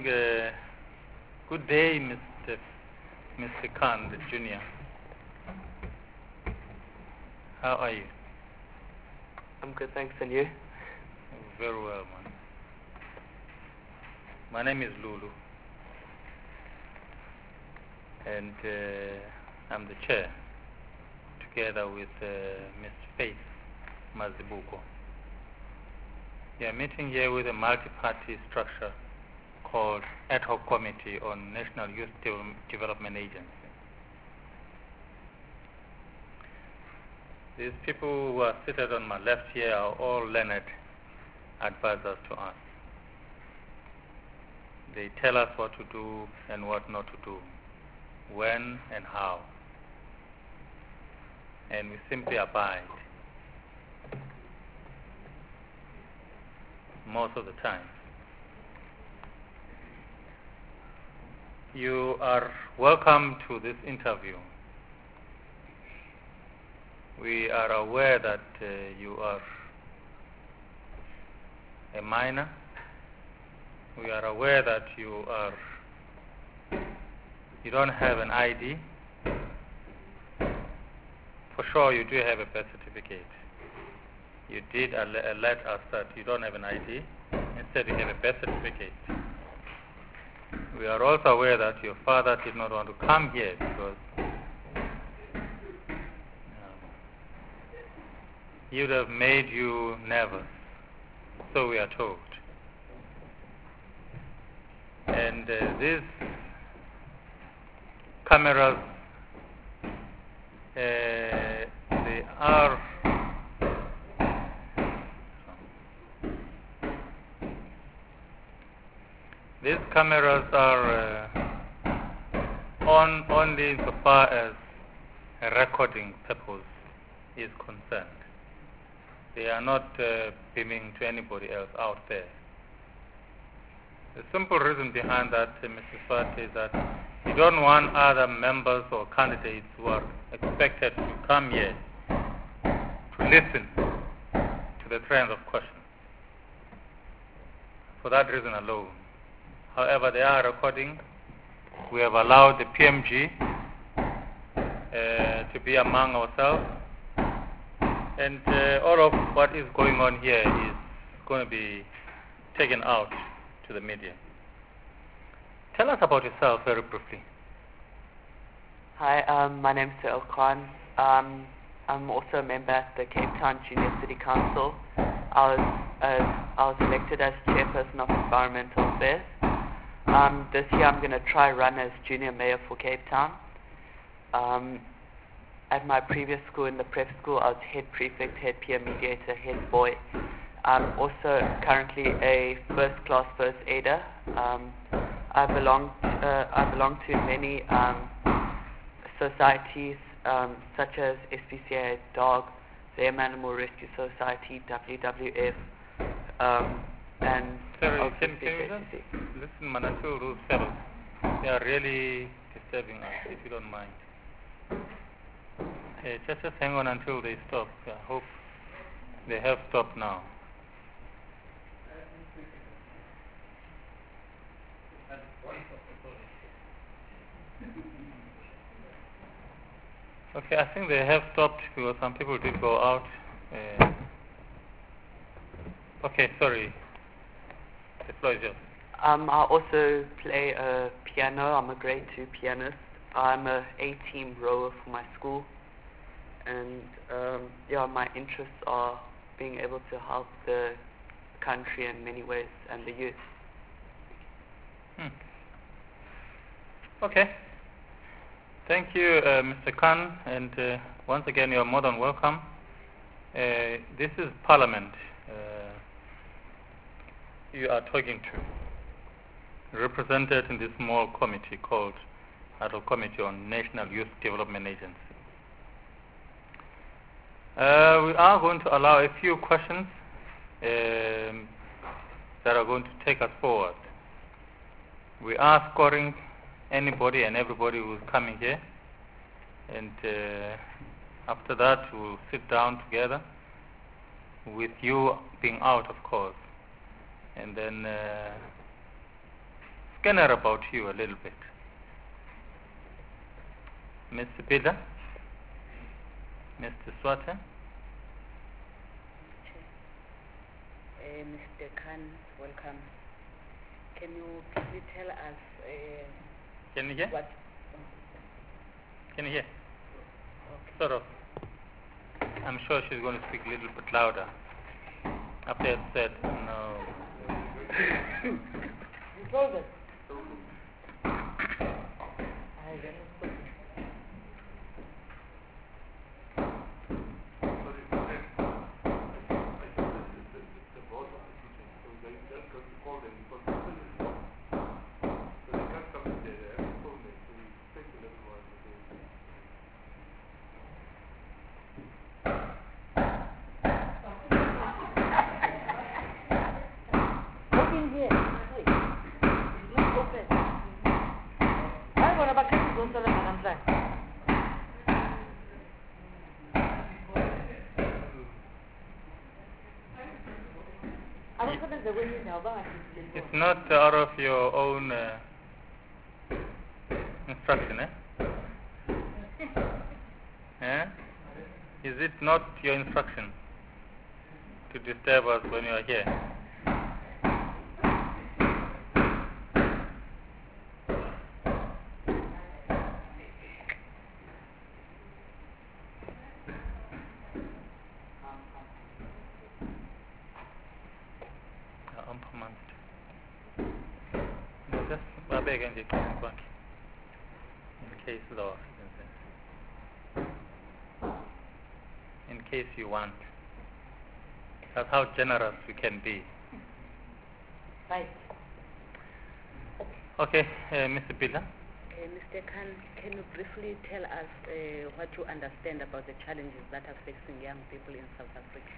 [SPEAKER 2] good day, Mr. Khan, the Junior. How are you?
[SPEAKER 17] I'm good, thanks, and you?
[SPEAKER 2] Very well, man. My name is Lulu, and I'm the chair, together with Ms. Faith Mazibuko. We are meeting here with a multi-party structure called Ad Hoc Committee on National Youth Development Agency. These people who are seated on my left here are all learned advisors to us. They tell us what to do and what not to do. when and how. And we simply abide most of the time. You are welcome to this interview. We are aware that you are a minor. We are aware that you don't have an ID. For sure you do have a birth certificate. You did alert us that you don't have an ID. Instead you have a birth certificate. We are also aware that your father did not want to come here because he would have made you nervous. So we are told. And these cameras, they are these cameras are on only insofar as a recording purpose is concerned. They are not beaming to anybody else out there. The simple reason behind that, Mr. Swati, is that we don't want other members or candidates who are expected to come here to listen to the trends of questions. For that reason alone. However, they are recording. We have allowed the PMG to be among ourselves. And all of what is going on here is going to be taken out to the media. Tell us about yourself very briefly.
[SPEAKER 18] Hi, my name is Sir Khan. I'm also a member at the Cape Town Junior City Council. I was elected as chairperson of environmental affairs. This year I'm going to try run as junior mayor for Cape Town. At my previous school, in the prep school, I was head prefect, head peer mediator, head boy. I'm also currently a first-class first aider. I belong to many societies such as SPCA Dog, the Animal Rescue Society, WWF, and
[SPEAKER 2] sorry, can you just listen until those fellows? They are really disturbing us, if you don't mind. Just hang on until they stop. I hope they have stopped now. Okay, I think they have stopped because some people did go out. Okay, sorry. The floor is yours.
[SPEAKER 18] I also play piano. I'm a grade 2 pianist. I'm a A-team rower for my school. And my interests are being able to help the country in many ways and the youth.
[SPEAKER 2] Okay. Thank you, Mr. Khan, and once again you are more than welcome. This is Parliament you are talking to, represented in this small committee called Adult Committee on National Youth Development Agency. We are going to allow a few questions that are going to take us forward. We are scoring anybody and everybody who is coming here, and after that we'll sit down together with you being out, of course, and then scanner about you a little bit. Mr. Pida, Mr. Swati.
[SPEAKER 6] Mr. Khan, welcome. Can you please tell us
[SPEAKER 2] Can you hear?
[SPEAKER 6] what?
[SPEAKER 2] Can you hear?
[SPEAKER 6] Okay.
[SPEAKER 2] Sort of. I'm sure she's going to speak a little bit louder. After I said no.
[SPEAKER 6] You told us. I don't know.
[SPEAKER 2] It's not out of your own instruction, eh? Eh? Is it not your instruction to disturb us when you are here? Just beg and in case law. In case you want. That's how generous we can be.
[SPEAKER 1] Right.
[SPEAKER 2] Okay, Mr. Pila.
[SPEAKER 4] Mr. Khan, can you briefly tell us what you understand about the challenges that are facing young people in South Africa?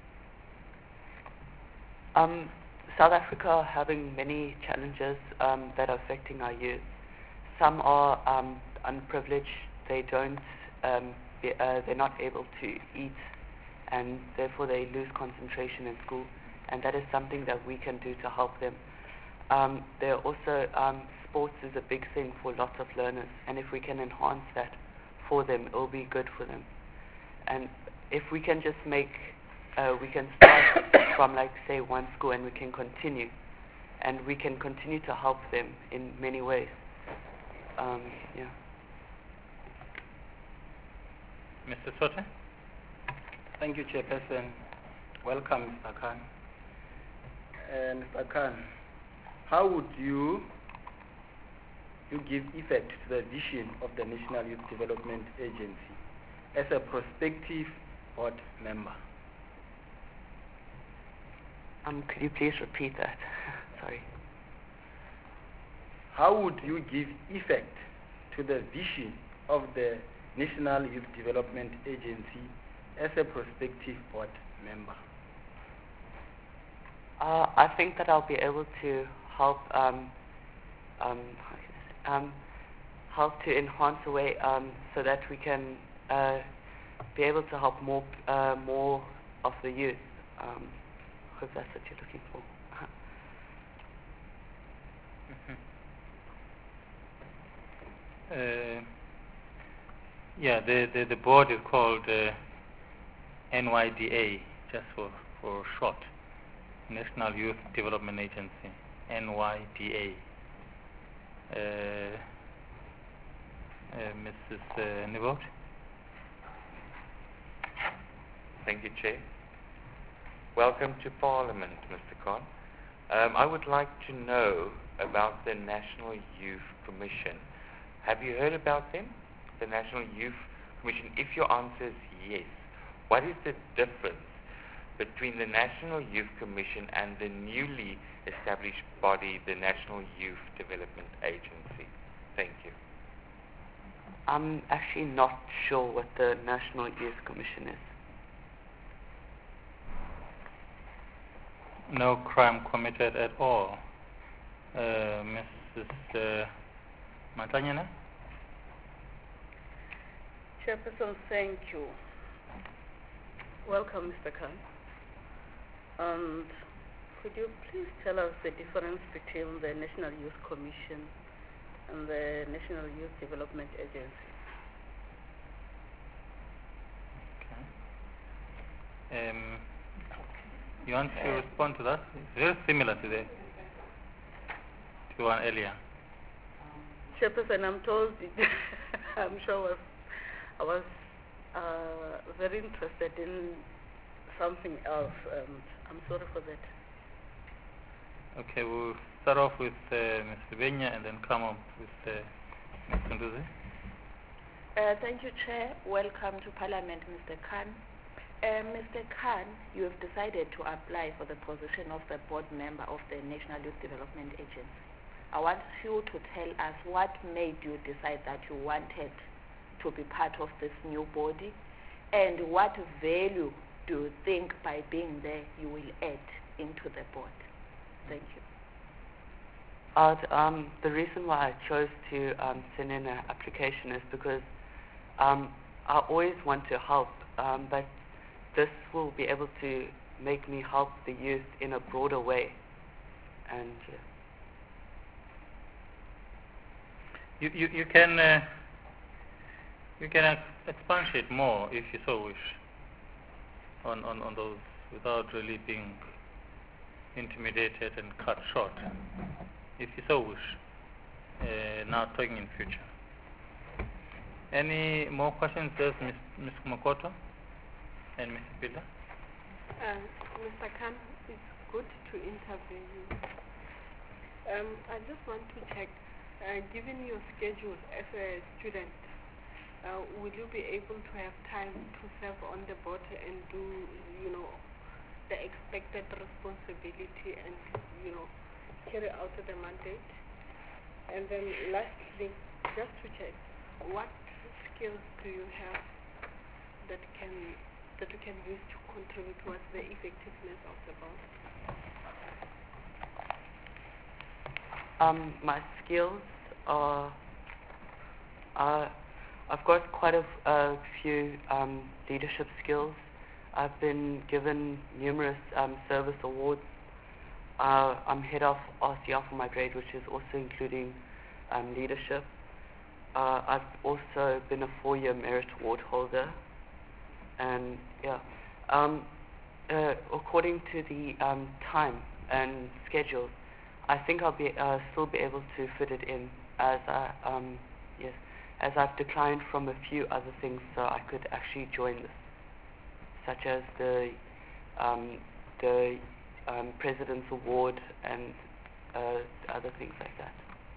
[SPEAKER 18] South Africa are having many challenges that are affecting our youth. Some are unprivileged. They don't. They're not able to eat, and therefore they lose concentration in school. And that is something that we can do to help them. There are also sports is a big thing for lots of learners, and if we can enhance that for them, it will be good for them. And if we can just make, we can start from like say one school, and we can continue to help them in many ways. Yeah.
[SPEAKER 2] Mr. Sote?
[SPEAKER 12] Thank you, Chairperson. Welcome, Mr. Khan. Mr. Khan, how would you give effect to the vision of the National Youth Development Agency as a prospective board member?
[SPEAKER 18] Could you please repeat that? Sorry.
[SPEAKER 12] How would you give effect to the vision of the National Youth Development Agency as a prospective board member?
[SPEAKER 18] I think that I'll be able to help help to enhance the way so that we can be able to help more of the youth. Hope that's what you're looking for.
[SPEAKER 2] Yeah, the board is called NYDA, just for short. National Youth Development Agency, NYDA. Mrs. Nivot?
[SPEAKER 13] Thank you, Chair. Welcome to Parliament, Mr. Khan. I would like to know about the National Youth Commission. Have you heard about them? The National Youth Commission. If your answer is yes, what is the difference between the National Youth Commission and the newly established body, the National Youth Development Agency? Thank you.
[SPEAKER 18] I'm actually not sure what the National Youth Commission is.
[SPEAKER 2] No crime committed at all. Mrs. Matanyana?
[SPEAKER 4] Chairperson, thank you. Welcome, Mr. Khan. And could you please tell us the difference between the National Youth Commission and the National Youth Development Agency?
[SPEAKER 2] Okay. You want to respond to that? It's very similar to one earlier.
[SPEAKER 4] Chairperson, I'm told, I'm sure I was very interested in something else, and I'm sorry for that.
[SPEAKER 2] Okay, we'll start off with Mr. Benya and then come up with Mr. Nduzi.
[SPEAKER 6] Thank you, Chair. Welcome to Parliament, Mr. Khan. Mr. Khan, you have decided to apply for the position of the board member of the National Youth Development Agency. I want you to tell us what made you decide that you wanted to be part of this new body, and what value do you think by being there you will add into the board? Thank you.
[SPEAKER 18] The reason why I chose to send in an application is because I always want to help, but this will be able to make me help the youth in a broader way and
[SPEAKER 2] You can expatiate more if you so wish on those without really being intimidated and cut short. If you so wish, now talking in future. Any more questions? There's Ms. Makoto and Mr. Pila.
[SPEAKER 8] Mr. Khan, it's good to interview you. I just want to check, given your schedule as a student, will you be able to have time to serve on the board and do, the expected responsibility and, carry out the mandate? And then lastly, just to check, what skills do you have that you can use to contribute towards the effectiveness of the board?
[SPEAKER 18] My skills are, I've got quite a few leadership skills. I've been given numerous service awards. I'm head of RCR for my grade, which is also including leadership. I've also been a 4-year merit award holder. And according to the time and schedule, I think I'll still be able to fit it in, as I've declined from a few other things, so I could actually join this, such as the President's Award and other things like that.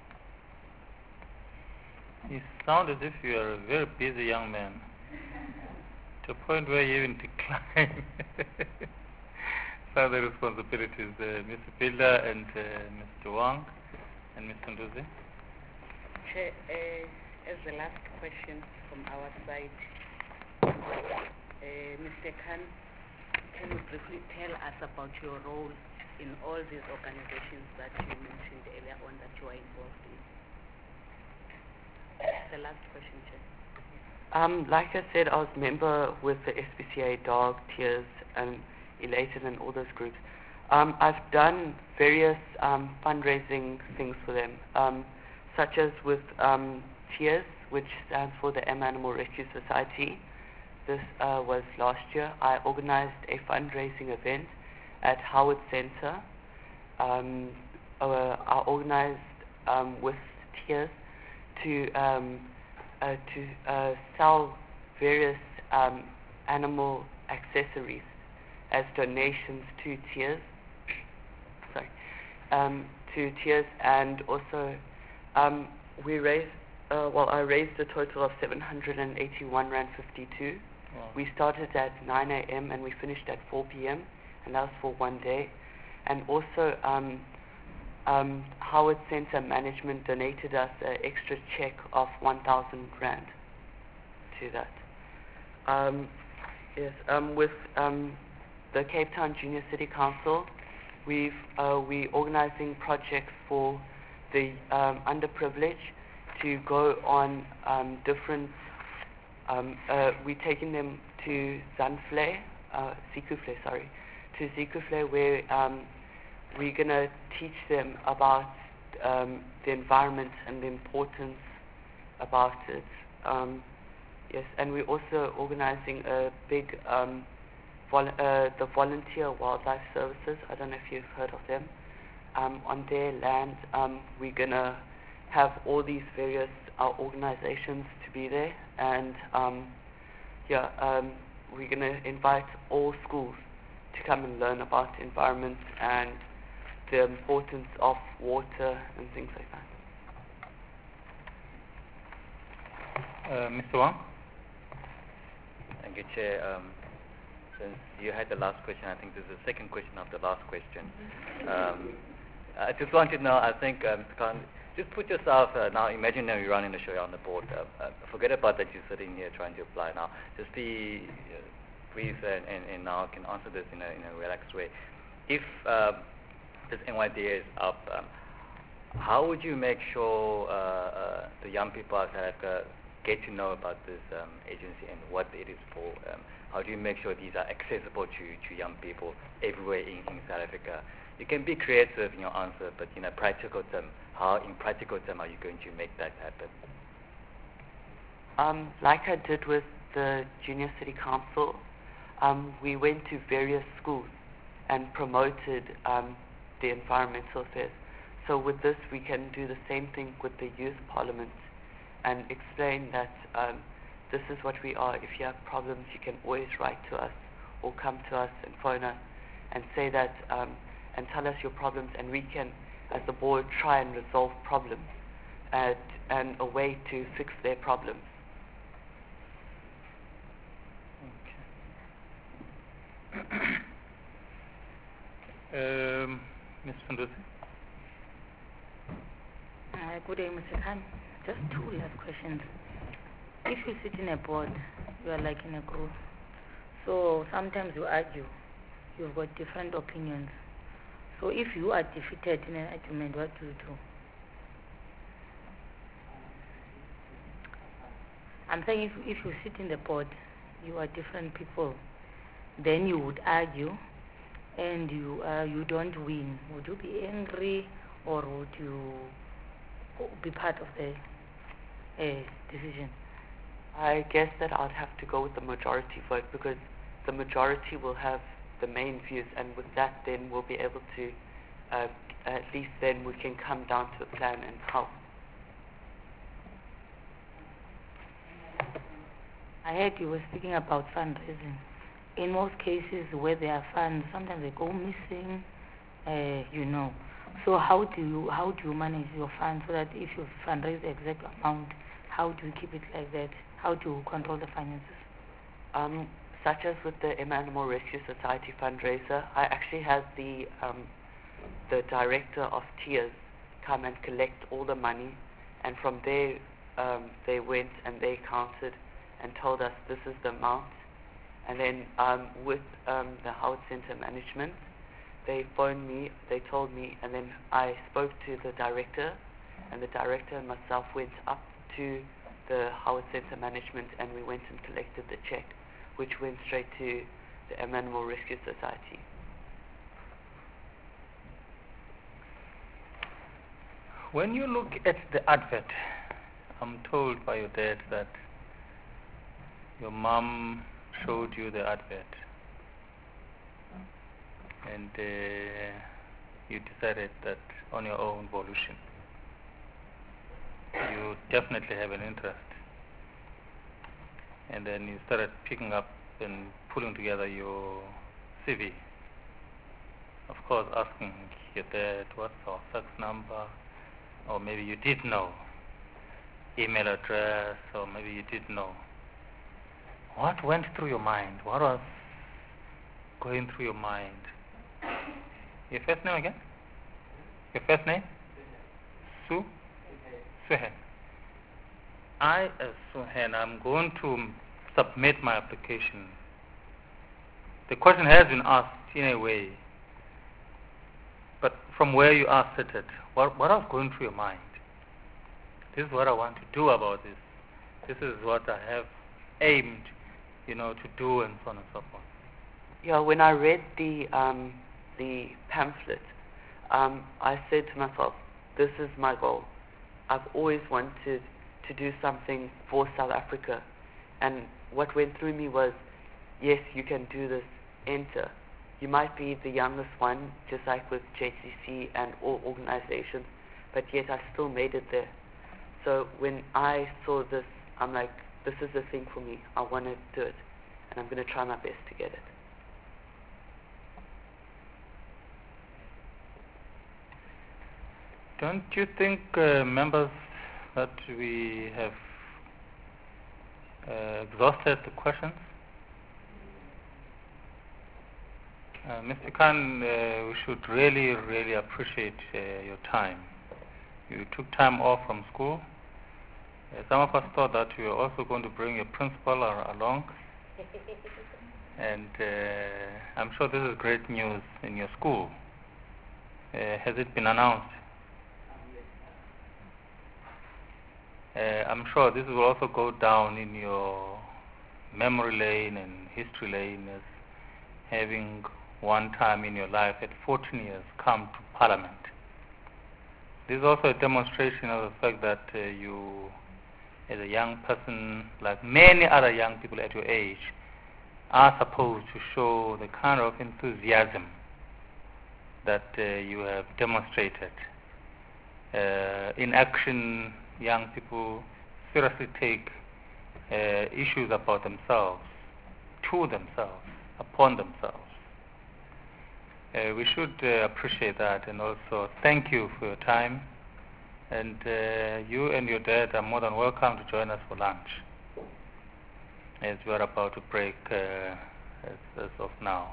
[SPEAKER 2] You sound as if you are a very busy young man, to a point where you even decline some of the responsibilities. Mr. Pilda and Mr. Wang and Mr. Nduzi.
[SPEAKER 4] Chair, as the last question from our side, Mr. Khan, can you briefly tell us about your role in all these organizations that you mentioned earlier on that you are involved in? The last question, Chair.
[SPEAKER 18] Like I said, I was a member with the SPCA, DOG, TEARS, and Elated, and all those groups. I've done various fundraising things for them, such as with TEARS, which stands for the M Animal Rescue Society. This was last year. I organized a fundraising event at Howard Center. I organized with TEARS to sell various animal accessories as donations to TEARS. To TEARS, and also we raised. I raised a total of 781 Rand 52. Wow. We started at 9 a.m. and we finished at 4 p.m. and that was for one day. And also Howard Center management donated us an extra check of 1,000 Rand to that. With the Cape Town Junior City Council, we organizing projects for the underprivileged to go on different. We're taking them to Zikufle, where we're gonna teach them about the environment and the importance about it. And we're also organizing a big the Volunteer Wildlife Services. I don't know if you've heard of them. On their land, we're gonna have all these various organizations to be there, and we're gonna invite all schools to come and learn about the environment and the importance of water and things like
[SPEAKER 2] that. Mr. Wang?
[SPEAKER 9] Thank you, Chair. Since you had the last question, I think this is the second question of the last question. I just want to know, I think, just put yourself, now imagine you're running the show, you're on the board. Forget about that you're sitting here trying to apply now. Just be brief and now can answer this in a relaxed way. If this NYDA is up, how would you make sure the young people out there get to know about this agency and what it is for? How do you make sure these are accessible to young people everywhere in South Africa? You can be creative in your answer, but in practical term, how in practical term are you going to make that happen?
[SPEAKER 18] Like I did with the Junior City Council, we went to various schools and promoted the environmental affairs. So with this, we can do the same thing with the youth parliament and explain that this is what we are. If you have problems, you can always write to us or come to us and phone us and say that and tell us your problems, and we can, as the board, try and resolve problems and a way to fix their problems.
[SPEAKER 2] Ms. Fundusi?
[SPEAKER 6] Good day, Mr. Khan. Just two last questions. If you sit in a board, you are like in a group. So sometimes you argue. You've got different opinions. So if you are defeated in an argument, what do you do? I'm saying if you sit in the board, you are different people, then you would argue and you don't win. Would you be angry, or would you be part of the decision?
[SPEAKER 18] I guess that I'd have to go with the majority vote, because the majority will have the main views, and with that then we'll be able to, at least then we can come down to a plan and help.
[SPEAKER 6] I heard you were speaking about fundraising. In most cases where there are funds, sometimes they go missing, So how do you manage your funds so that if you fundraise the exact amount, how do you keep it like that? How do you control the finances?
[SPEAKER 18] Such as with the Animal Rescue Society fundraiser, I actually had the director of Tears come and collect all the money, and from there they went and they counted and told us this is the amount. And then with the Howard Center management, they phoned me, they told me, and then I spoke to the director, and the director and myself went up to the Howard Center management, and we went and collected the check, which went straight to the Animal Rescue Society.
[SPEAKER 2] When you look at the advert, I'm told by your dad that your mom showed you the advert, and you decided that on your own volition you definitely have an interest, and then you started picking up and pulling together your CV, of course asking your dad what's our fax number, or maybe you did know, email address, or maybe you did know. What went through your mind? What was going through your mind? Your first name again? Your first name? Sue? Suhen. I, as Suhen, I'm going to submit my application. The question has been asked in a way, but from where you asked it, what was going through your mind? This is what I want to do about this. This is what I have aimed, to do, and so on and so forth.
[SPEAKER 18] Yeah, when I read the pamphlet, I said to myself, this is my goal. I've always wanted to do something for South Africa. And what went through me was, yes, you can do this, enter. You might be the youngest one, just like with JCC and all organizations, but yet I still made it there. So when I saw this, I'm like, this is the thing for me. I want to do it, and I'm going to try my best to get it.
[SPEAKER 2] Don't you think, members, that we have exhausted the questions? Mr. Khan, we should really, really appreciate your time. You took time off from school. Some of us thought that you were also going to bring your principal along. And I'm sure this is great news in your school. Has it been announced? I'm sure this will also go down in your memory lane and history lane as having one time in your life at 14 years come to Parliament. This is also a demonstration of the fact that you, as a young person, like many other young people at your age, are supposed to show the kind of enthusiasm that you have demonstrated. In action, young people seriously take issues about themselves, to themselves, upon themselves. We should appreciate that, and also thank you for your time. And you and your dad are more than welcome to join us for lunch, as we are about to break as of now.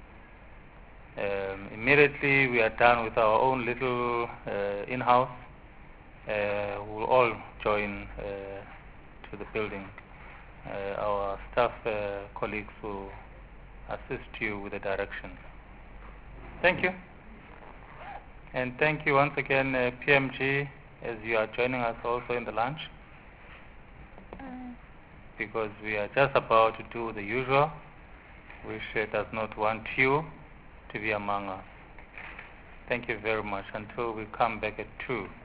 [SPEAKER 2] Immediately we are done with our own little in-house. We'll all join to the building. Our staff colleagues will assist you with the direction. Thank you. And thank you once again, PMG, as you are joining us also in the lunch, because we are just about to do the usual, which does not want you to be among us. Thank you very much until we come back at 2.